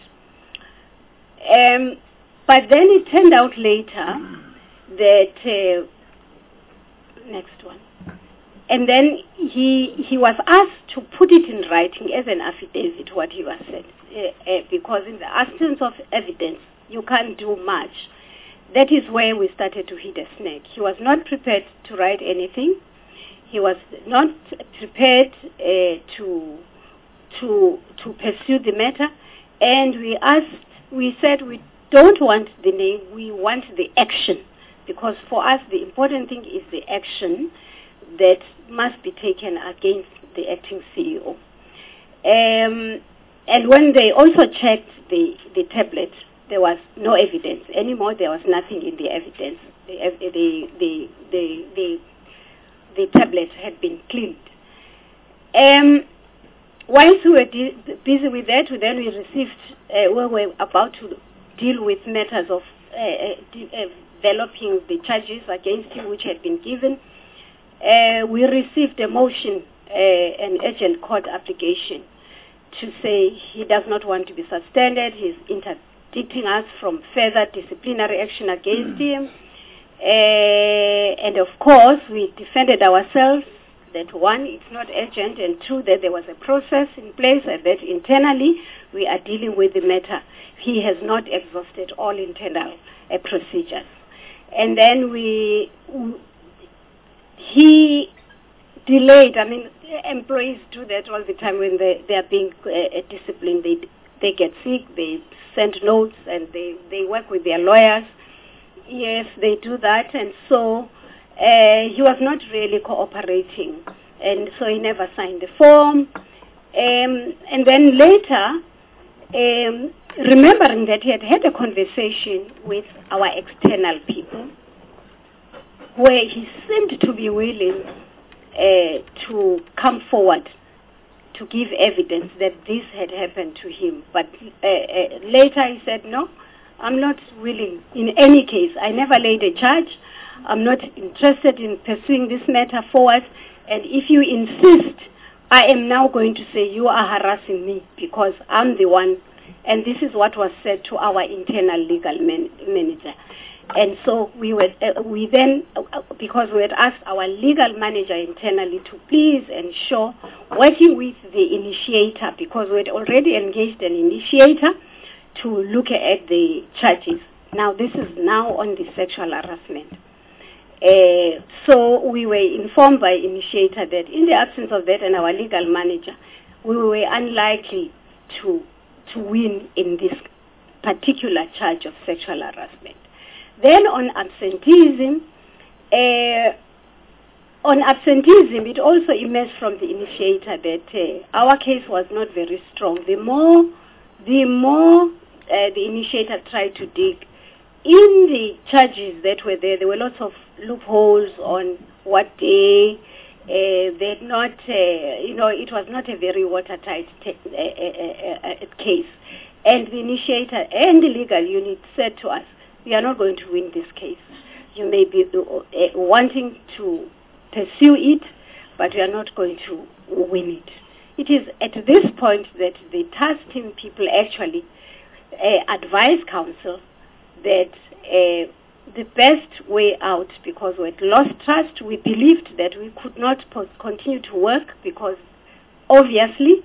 But then it turned out later that next one, and then he was asked to put it in writing as an affidavit what he was said, because in the absence of evidence you can't do much. That is where we started to hit a snag. He was not prepared to write anything. He was not prepared to pursue the matter, and we said we don't want the name, we want the action, because for us the important thing is the action that must be taken against the acting CEO. And when they also checked the tablet, there was no evidence anymore. There was nothing in the evidence. The tablet had been cleaned. Whilst we were busy with that, then we received, we were about to deal with matters of developing the charges against him which had been given. We received a motion, an urgent court application, to say he does not want to be suspended. He's interdicting us from further disciplinary action against him. And of course, we defended ourselves that one, it's not urgent, and two, that there was a process in place and that internally we are dealing with the matter. He has not exhausted all internal procedures. And then he delayed. I mean, employees do that all the time when they are being disciplined. They get sick, they send notes, and they work with their lawyers. Yes, they do that, and so he was not really cooperating, and so he never signed the form. And then later, remembering that he had had a conversation with our external people, where he seemed to be willing to come forward to give evidence that this had happened to him. But later he said, no, I'm not willing. In any case, I never laid a charge. I'm not interested in pursuing this matter forward. And if you insist, I am now going to say you are harassing me because I'm the one. And this is what was said to our internal legal manager. And so we then, because we had asked our legal manager internally to please ensure, working with the initiator, because we had already engaged an initiator to look at the charges. Now this is now on the sexual harassment. So we were informed by initiator that in the absence of that and our legal manager, we were unlikely to win in this particular charge of sexual harassment. Then on absenteeism, it also emerged from the initiator that our case was not very strong. The more the initiator tried to dig in the charges that were there were lots of loopholes on what day. They're not, it was not a very watertight case. And the initiator and the legal unit said to us, we are not going to win this case. You may be wanting to pursue it, but we are not going to win it. It is at this point that the task team people actually advised council that the best way out, because we had lost trust, we believed that we could not continue to work because obviously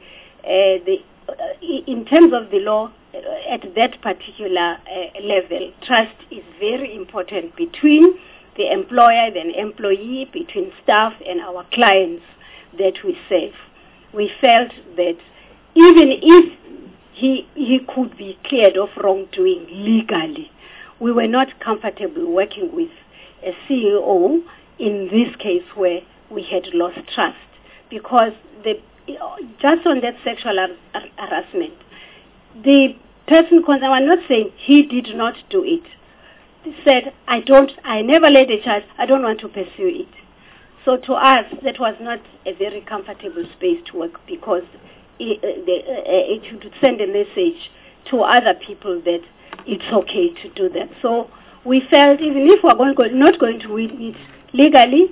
in terms of the law, at that particular level, trust is very important between the employer and employee, between staff and our clients that we serve. We felt that even if he could be cleared of wrongdoing legally, we were not comfortable working with a CEO in this case where we had lost trust, because just on that sexual harassment, the person concerned, I'm not saying he did not do it, said, I never laid a charge, I don't want to pursue it. So to us, that was not a very comfortable space to work, because it would send a message to other people that it's okay to do that. So we felt even if we're not going to win it legally,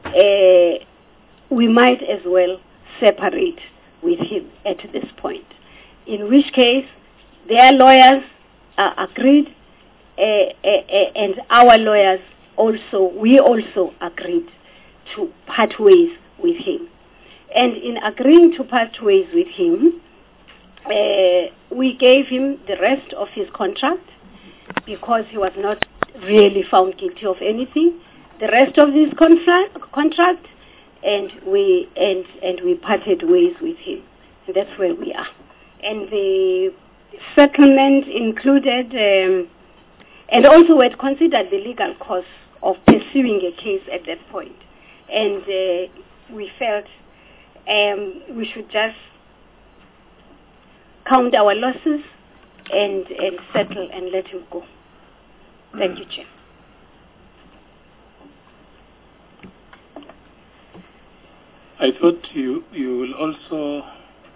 we might as well separate with him at this point. In which case, their lawyers agreed, and our lawyers we also agreed to part ways with him. And in agreeing to part ways with him, we gave him the rest of his contract because he was not really found guilty of anything. The rest of his contract, and we parted ways with him. And that's where we are. And the settlement included, and also we had considered the legal costs of pursuing a case at that point. And we felt we should just count our losses and settle and let him go. Thank you, Chair. I thought you will also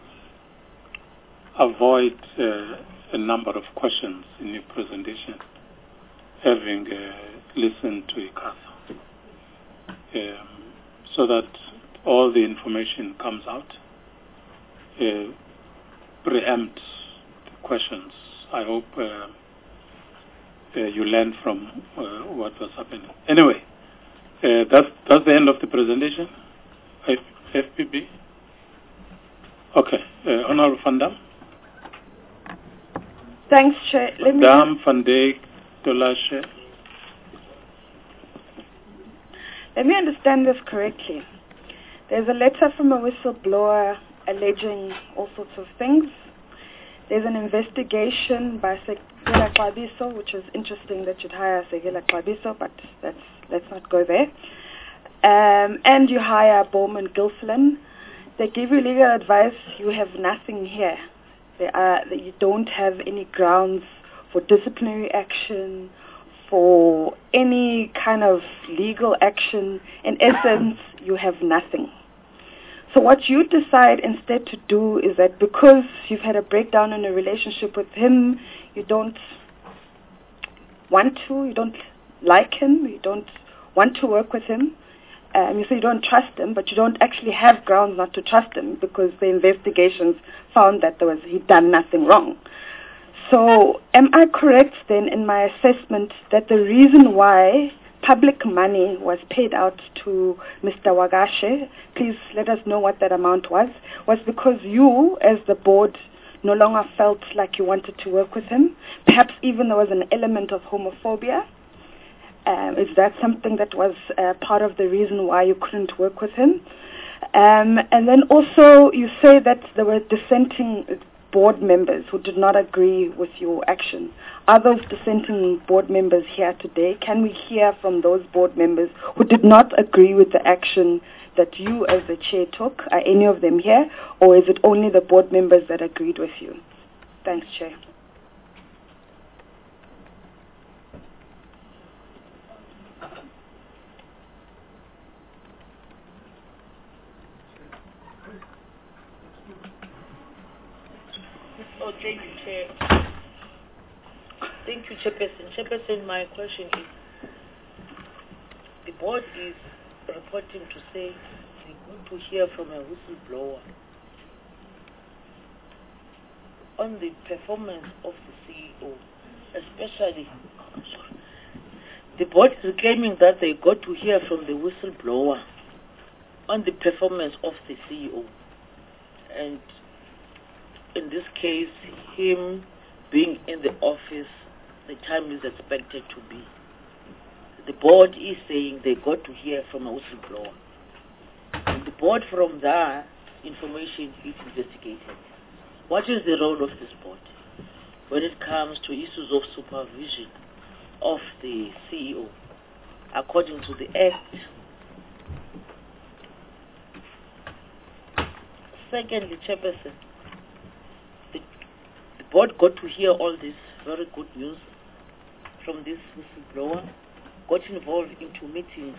avoid a number of questions in your presentation, having listened to ICASA, so that all the information comes out, preempt the questions. I hope you learn from what was happening. Anyway, that's the end of the presentation. FPB. Okay, Honorable Van Dam. Thanks, Chair. Dam, Van Dijk, Dolashe. Let me understand this correctly. There's a letter from a whistleblower alleging all sorts of things. There's an investigation by Sekela Xabiso, which is interesting that you'd hire Sekela Xabiso, but let's not go there. And you hire Bowman Gilfillan. They give you legal advice. You have nothing here. You don't have any grounds for disciplinary action, for any kind of legal action. In essence, you have nothing. So what you decide instead to do is that because you've had a breakdown in a relationship with him, you don't want to, you don't like him, you don't want to work with him. You say you don't trust him, but you don't actually have grounds not to trust him because the investigations found that he'd done nothing wrong. So am I correct then in my assessment that the reason why public money was paid out to Mr. Wagashe, please let us know what that amount was because you as the board no longer felt like you wanted to work with him? Perhaps even there was an element of homophobia? Is that something that was part of the reason why you couldn't work with him? And then also you say that there were dissenting board members who did not agree with your action. Are those dissenting board members here today? Can we hear from those board members who did not agree with the action that you as the chair took? Are any of them here? Or is it only the board members that agreed with you? Thanks, Chair. Oh, thank you, Chair. Thank you, Chairperson. Chairperson, my question is, the board is reporting to say we want to hear from a whistleblower on the performance of the CEO, especially. The board is claiming that they got to hear from the whistleblower on the performance of the CEO. And in this case, him being in the office, the time is expected to be. The board is saying they got to hear from a whistleblower. And the board from that information is investigated. What is the role of this board when it comes to issues of supervision of the CEO according to the Act? Secondly, Chairperson, the board got to hear all this very good news from this whistleblower, got involved into meetings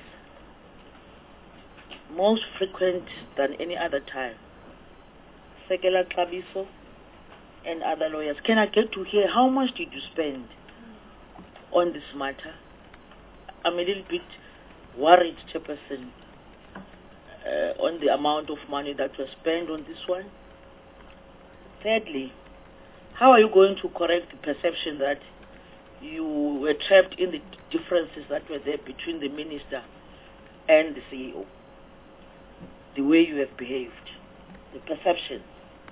most frequent than any other time. Sekela Klabiso and other lawyers. Can I get to hear how much did you spend on this matter? I'm a little bit worried, Chairperson, on the amount of money that was spent on this one. Thirdly, how are you going to correct the perception that you were trapped in the differences that were there between the minister and the CEO? The way you have behaved, the perception.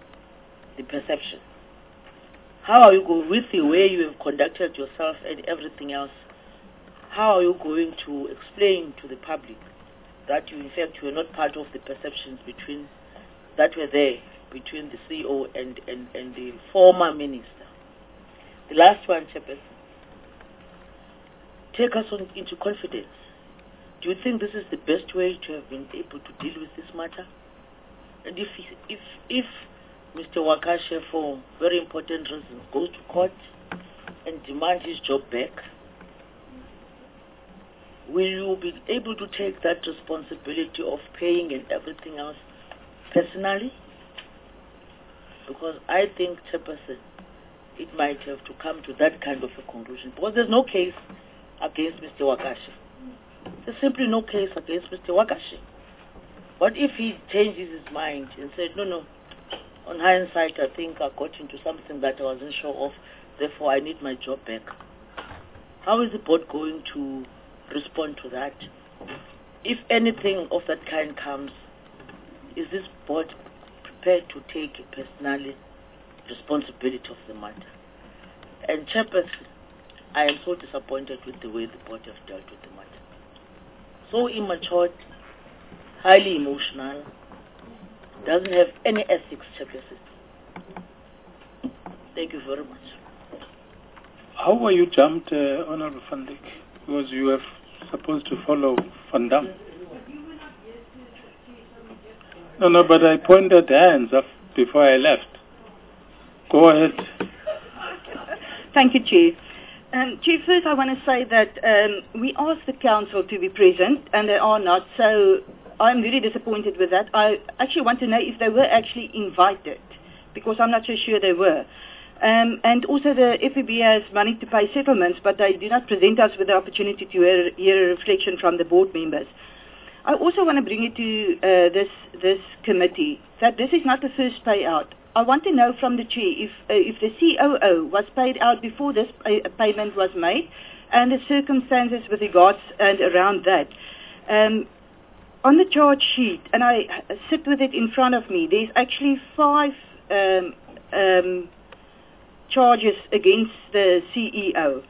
How are you going with the way you have conducted yourself and everything else? How are you going to explain to the public that you, in fact, were not part of the perceptions that were there between the CEO and the former minister? The last one, Chairperson, take us into confidence. Do you think this is the best way to have been able to deal with this matter? And if Mr. Wagashe, for very important reasons, goes to court and demands his job back, will you be able to take that responsibility of paying and everything else personally? Because I think, Chairperson, it might have to come to that kind of a conclusion. Because there's no case against Mr. Wagashe. There's simply no case against Mr. Wagashe. What if he changes his mind and said, no, on hindsight, I think I got into something that I wasn't sure of, therefore I need my job back? How is the board going to respond to that? If anything of that kind comes, is this board prepared to take personally responsibility of the matter? And Chairperson, I am so disappointed with the way the board has dealt with the matter. So immature, highly emotional, doesn't have any ethics, Chairperson. Thank you very much. How were you jumped, Honorable Van Dijk? Because you were supposed to follow Van Dam. No, but I pointed hands up before I left. Go ahead. Thank you, Chief. Chief, first I want to say that we asked the council to be present and they are not, so I'm really disappointed with that. I actually want to know if they were actually invited, because I'm not so sure they were. And also the FEB has money to pay settlements, but they do not present us with the opportunity to hear a reflection from the board members. I also want to bring it to this committee that this is not the first payout. I want to know from the chair if the COO was paid out before this payment was made, and the circumstances with regards and around that. On the charge sheet, and I sit with it in front of me, there's actually 5 charges against the CEO.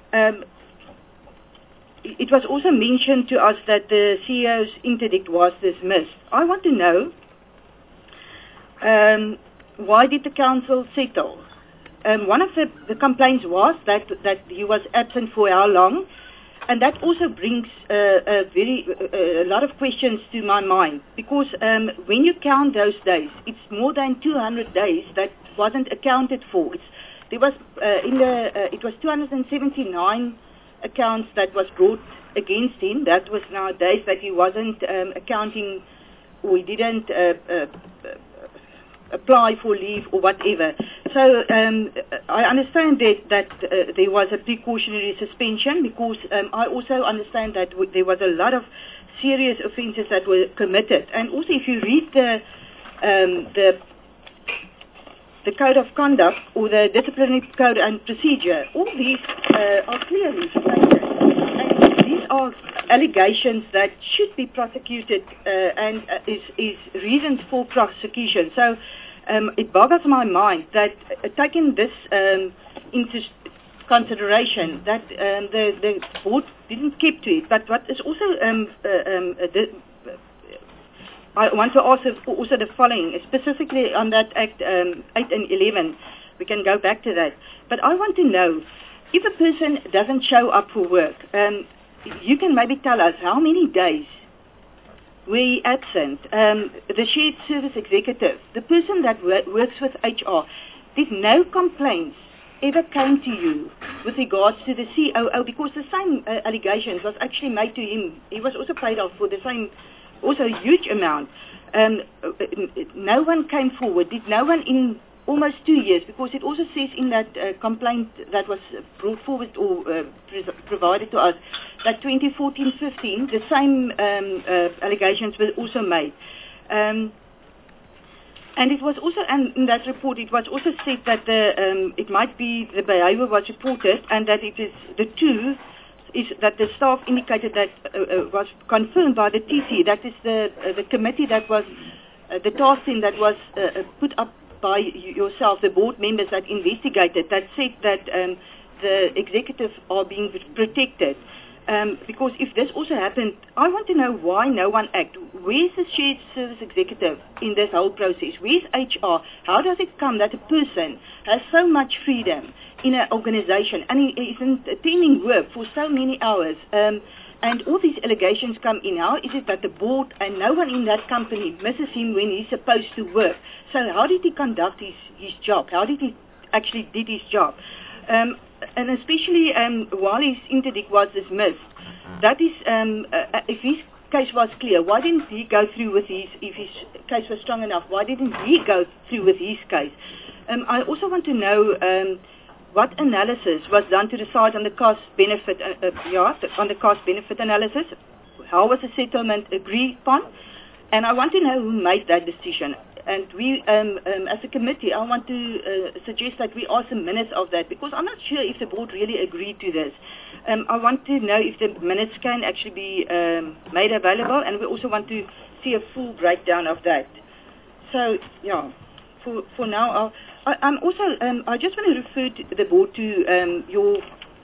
It was also mentioned to us that the CEO's interdict was dismissed. I want to know why did the council settle? One of the complaints was that he was absent for how long, and that also brings a lot of questions to my mind, because when you count those days, it's more than 200 days that wasn't accounted for. It was 279 accounts that was brought against him. That was now days that he wasn't accounting, or he didn't apply for leave or whatever. So I understand that there was a precautionary suspension, because I also understand that there was a lot of serious offences that were committed. And also, if you read the code of conduct or the disciplinary code and procedure, all these are clearly stated. And these are allegations that should be prosecuted and is reasons for prosecution. So it boggles my mind that taking this into consideration, that the board didn't keep to it. But what is also I want to ask also the following, specifically on that Act 8 and 11. We can go back to that. But I want to know, if a person doesn't show up for work, you can maybe tell us how many days were he absent. The shared service executive, the person that works with HR, did no complaints ever came to you with regards to the COO, because the same allegations was actually made to him. He was also paid off for the same, also a huge amount. No one came forward. Did no one in almost 2 years, because it also says in that complaint that was brought forward or provided to us that 2014-15 the same allegations were also made. And it was also, and in that report, it was also said that it might be the behavior was reported, and that it is the two is that the staff indicated that was confirmed by the TC. That is the committee that was the task team that was put up by yourself, the board members that investigated, that said that the executives are being protected. Because if this also happened, I want to know why no one acted. Where's the shared service executive in this whole process? Where's HR? How does it come that a person has so much freedom in an organization and he isn't attending work for so many hours? And all these allegations come in. How is it that the board and no one in that company misses him when he's supposed to work? So how did he conduct his job? How did he actually did his job? And especially while his interdict was dismissed, that is, if his case was clear, why didn't he go through with his, if his case was strong enough, why didn't he go through with his case? I also want to know what analysis was done to decide on the cost-benefit, on the cost-benefit analysis. How was the settlement agreed upon? And I want to know who made that decision. And we, as a committee, I want to suggest that we ask the minutes of that, because I'm not sure if the board really agreed to this. I want to know if the minutes can actually be made available, and we also want to see a full breakdown of that. So, yeah, for now, I'm also, I just want to refer to the board to your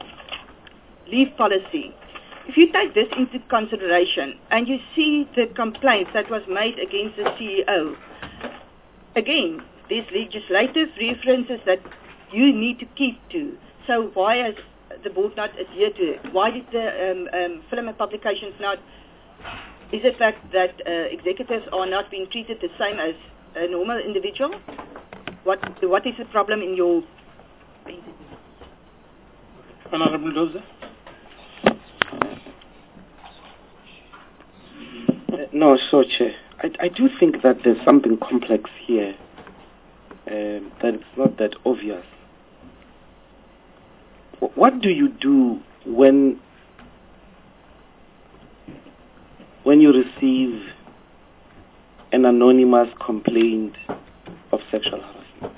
leave policy. If you take this into consideration and you see the complaints that was made against the CEO, again, there's legislative references that you need to keep to. So why has the board not adhered to it? Why did the film and publications not? Is it that executives are not being treated the same as a normal individual? What is the problem in your? Honorable Doza. No, so Chair, I do think that there's something complex here, that it's not that obvious. what do you do when you receive an anonymous complaint of sexual harassment?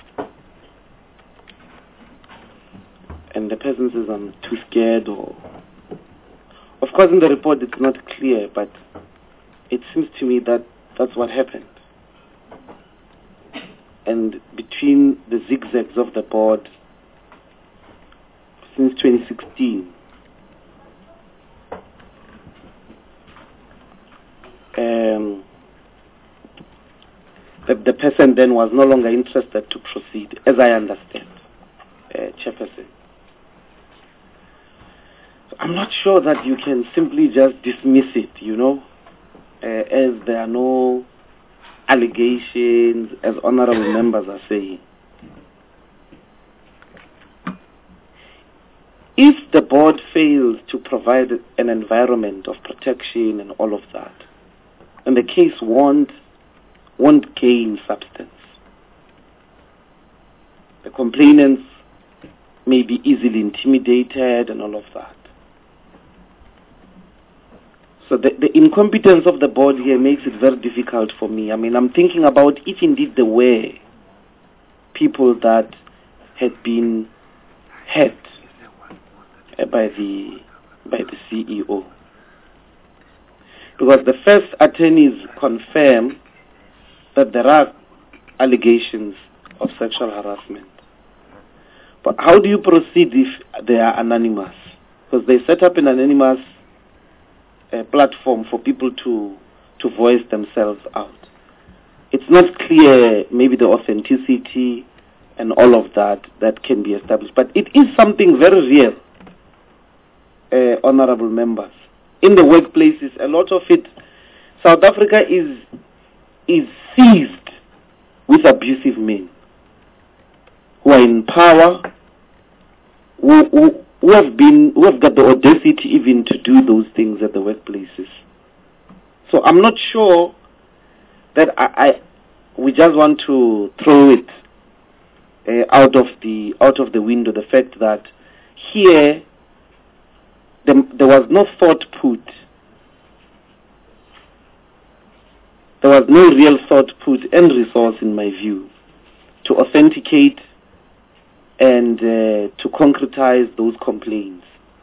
And the person says, I'm too scared, or... Of course, in the report it's not clear, but it seems to me that that's what happened. And between the zigzags of the board since 2016, the person then was no longer interested to proceed, as I understand, Chairperson. I'm not sure that you can simply just dismiss it, as there are no allegations, as honorable members are saying. If the board fails to provide an environment of protection and all of that, then the case won't gain substance. The complainants may be easily intimidated and all of that. So the incompetence of the board here makes it very difficult for me. I mean, I'm thinking about if indeed there were people that had been hurt by the CEO. Because the first attorneys confirm that there are allegations of sexual harassment. But how do you proceed if they are anonymous? Because they set up an anonymous platform for people to voice themselves out. It's not clear maybe the authenticity and all of that can be established. But it is something very real, honorable members. In the workplaces, a lot of it, South Africa is seized with abusive men who are in power, who have got the audacity even to do those things at the workplaces. So I'm not sure that we just want to throw it out of the window. The fact that here there was no thought put. There was no real thought put and resource, in my view, to authenticate and to concretize those complaints.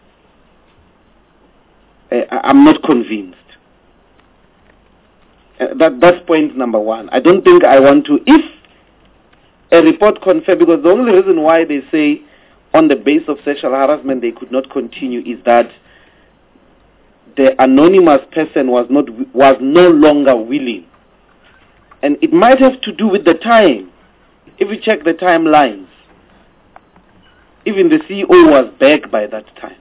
I'm not convinced. That's point number one. I don't think I want to, if a report confirms, because the only reason why they say on the basis of sexual harassment they could not continue is that the anonymous person was no longer willing. And it might have to do with the time. If we check the timelines, even the CEO was back by that time.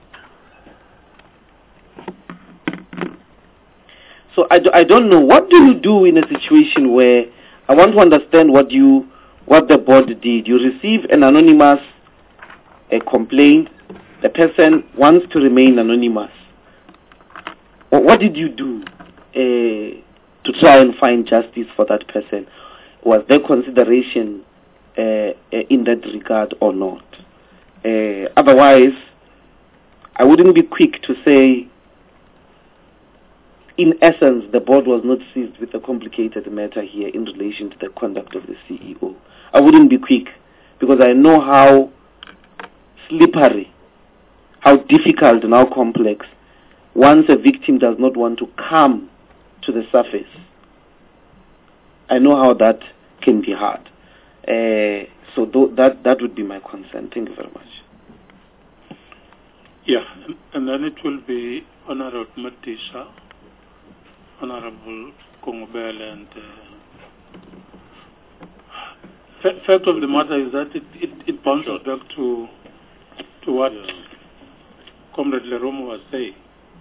So I don't know. What do you do in a situation where, I want to understand what the board did. You receive an anonymous complaint. The person wants to remain anonymous. What did you do to try and find justice for that person? Was there consideration in that regard or not? Otherwise, I wouldn't be quick to say, in essence, the board was not seized with a complicated matter here in relation to the conduct of the CEO. I wouldn't be quick, because I know how slippery, how difficult and how complex, once a victim does not want to come to the surface. I know how that can be hard. So that would be my concern. Thank you very much. Yeah, and then it will be Honorable Matisha, Honorable Kongobel, and fact of the matter is that it bounces back to what Comrade Leromo was saying.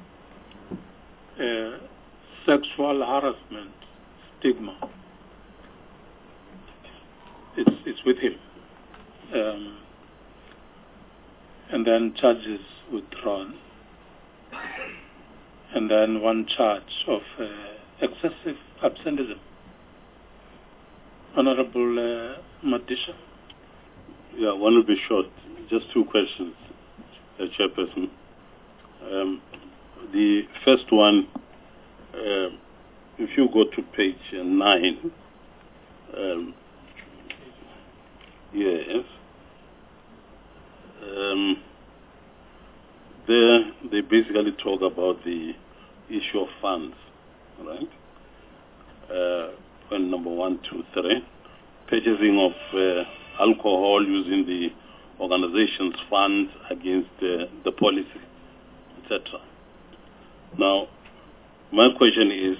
Sexual harassment, stigma. It's with him. And then charges withdrawn. And then one charge of excessive absenteeism. Honorable Matisha. Yeah, one will be short. Just two questions. Chairperson. The first one, if you go to page 9, yes, there they basically talk about the issue of funds, right? Point number 1, 2, 3, purchasing of alcohol using the organization's funds against the policy, etc. Now, my question is,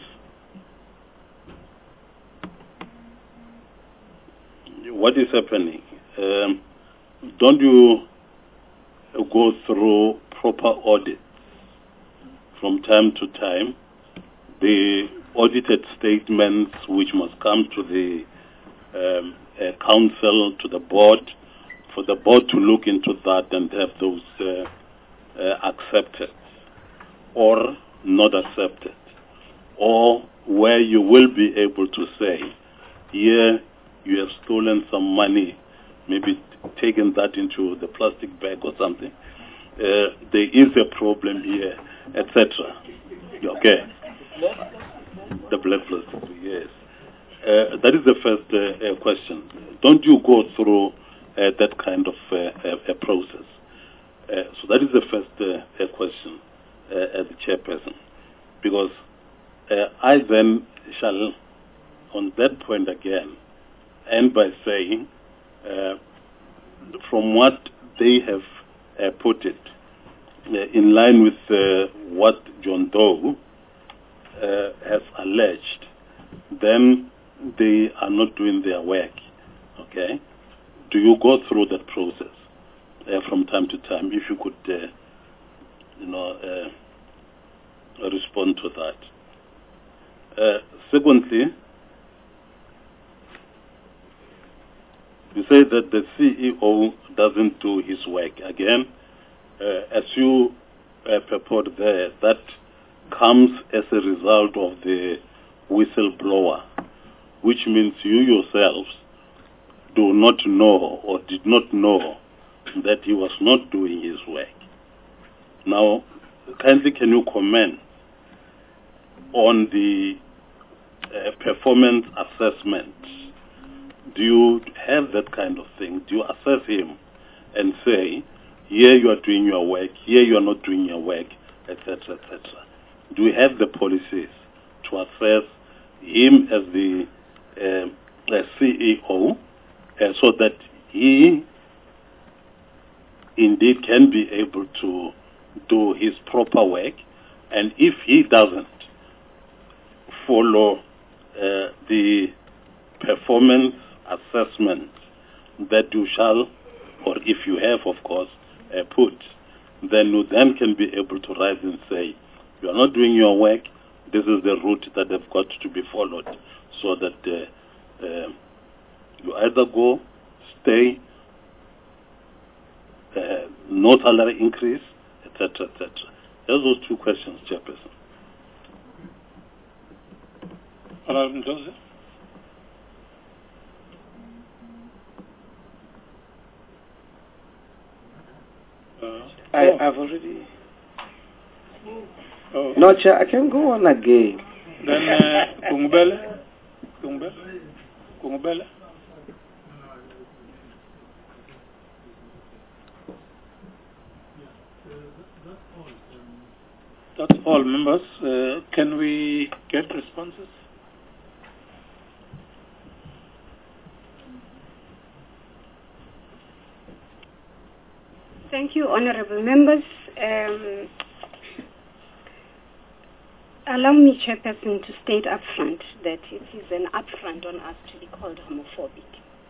what is happening? Don't you go through proper audits from time to time? The audited statements which must come to the council, to the board, for the board to look into that and have those accepted or not accepted, or where you will be able to say, here you have stolen some money, maybe taken that into the plastic bag or something, there is a problem here, etc. Okay. The black plastic, yes. That is the first question. Don't you go through that kind of a process? So that is the first question as the chairperson. Because I then shall, on that point again, end by saying, from what they have put it, in line with what John Doe has alleged, then they are not doing their work. Okay? Do you go through that process from time to time? If you could, respond to that. Secondly, you say that the CEO doesn't do his work. Again, as you purport there, that comes as a result of the whistleblower, which means you yourselves do not know or did not know that he was not doing his work. Now, kindly can you comment on the performance assessment? Do you have that kind of thing? Do you assess him and say, here you are doing your work, here you are not doing your work, etc., etc.? Do we have the policies to assess him as the CEO so that he indeed can be able to do his proper work, and if he doesn't follow the performance assessment that you shall, or if you have, of course, put, then you then can be able to rise and say, you are not doing your work, this is the route that have got to be followed, so that you either go, stay, no salary increase, etc., etc. Those are 2 questions, Chairperson. Honorable Joseph. I've already... No, Chair, I can go on again. Then, Kungubele. That's all, members. Can we get responses? Thank you, honorable members. Allow me, Chairperson, to state upfront that it is an upfront on us to be called homophobic.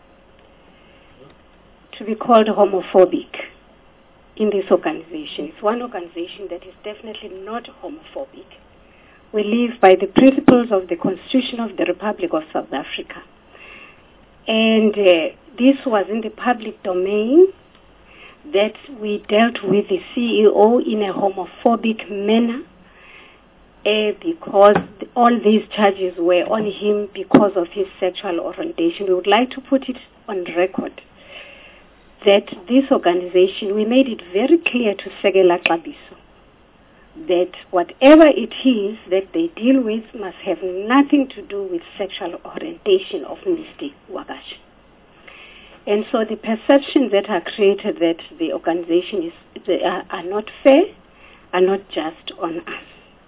To be called homophobic in this organization. It's one organization that is definitely not homophobic. We live by the principles of the Constitution of the Republic of South Africa. And this was in the public domain, that we dealt with the CEO in a homophobic manner because all these charges were on him because of his sexual orientation. We would like to put it on record that this organization, we made it very clear to Sekela Xabiso that whatever it is that they deal with must have nothing to do with sexual orientation of Mr. Wagashi. And so the perceptions that are created that the organization are not fair, are not just on us.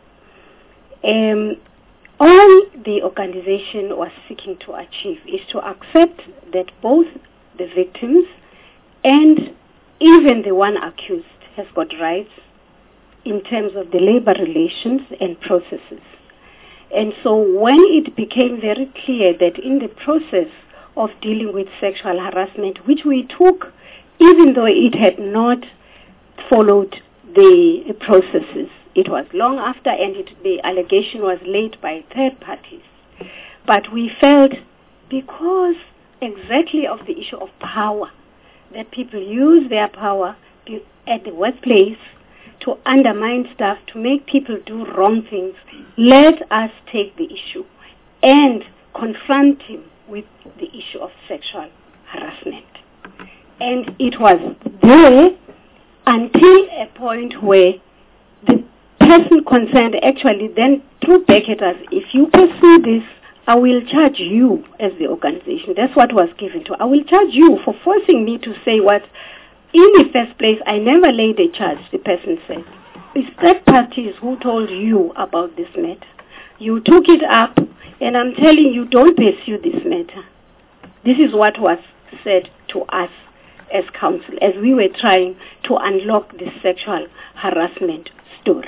All the organization was seeking to achieve is to accept that both the victims and even the one accused has got rights in terms of the labor relations and processes. And so when it became very clear that in the process of dealing with sexual harassment, which we took, even though it had not followed the processes, it was long after, and the allegation was laid by third parties. But we felt, because exactly of the issue of power, that people use their power at the workplace to undermine staff, to make people do wrong things, let us take the issue and confront him with the issue of sexual harassment. And it was there until a point where the person concerned actually then threw back at us, if you pursue this, I will charge you as the organization. That's what was given to. I will charge you for forcing me to say what, in the first place, I never laid a charge, the person said. It's third parties who told you about this matter. You took it up, and I'm telling you, don't pursue this matter. This is what was said to us as council, as we were trying to unlock this sexual harassment story.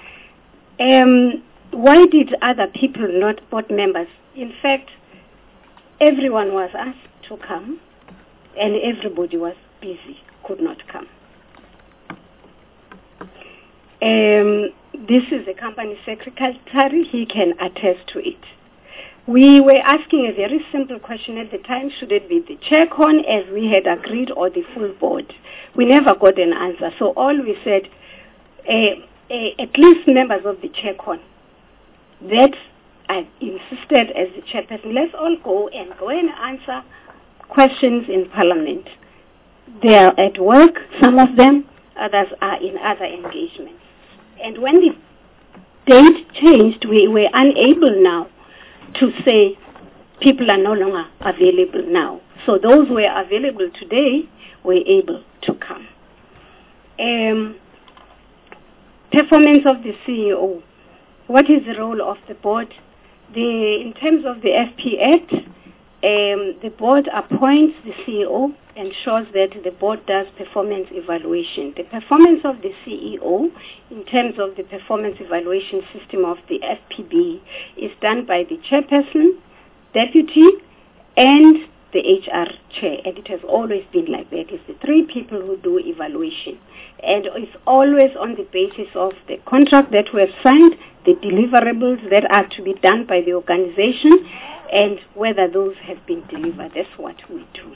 Why did other people, not board members? In fact, everyone was asked to come, and everybody was busy, could not come. This is the company secretary, he can attest to it. We were asking a very simple question at the time, should it be the chaircon as we had agreed or the full board? We never got an answer, so all we said, at least members of the chaircon, that I insisted as the chairperson, let's all go and answer questions in Parliament. They are at work, some of them, others are in other engagements. And when the date changed, we were unable now to say people are no longer available now. So those who were available today were able to come. Performance of the CEO. What is the role of the board? In terms of the FP Act, the board appoints the CEO, ensures that the board does performance evaluation. The performance of the CEO, in terms of the performance evaluation system of the FPB, is done by the chairperson, deputy, and the HR chair, and it has always been like that. It's the three people who do evaluation, and it's always on the basis of the contract that we have signed, the deliverables that are to be done by the organization, and whether those have been delivered. That's what we do.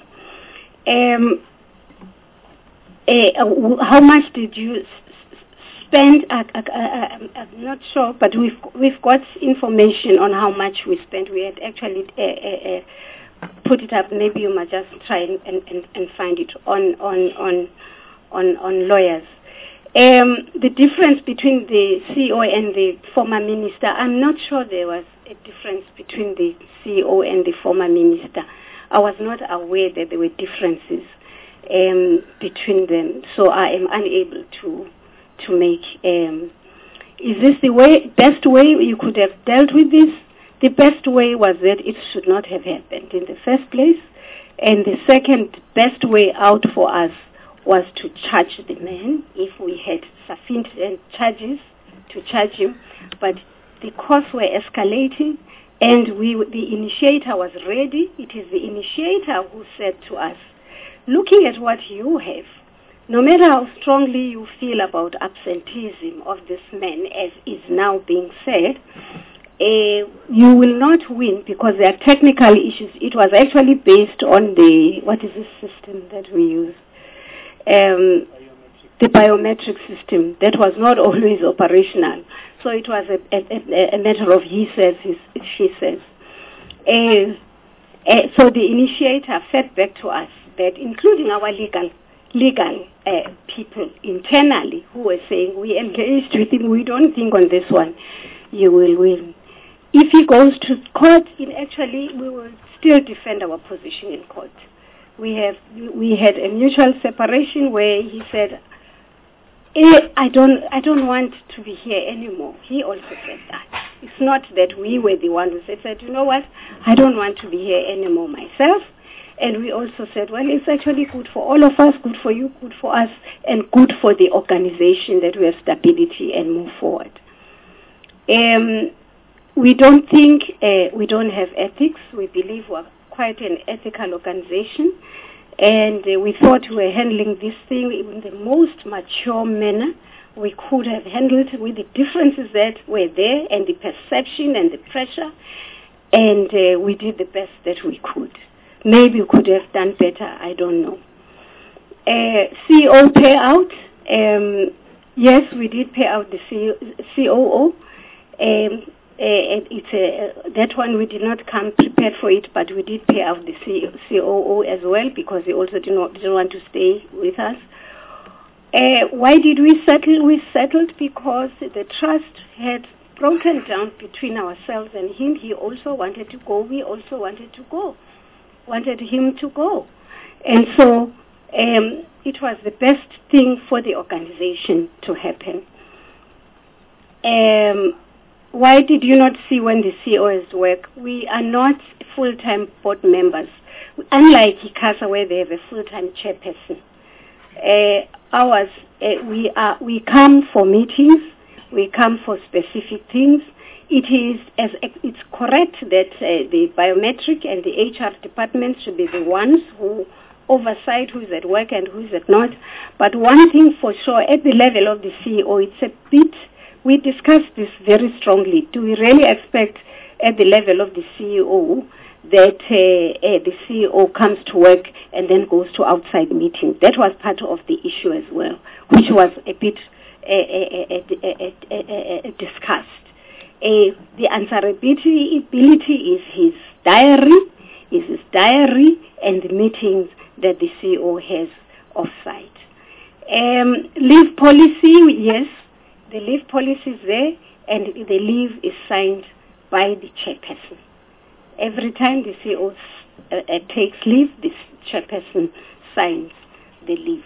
How much did you spend? I'm not sure, but we've got information on how much we spent. We had actually put it up. Maybe you might just try and find it on lawyers. The difference between the CEO and the former minister, I'm not sure there was a difference between the CEO and the former minister. I was not aware that there were differences between them, so I am unable to make. Is this the best way you could have dealt with this? The best way was that it should not have happened in the first place, and the second best way out for us was to charge the man if we had sufficient charges to charge him, but the costs were escalating, and the initiator was ready. It is the initiator who said to us, looking at what you have, no matter how strongly you feel about absenteeism of this man, as is now being said, you will not win because there are technical issues. It was actually based on what is this system that we use? The biometric system that was not always operational. So it was a matter of he says, she says. So the initiator fed back to us that, including our legal people internally who were saying, we engaged with him, we don't think on this one you will win. If he goes to court, actually we will still defend our position in court. We had a mutual separation where he said, I don't want to be here anymore. He also said that. It's not that we were the one who said, you know what, I don't want to be here anymore myself. And we also said, well, it's actually good for all of us, good for you, good for us, and good for the organization that we have stability and move forward. We don't think we don't have ethics. We believe we're quite an ethical organization. And we thought we were handling this thing in the most mature manner we could have handled, with the differences that were there and the perception and the pressure. And we did the best that we could. Maybe we could have done better, I don't know. CEO payout, yes, we did pay out the COO. That one we did not come prepared for it, but we did pay out the COO as well, because he also didn't want to stay with us. Why did we settle? We settled because the trust had broken down between ourselves and him. He also wanted to go. We also wanted him to go. And so it was the best thing for the organization to happen. Why did you not see when the CEOs work? We are not full-time board members. Unlike ICASA, where they have a full-time chairperson. We come for meetings, we come for specific things. It's correct that the biometric and the HR departments should be the ones who oversight who is at work and who is at not. But one thing for sure, at the level of the CEO, it's a bit. We discussed this very strongly. Do we really expect at the level of the CEO that the CEO comes to work and then goes to outside meetings? That was part of the issue as well, which was a bit discussed. The answerability is his diary and the meetings that the CEO has off-site. Leave policy, yes. The leave policy is there, and the leave is signed by the chairperson. Every time the CEO takes leave, the chairperson signs the leave.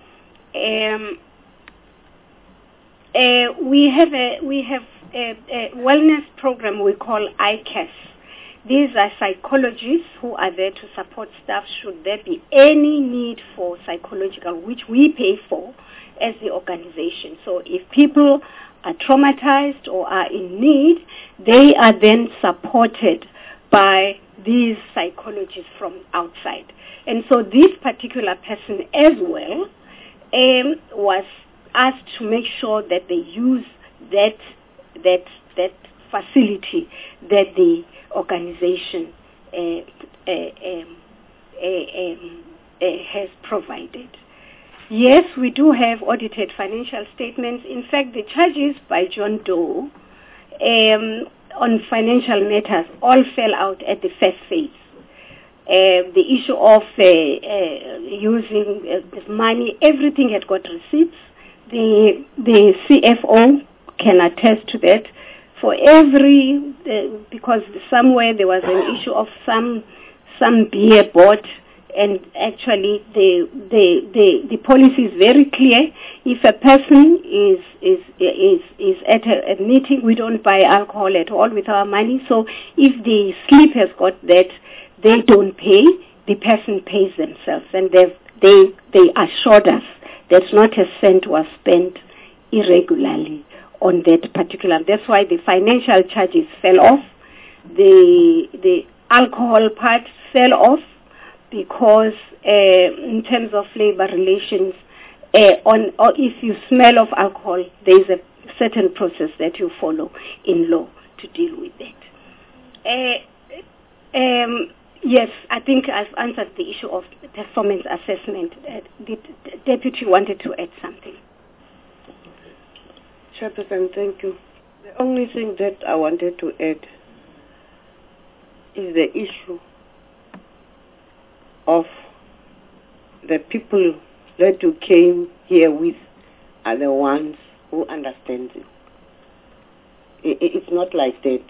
We have a wellness program we call ICAS. These are psychologists who are there to support staff should there be any need for psychological, which we pay for as the organization. So if people are traumatized or are in need, they are then supported by these psychologists from outside. And so this particular person as well was asked to make sure that they use that facility that the organization has provided. Yes, we do have audited financial statements. In fact, the charges by John Doe on financial matters all fell out at the first phase. The issue of using this money, everything had got receipts. The CFO can attest to that. For every, because somewhere there was an issue of some beer bought, and actually the policy is very clear. If a person is at a meeting, we don't buy alcohol at all with our money. So if the slip has got that, they don't pay, the person pays themselves, and they assured us that not a cent was spent irregularly on that particular. That's why the financial charges fell off. The alcohol part fell off because in terms of labor relations, or if you smell of alcohol, there is a certain process that you follow in law to deal with that. Yes, I think I've answered the issue of performance assessment. The deputy wanted to add something. Chairperson, thank you. The only thing that I wanted to add is the issue of the people that you came here with are the ones who understand you. It's not like that.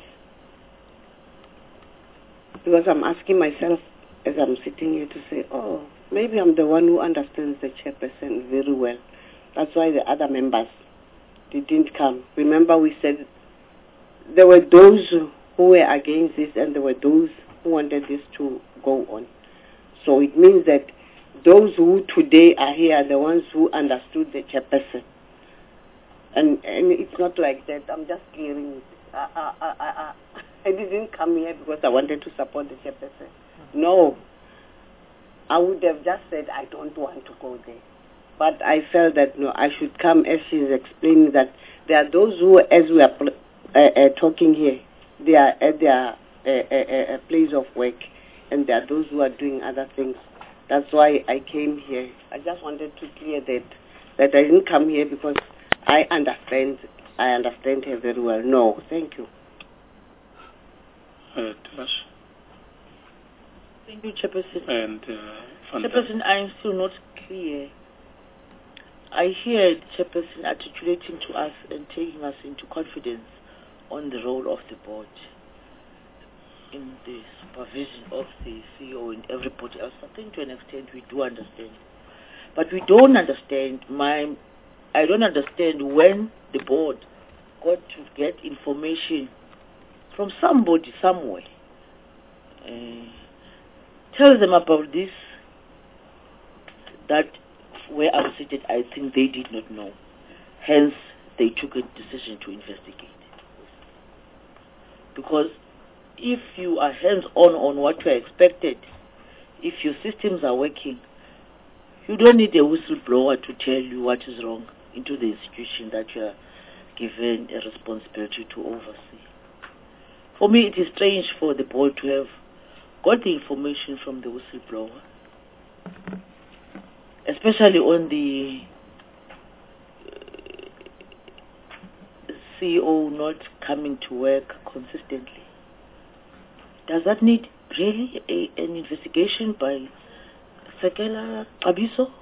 Because I'm asking myself as I'm sitting here to say, oh, maybe I'm the one who understands the chairperson very well. That's why the other members, they didn't come. Remember we said there were those who were against this and there were those who wanted this to go on. So it means that those who today are here are the ones who understood the chairperson. And it's not like that. I'm just clearing it. I didn't come here because I wanted to support the chairperson. No. I would have just said I don't want to go there. But I felt that, no, I should come as she's explaining that there are those who, as we are talking here, they are at their place of work, and there are those who are doing other things. That's why I came here. I just wanted to clear that I didn't come here because I understand her very well. No, thank you. Thank you, Chairperson. And Chairperson, I am still not clear. I hear the Chairperson articulating to us and taking us into confidence on the role of the board in the supervision of the CEO and everybody else. I think to an extent we do understand. But we don't understand, I don't understand when the board got to get information from somebody somewhere. Tell them about this, that where I was seated, I think they did not know. Hence, they took a decision to investigate. Because if you are hands-on what you are expected, if your systems are working, you don't need a whistleblower to tell you what is wrong into the institution that you are given a responsibility to oversee. For me, it is strange for the board to have got the information from the whistleblower, especially on the CEO not coming to work consistently. Does that need really an investigation by Sekela Xabiso?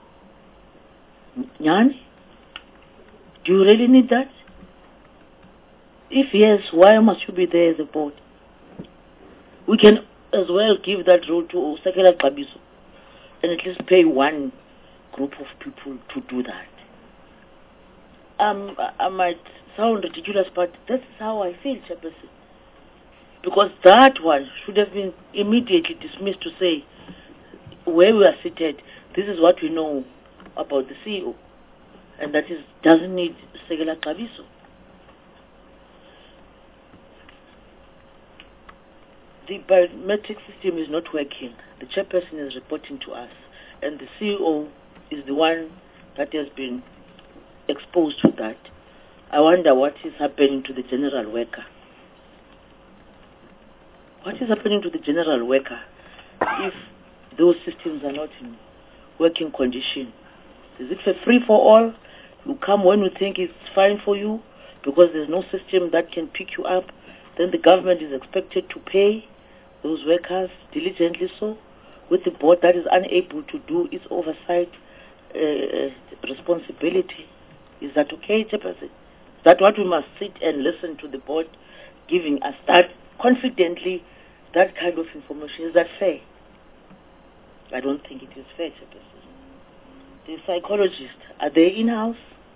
Nyani? Do you really need that? If yes, why must you be there as a board? We can as well give that role to Sekela Xabiso and at least pay one group of people to do that. I might sound ridiculous, but that's how I feel, Chairperson. Because that one should have been immediately dismissed to say, where we are seated, this is what we know about the CEO, and that is doesn't need Sekela Xabiso. The biometric system is not working. The chairperson is reporting to us, and the CEO is the one that has been exposed to that. I wonder what is happening to the general worker. What is happening to the general worker if those systems are not in working condition? Is it for free for all? You come when you think it's fine for you because there's no system that can pick you up. Then the government is expected to pay those workers diligently so with the board that is unable to do its oversight responsibility. Is that okay, Chairperson? Is that what we must sit and listen to the board giving us that confidently, that kind of information? Is that fair? I don't think it is fair, Chairperson. The psychologists, are they in-house?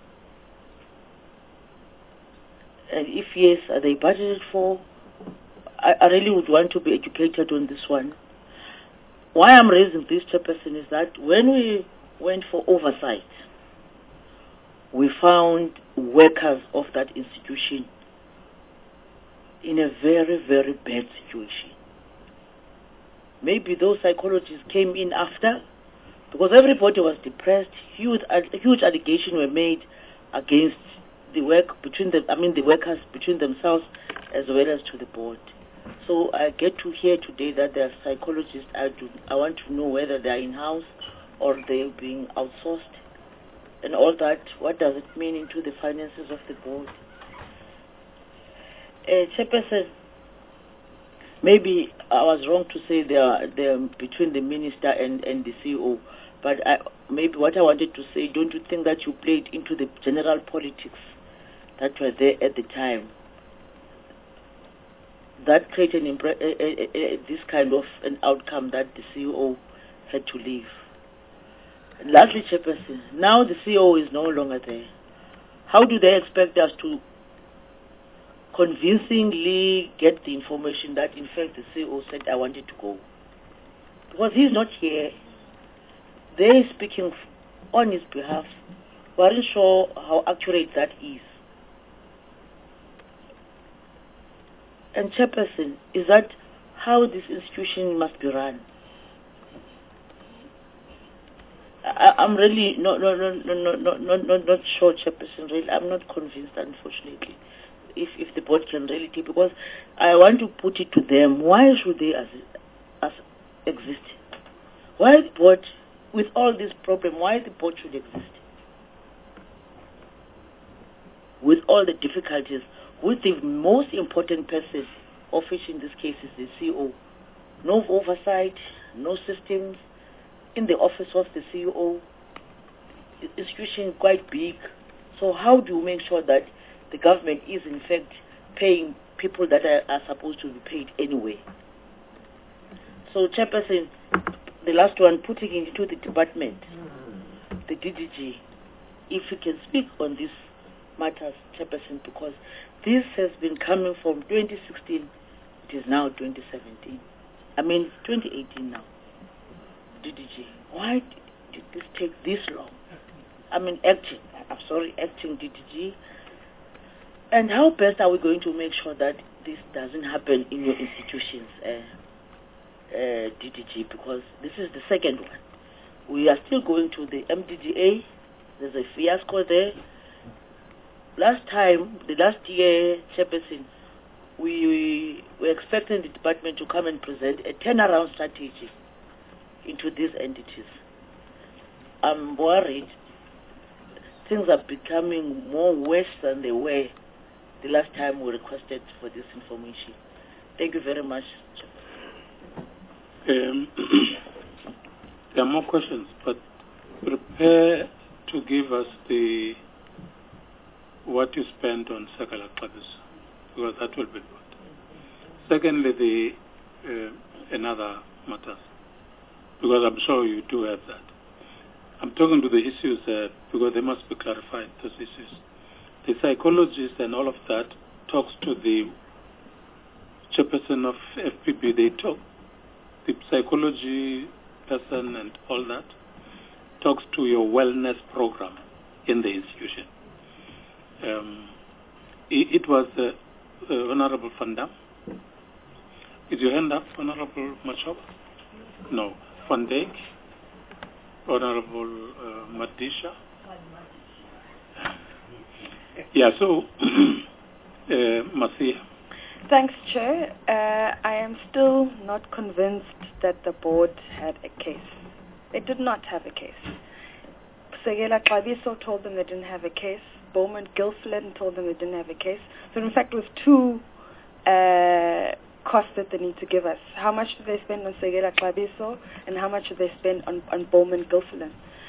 And if yes, are they budgeted for? I really would want to be educated on this one. Why I'm raising this, Chairperson, is that when we went for oversight, we found workers of that institution in a very, very bad situation. Maybe those psychologists came in after, because everybody was depressed. Huge allegations were made against the the workers between themselves as well as to the board. So I get to hear today that there are psychologists. I want to know whether they are in-house or they're being outsourced and all that. What does it mean into the finances of the board? Chairperson, maybe I was wrong to say they are between the minister and the CEO, But maybe what I wanted to say, don't you think that you played into the general politics that were there at the time? That created this kind of an outcome that the CEO had to leave. And lastly, Chairperson, now the CEO is no longer there. How do they expect us to convincingly get the information that in fact the CEO said I wanted to go? Because he's not here. They're speaking on his behalf. We aren't sure how accurate that is. And Chairperson, is that how this institution must be run? I'm really not sure, Chairperson. Really, I'm not convinced, unfortunately. If the board can really take, because I want to put it to them. Why should they as exist? Why the board, with all this problem, why the board should exist? With all the difficulties, with the most important person of which in this case is the CEO. No oversight, no systems in the office of the CEO. The institution is quite big. So how do you make sure that the government is in fact paying people that are supposed to be paid anyway? So Chairperson, the last one, putting into the department, the DDG, if you can speak on these matters, Chairperson, because this has been coming from 2016, it is now 2017. I mean 2018 now. DDG, why did this take this long? I mean acting DDG. And how best are we going to make sure that this doesn't happen in your institutions, DDG, because this is the second one. We are still going to the MDDA. There's a fiasco there. The last year, Chairperson, we were expecting the department to come and present a turnaround strategy into these entities. I'm worried things are becoming more worse than they were the last time we requested for this information. Thank you very much. There are more questions, but prepare to give us what you spent on Sekela Xabiso, because that will be good. Secondly, another matter, because I'm sure you do have that. I'm talking to the issues because they must be clarified, those issues. The psychologist and all of that talks to the chairperson of FPB. They talk, the psychology person and all that talks to your wellness program in the institution. It was Honorable Van Dam. Is your hand up, Honorable Machop? No. Van Dijk? Honorable Madisha? Yeah, so, Masia. Thanks, Chair. I am still not convinced that the board had a case. They did not have a case. Sekela Xabiso told them they didn't have a case. Bowman Gilfillan told them they didn't have a case. So in fact, it was two costs that they need to give us. How much did they spend on Sekela Xabiso, and how much did they spend on Bowman Gilfillan?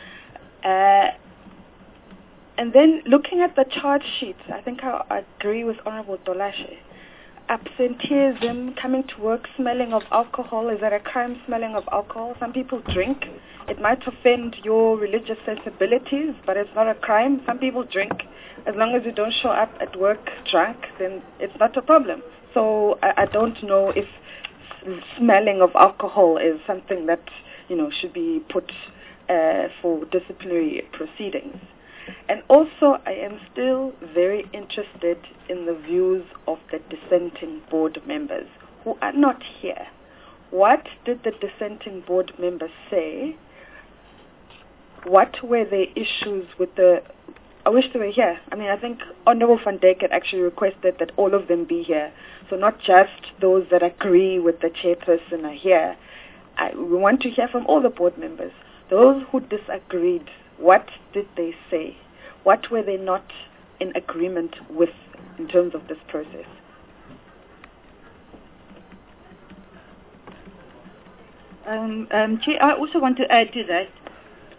And then looking at the charge sheets, I think I agree with Honorable Dolashe. Absenteeism, coming to work smelling of alcohol. Is that a crime, smelling of alcohol? Some people drink. It might offend your religious sensibilities, but it's not a crime. Some people drink. As long as you don't show up at work drunk, then it's not a problem. So I don't know if smelling of alcohol is something that, should be put for disciplinary proceedings. And also, I am still very interested in the views of the dissenting board members who are not here. What did the dissenting board members say? What were the issues with I wish they were here. I mean, I think Honorable Van Dijk had actually requested that all of them be here. So not just those that agree with the chairperson are here. We want to hear from all the board members. Those who disagreed, what did they say? What were they not in agreement with in terms of this process? Chair, I also want to add to that.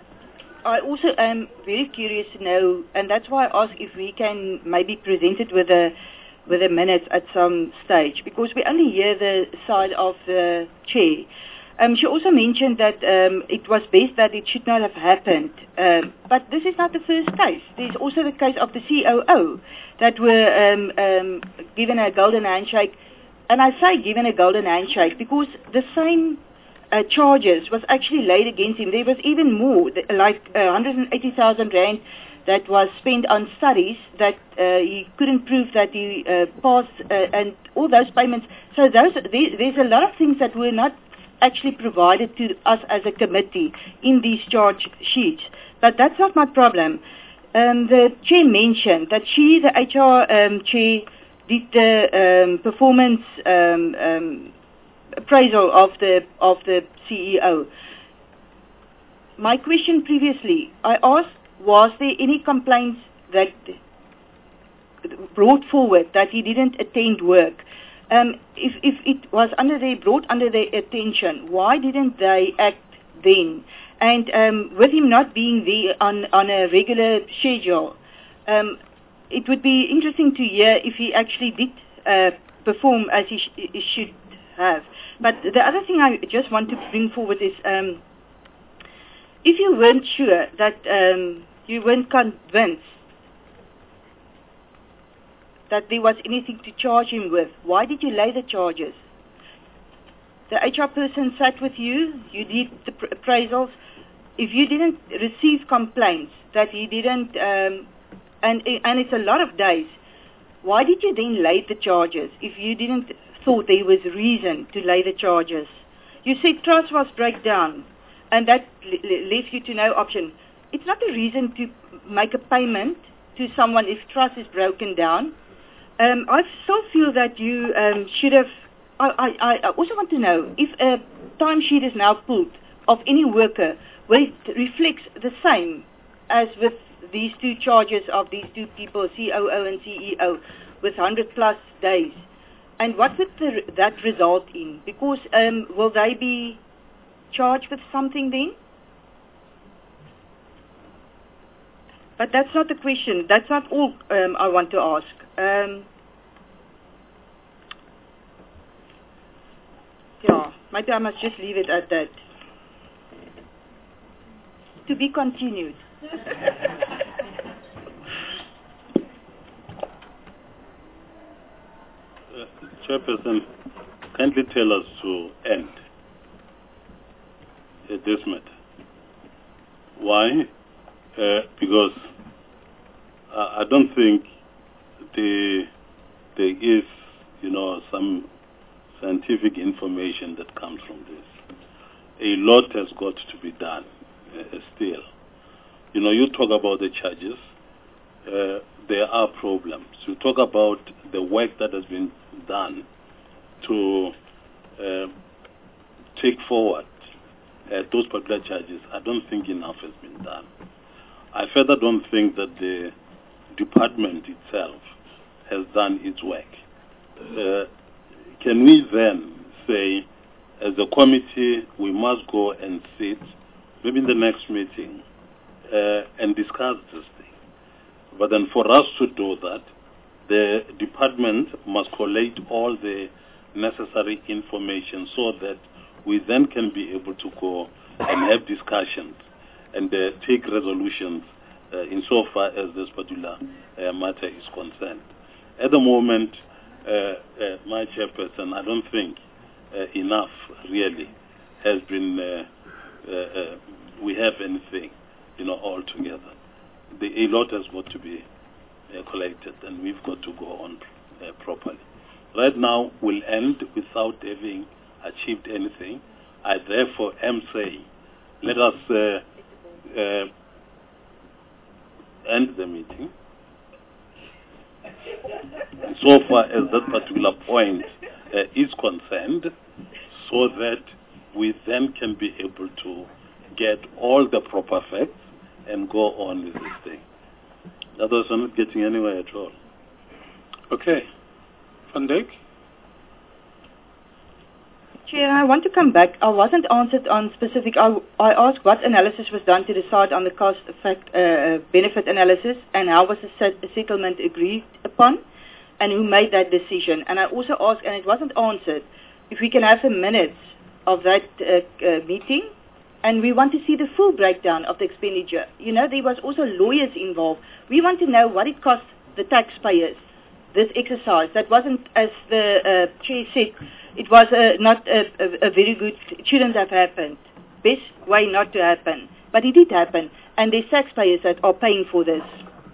I also am very curious to know, and that's why I ask if we can maybe present it with a minutes at some stage, because we only hear the side of the chair. She also mentioned that it was best that it should not have happened, but this is not the first case. There's also the case of the COO that were given a golden handshake, and I say given a golden handshake because the same charges was actually laid against him. There was even more, like 180,000 rand that was spent on studies that he couldn't prove that he passed, and all those payments. So there's a lot of things that were not actually provided to us as a committee in these charge sheets. But that's not my problem. The chair mentioned that she, the HR chair, did the performance appraisal of the CEO. My question previously, I asked, was there any complaints that brought forward that he didn't attend work? If it was brought under their attention, why didn't they act then? And with him not being there on a regular schedule, it would be interesting to hear if he actually did perform as he should have. But the other thing I just want to bring forward is, if you weren't sure that you weren't convinced that there was anything to charge him with, why did you lay the charges? The HR person sat with you, you did the appraisals. If you didn't receive complaints that he didn't, and it's a lot of days, why did you then lay the charges if you didn't thought there was reason to lay the charges? You said trust was breakdown, and that leaves you to no option. It's not a reason to make a payment to someone if trust is broken down. I still feel that you should have. I also want to know if a timesheet is now pulled of any worker where it reflects the same as with these two charges of these two people, COO and CEO, with 100+ days. And what would that result in? Because will they be charged with something then? But that's not the question. That's not all I want to ask. Yeah, maybe I must just leave it at that. To be continued. Chairperson, kindly tell us to end this matter. Why? Because I don't think there is, some scientific information that comes from this. A lot has got to be done still. You talk about the charges. There are problems. You talk about the work that has been done to take forward those particular charges. I don't think enough has been done. I further don't think that the department itself has done its work. Can we then say, as a committee, we must go and sit, maybe in the next meeting, and discuss this thing? But then for us to do that, the department must collate all the necessary information so that we then can be able to go and have discussions and take resolutions insofar as this particular matter is concerned. At the moment, my chairperson, I don't think enough really has been, we have anything, altogether. A lot has got to be collected, and we've got to go on properly. Right now, we'll end without having achieved anything. I therefore am saying, let us end the meeting. So far as that particular point is concerned, so that we then can be able to get all the proper facts and go on with this thing. Otherwise, we're not getting anywhere at all. Okay. Van Dijk? Chair, I want to come back. I wasn't answered on specific. I asked what analysis was done to decide on the cost effect benefit analysis, and how was the settlement agreed upon, and who made that decision. And I also asked, and it wasn't answered, if we can have the minutes of that meeting, and we want to see the full breakdown of the expenditure. You know, there was also lawyers involved. We want to know what it cost the taxpayers, this exercise. That wasn't, as the Chair said, it was not a very good, it shouldn't have happened. Best way not to happen. But it did happen, and there's taxpayers that are paying for this.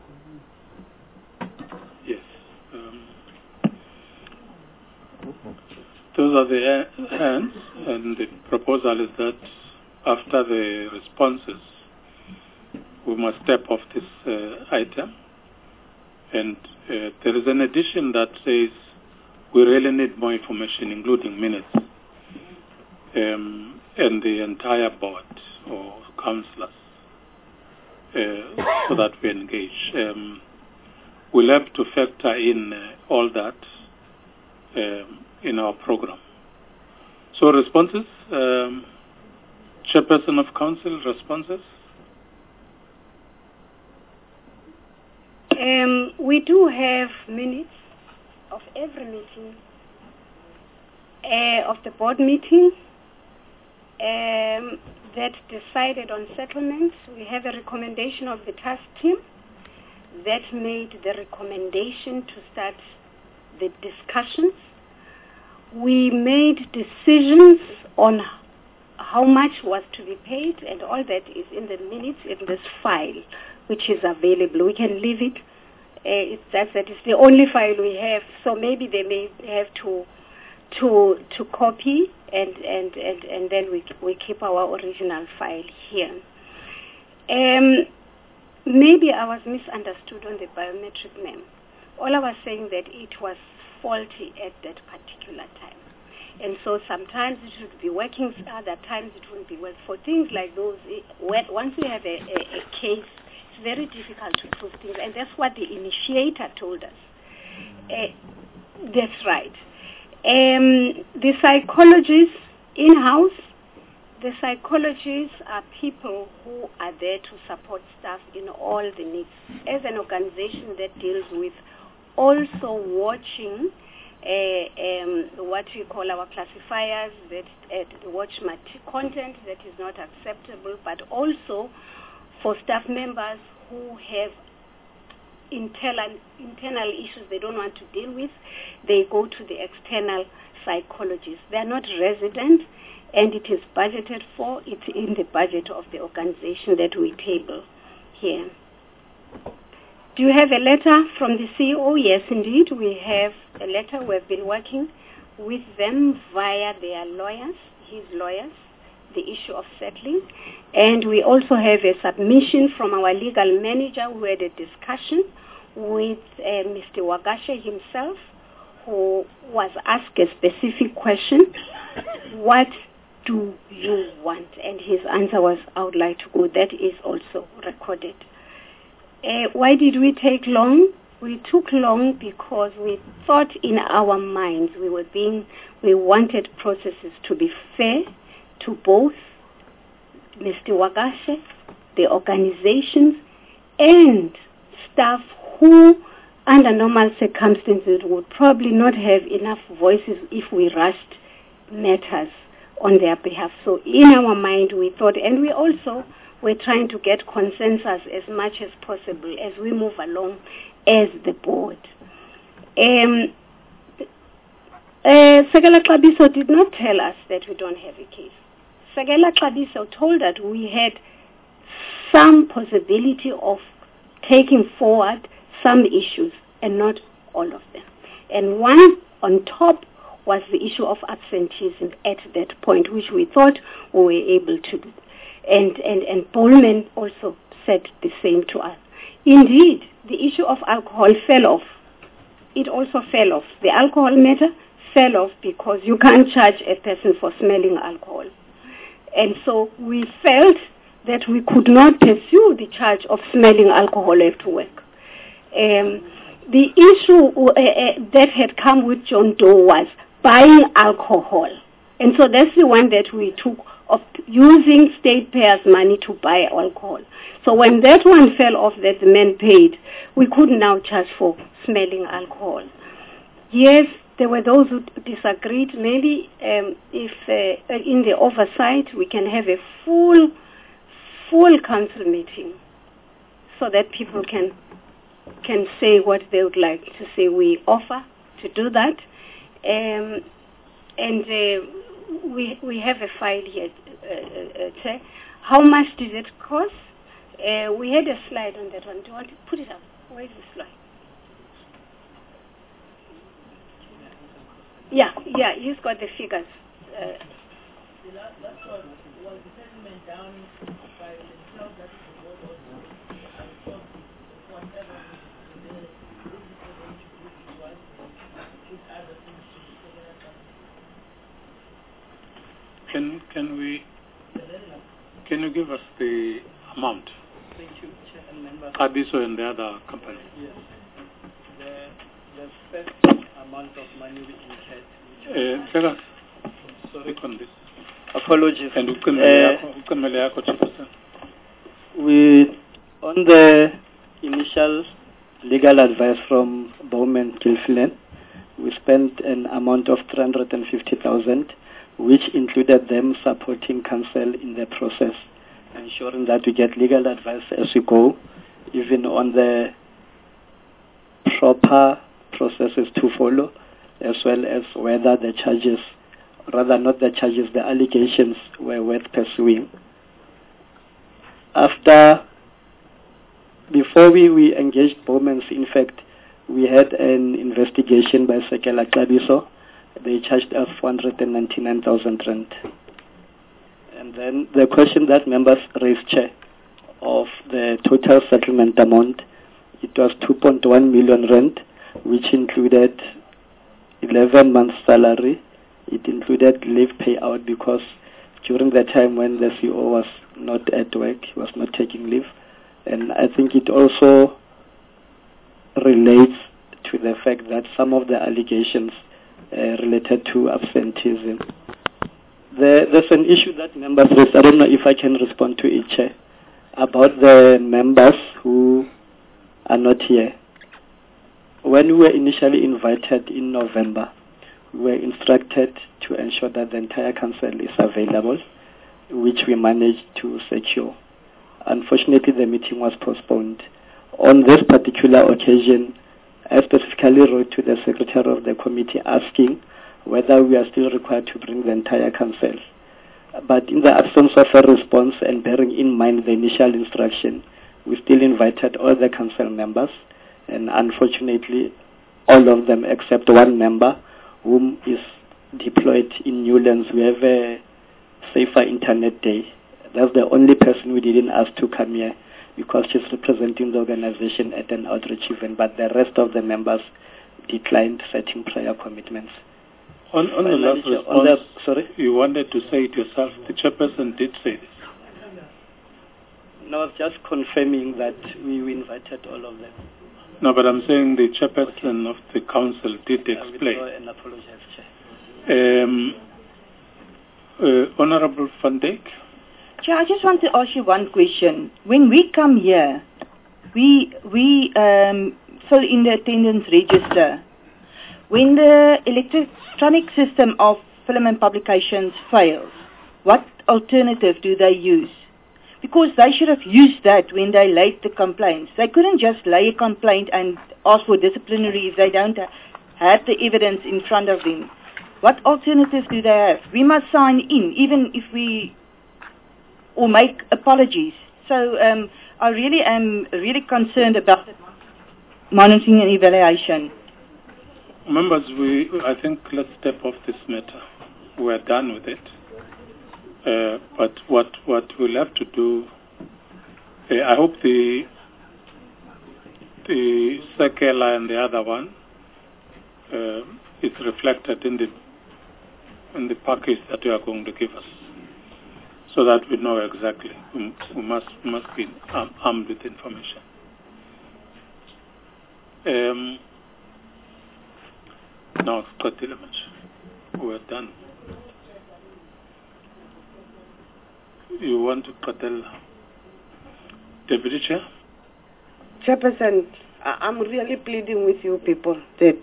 Yes. Those are the hands, and the proposal is that after the responses, we must step off this item. And there is an addition that says we really need more information, including minutes, and the entire board or councillors, so that we engage. We'll have to factor in all that in our program. So responses, Chairperson of Council, responses? We do have minutes of every meeting, of the board meeting that decided on settlements. We have a recommendation of the task team that made the recommendation to start the discussions. We made decisions on how much was to be paid, and all that is in the minutes in this file, which is available. We can leave it. It's just that it's the only file we have, so maybe they may have to copy, and then we keep our original file here. Maybe I was misunderstood on the biometric name. All I was saying that it was faulty at that particular time. And so sometimes it would be working, other times it wouldn't be working. For things like those, once we have a case, it's very difficult to prove things, and that's what the initiator told us. That's right. The psychologists in-house, the psychologists are people who are there to support staff in all the needs. As an organization that deals with also watching what we call our classifiers, that watch content that is not acceptable, but also for staff members who have internal issues they don't want to deal with, they go to the external psychologists. They are not resident, and it is budgeted for. It's in the budget of the organization that we table here. Do you have a letter from the CEO? Yes, indeed. We have a letter. We've been working with them via their lawyers, his lawyers, the issue of settling. And we also have a submission from our legal manager who had a discussion with Mr. Wagashe himself, who was asked a specific question, what do you want? And his answer was, I would like to go. That is also recorded. Why did we take long? We took long because we thought in our minds we wanted processes to be fair to both Mr. Wagashe, the organizations, and staff who, under normal circumstances, would probably not have enough voices if we rushed matters on their behalf. So in our mind we thought, and we also were trying to get consensus as much as possible as we move along as the board. Sekela Xabiso did not tell us that we don't have a case. Sekela Xabiso told us we had some possibility of taking forward some issues and not all of them. And one on top was the issue of absenteeism at that point, which we thought we were able to do. And Bowman also said the same to us. Indeed, the issue of alcohol fell off. It also fell off. The alcohol matter fell off because you can't charge a person for smelling alcohol. And so we felt that we could not pursue the charge of smelling alcohol after work. The issue that had come with John Doe was buying alcohol And so that's the one that we took of using state payers' money to buy alcohol. So when that one fell off that the men paid, we couldn't now charge for smelling alcohol. Yes, there were those who disagreed. Maybe if in the oversight we can have a full council meeting so that people can say what they would like to say. We offer to do that. And we have a file here. Chair. How much did it cost? We had a slide on that one. Do you want to put it up? Where is the slide? Yeah, he's got the figures. The last one was the settlement down by themselves, that is the word also, whatever other things to be taken. Can you give us the amount? Thank you, Chair and members. Abiso and the other company. Yes. The first amount of money we incurred. Tell us. Sorry on this. Apologies. And we, on the initial legal advice from Bowman Gilfillan, we spent an amount of 350,000, which included them supporting council in the process, ensuring that we get legal advice as we go, even on the proper processes to follow, as well as whether the charges, rather not the charges, the allegations were worth pursuing. Before we engaged Bowman's, in fact, we had an investigation by Sekela Klabiso. They charged us 499,000 rand. And then the question that members raised, Chair, of the total settlement amount, it was 2.1 million rand, which included 11 months' salary. It included leave payout because during the time when the CEO was not at work, he was not taking leave. And I think it also relates to the fact that some of the allegations related to absenteeism. There's an issue that members raised. I don't know if I can respond to it, Chair, about the members who are not here. When we were initially invited in November, we were instructed to ensure that the entire council is available, which we managed to secure. Unfortunately, the meeting was postponed. On this particular occasion, I specifically wrote to the secretary of the committee asking whether we are still required to bring the entire council. But in the absence of a response and bearing in mind the initial instruction, we still invited all the council members, and unfortunately, all of them except one member whom is deployed in Newlands. We have a Safer Internet Day. That's the only person we didn't ask to come here because she's representing the organization at an outreach event, but the rest of the members declined setting prior commitments. On the last response, sorry? You wanted to say it yourself. The chairperson did say this. No, just confirming that we invited all of them. No, but I'm saying the chairperson of the council did explain. And apologize, Chair. Honorable Van Dijk. Chair, I just want to ask you one question. When we come here, we fill in the attendance register. When the electronic system of film and publications fails, what alternative do they use? Because they should have used that when they laid the complaints. They couldn't just lay a complaint and ask for disciplinary if they don't have the evidence in front of them. What alternatives do they have? We must sign in, even if or make apologies. So I really am concerned about monitoring and evaluation. Members, I think let's step off this matter. We're done with it. But what we'll have to do, I hope the Sekela and the other one is reflected in the package that you are going to give us, so that we know exactly. We must be armed with information. Now, Scott Tillemans, we're done. you want to Qatel? Deputy Chair? Chairperson, I'm really pleading with you people that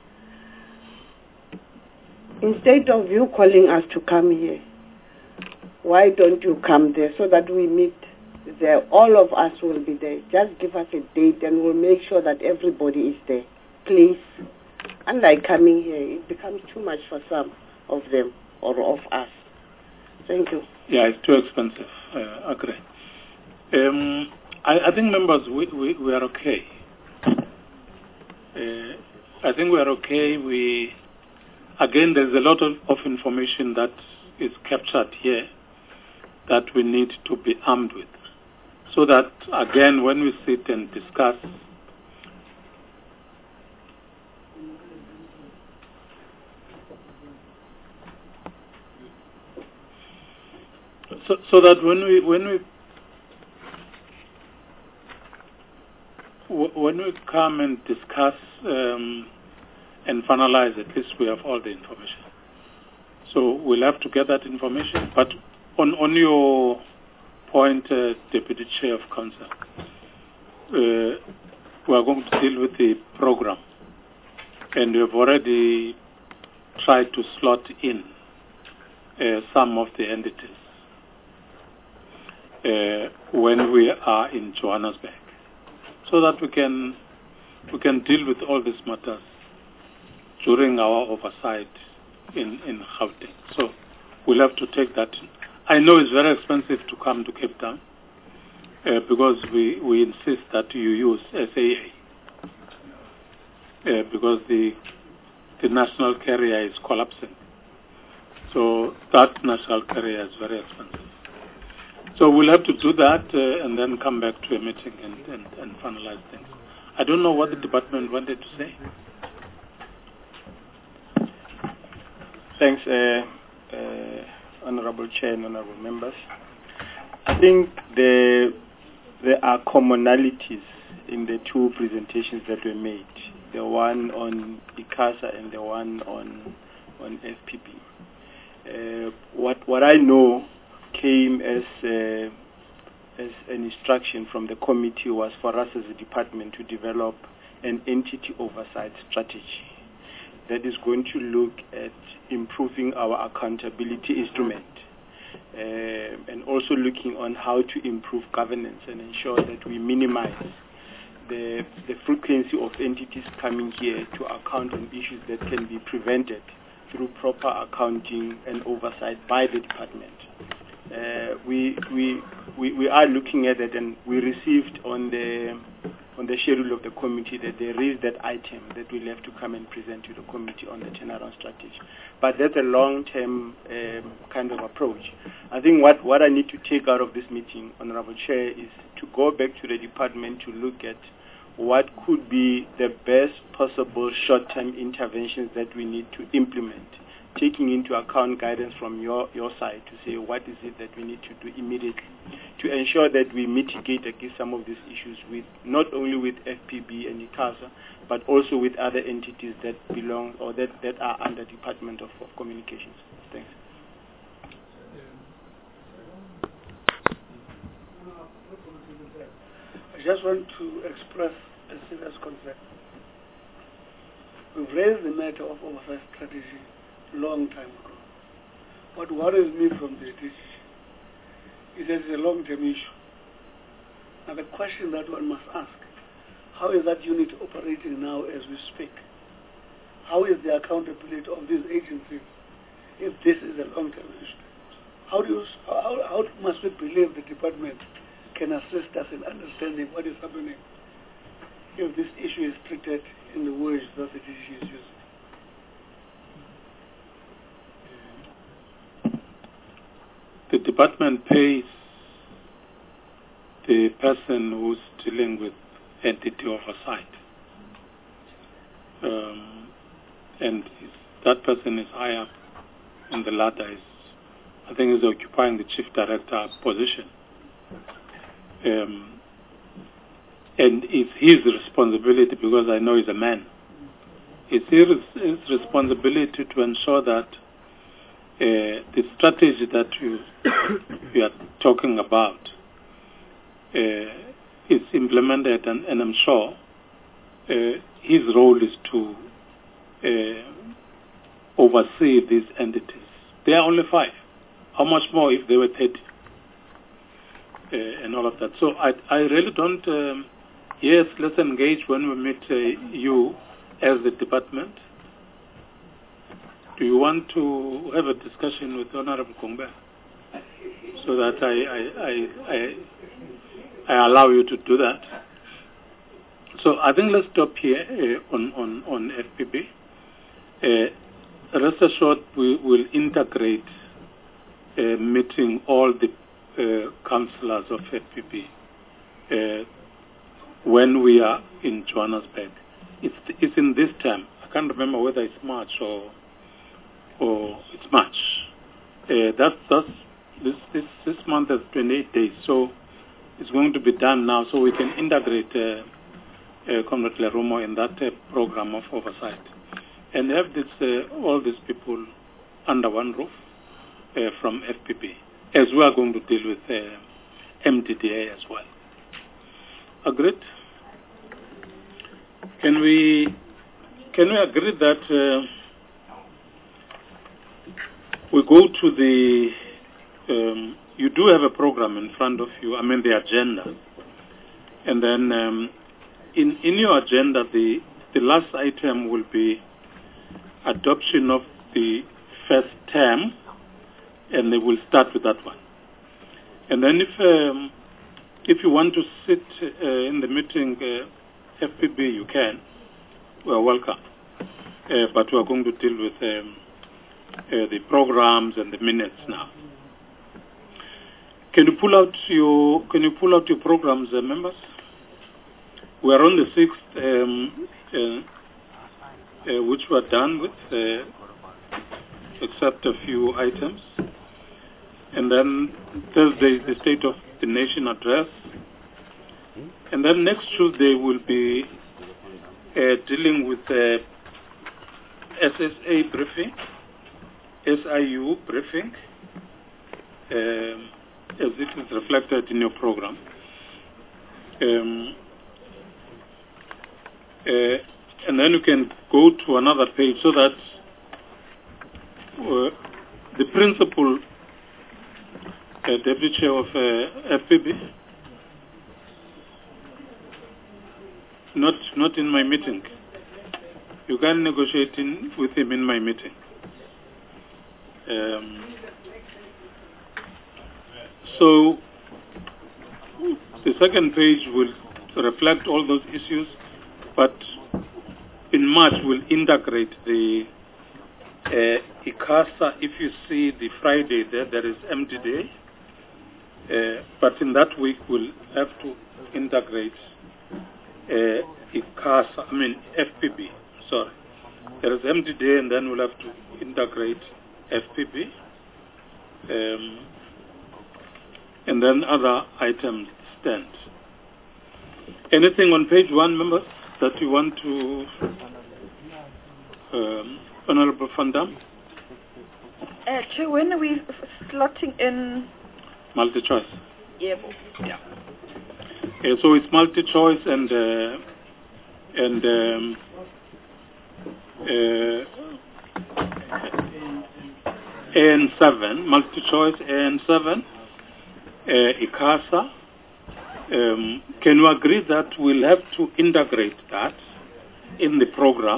instead of you calling us to come here, why don't you come there so that we meet there? All of us will be there. Just give us a date and we'll make sure that everybody is there. Please. Unlike coming here, it becomes too much for some of them or of us. Thank you. Yeah, it's too expensive. Agree. I think members, we are okay. I think we are okay. Again, there's a lot of information that is captured here that we need to be armed with. So that, again, when we sit and discuss, so that when we come and discuss and finalize, at least we have all the information. So we'll have to get that information. But on your point, Deputy Chair of Council, we are going to deal with the program, and we have already tried to slot in some of the entities when we are in Johannesburg, so that we can deal with all these matters during our oversight in Gauteng. So we'll have to take that. I know it's very expensive to come to Cape Town because we insist that you use SAA because the national carrier is collapsing. So that national carrier is very expensive. So we'll have to do that and then come back to a meeting and finalize things. I don't know what the department wanted to say. Thanks, Honorable Chair and Honorable Members. I think there are commonalities in the two presentations that were made, the one on ICASA and the one on FPB. What I know came as an instruction from the committee was for us as a department to develop an entity oversight strategy that is going to look at improving our accountability instrument and also looking on how to improve governance and ensure that we minimize the frequency of entities coming here to account on issues that can be prevented through proper accounting and oversight by the department. We are looking at it, and we received on the schedule of the committee that there is that item that we'll have to come and present to the committee on the turnaround strategy. But that's a long-term kind of approach. I think what I need to take out of this meeting, Honorable Chair, is to go back to the department to look at what could be the best possible short-term interventions that we need to implement, taking into account guidance from your side to say what is it that we need to do immediately to ensure that we mitigate against some of these issues with not only with FPB and ICASA, but also with other entities that belong or that are under Department of Communications. Thanks. I just want to express a serious concern. We've raised the matter of oversight strategy long time ago. What worries me from the decision is that it's a long-term issue. Now the question that one must ask, how is that unit operating now as we speak? How is the accountability of these agencies if this is a long-term issue? How must we believe the department can assist us in understanding what is happening if this issue is treated in the words that the DG is using? The department pays the person who's dealing with entity oversight. And that person is high up in the ladder. I think is occupying the chief director position. And it's his responsibility, because I know he's a man, it's his responsibility to ensure that the strategy that you are talking about is implemented, and I'm sure his role is to oversee these entities. There are only 5. How much more if there were 30? And all of that. So I really don't... yes, let's engage when we meet you as the department. Do you want to have a discussion with Honorable Kongbe so that I allow you to do that? So I think let's stop here on FPB. Rest assured, we will integrate meeting all the councillors of FPB when we are in Johannesburg. It's in this term. I can't remember whether it's March or it's March. This month has 28 days, so it's going to be done now, so we can integrate Comrade Lerumo in that program of oversight and have all these people under one roof from FPB, as we are going to deal with MDDA as well. Agreed? Can we agree that we go to the you do have a program in front of you, I mean the agenda, and then in your agenda the last item will be adoption of the first term, and they will start with that one. And then if you want to sit in the meeting FPB, you can. We are welcome. But we are going to deal with the programs and the minutes now. Can you pull out your programs, members? We are on the 6th, which we are done with, except a few items. And then Thursday, the State of the Nation address. And then next Tuesday will be dealing with the SSA briefing, SIU briefing, as it is reflected in your program. And then you can go to another page so that the principal Deputy Chair of FPB, not in my meeting. You can negotiate with him in my meeting. So the second page will reflect all those issues, but in March we'll integrate the ICASA. If you see the Friday there is empty day, but in that week we'll have to integrate ICASA, FPB, sorry. There is empty day and then we'll have to integrate FPB. And then other items stand. Anything on page 1, members, that you want to, Honorable Van Dam? Chair, when are we slotting in? Multi-choice. Yeah. So it's multi-choice and AN7, multi-choice AN7, ICASA. Can you agree that we'll have to integrate that in the program,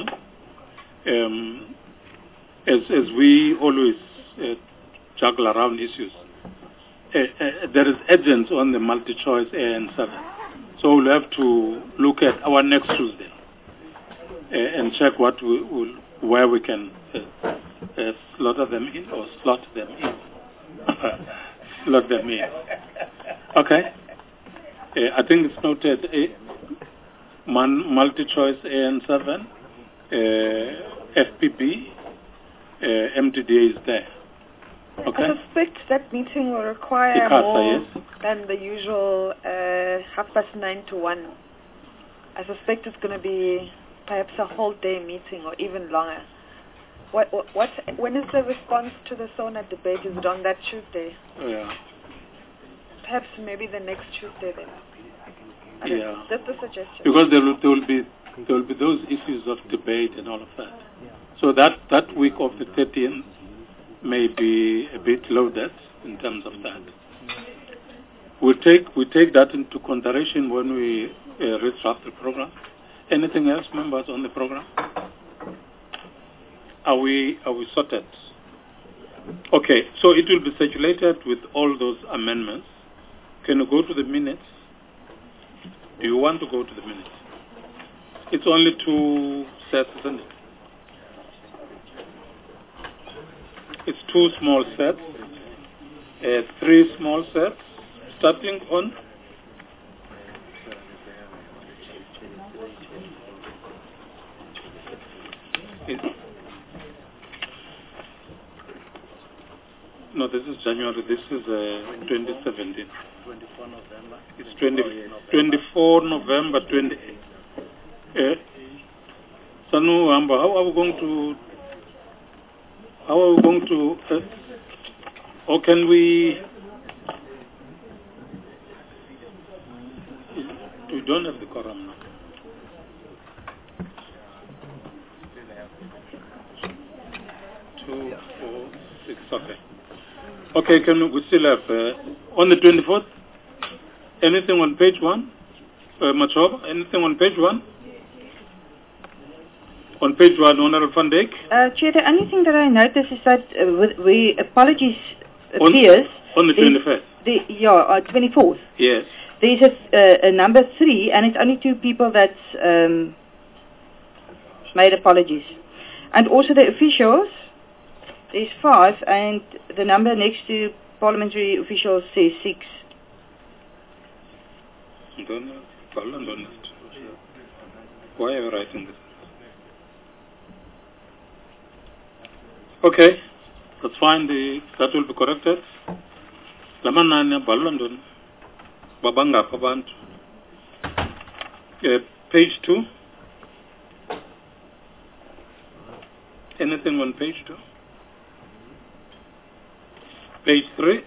as we always juggle around issues? There is agents on the multi-choice AN7, so we'll have to look at our next Tuesday and check where we can slaughter them in or slot them in. Slot them in. Okay. I think it's noted multi-choice AN7, FPB, MTDA is there. Okay. I suspect that meeting will require ICASA, more yes, than the usual 9:30 to 1. I suspect it's going to be perhaps a whole day meeting or even longer. When is the response to the SONA debate? Is it on that Tuesday? Yeah. Perhaps maybe the next Tuesday then. Yeah. Just a suggestion. Because there will be those issues of debate and all of that. So that week of the 13th may be a bit loaded in terms of that. We take that into consideration when we redraft the program. Anything else, members, on the program? Are we sorted? Okay, so it will be circulated with all those amendments. Can you go to the minutes? Do you want to go to the minutes? It's only 2 sets, isn't it? It's 2 small sets, 3 small sets, starting on no, this is January. This is 2017. 24 November. It's 24 November 20. Sanu Amba, how are we going to? Or can we? We don't have the quorum now. Two, 4, 6. Okay. Okay. We still have on the 24th? Anything on page 1? Machoba, anything on page 1? On page 1, Honorable Van Dijk? Chair, the only thing that I noticed is that apologies appears... On the 21st? 24th. Yes. There's a number 3, and it's only 2 people that's made apologies. And also the officials, there's 5, and the number next to parliamentary officials says 6. Why are you writing this? Okay, that's fine. That will be corrected. Lamananya Balandon Babanga Pabantu. Page 2. Anything on page 2? Page 3.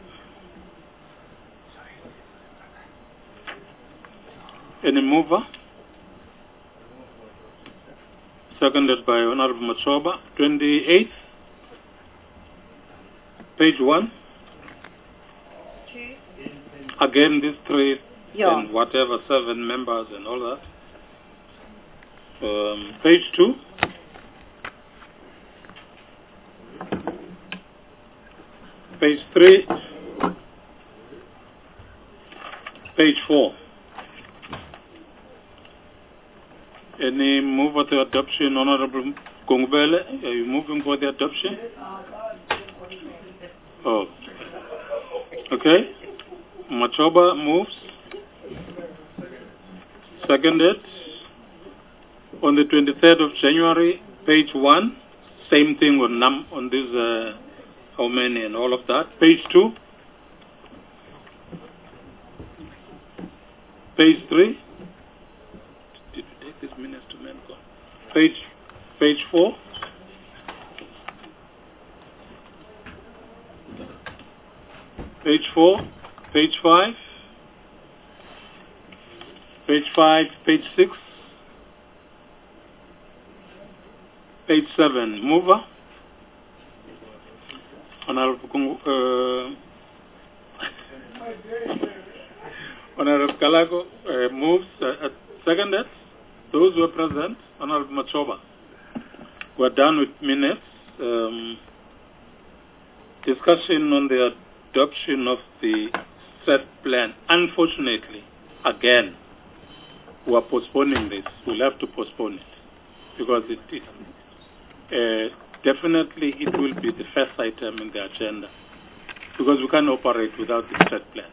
Any mover? Seconded by Honorable Machoba. 28th. Page 1. 2. Again, these 3 and whatever, 7 members and all that. Page 2. Page 3. Page 4. Any move for the adoption, Honorable Gongubele? Are you moving for the adoption? Oh. Okay. Machoba moves. Seconded. On the 23rd of January, page 1. Same thing on this, how many and all of that. Page 2. Page 3. Did you take this minutes to Menko? Page 4. Page 4, page 5, page 5, page 6, page 7, mover. Honorable Kalago moves, seconded. Those who are present, Honorable Machoba. We're done with minutes. Discussion on the adoption of the set plan. Unfortunately, again, we are postponing this. We'll have to postpone it because definitely it will be the first item in the agenda because we can't operate without the set plan.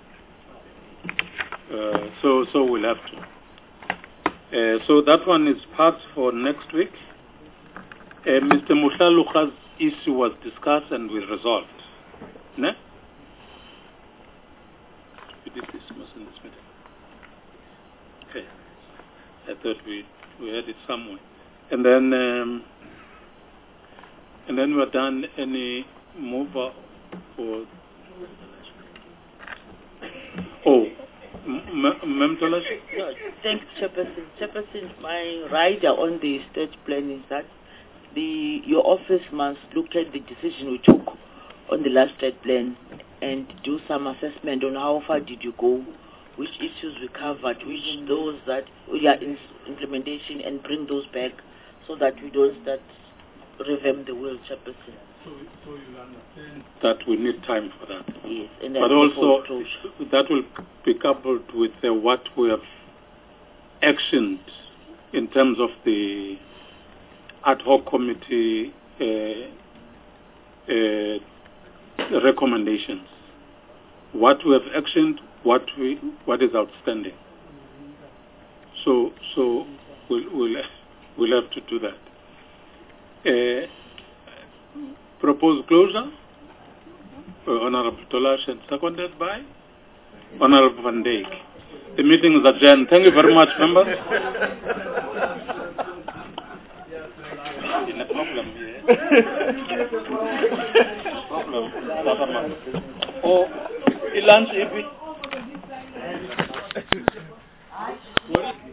So we'll have to. So that one is passed for next week. Mr. Mushaluka's issue was discussed and we resolved. Ne? We did this in this meeting. Okay. I thought we had it somewhere. And then And then we're done. Any mover for? Oh, Memtolas? No, thanks, Chairperson. Chairperson, my rider on the state plan is that your office must look at the decision we took on the last state plan and do some assessment on how far did you go, which issues we covered, which those that we are in implementation, and bring those back so that we don't start revamp the wheel, Chairperson. So you understand that we need time for that. Yes, and but also that will be coupled with what we have actioned in terms of the ad hoc committee recommendations. What we have actioned, what is outstanding. So we'll have to do that. Proposed closure, Honorable Tolash, and seconded by Honorable Van Dijk. The meeting is adjourned. Thank you very much, members. In a problem here. Problem. Oh, lunch,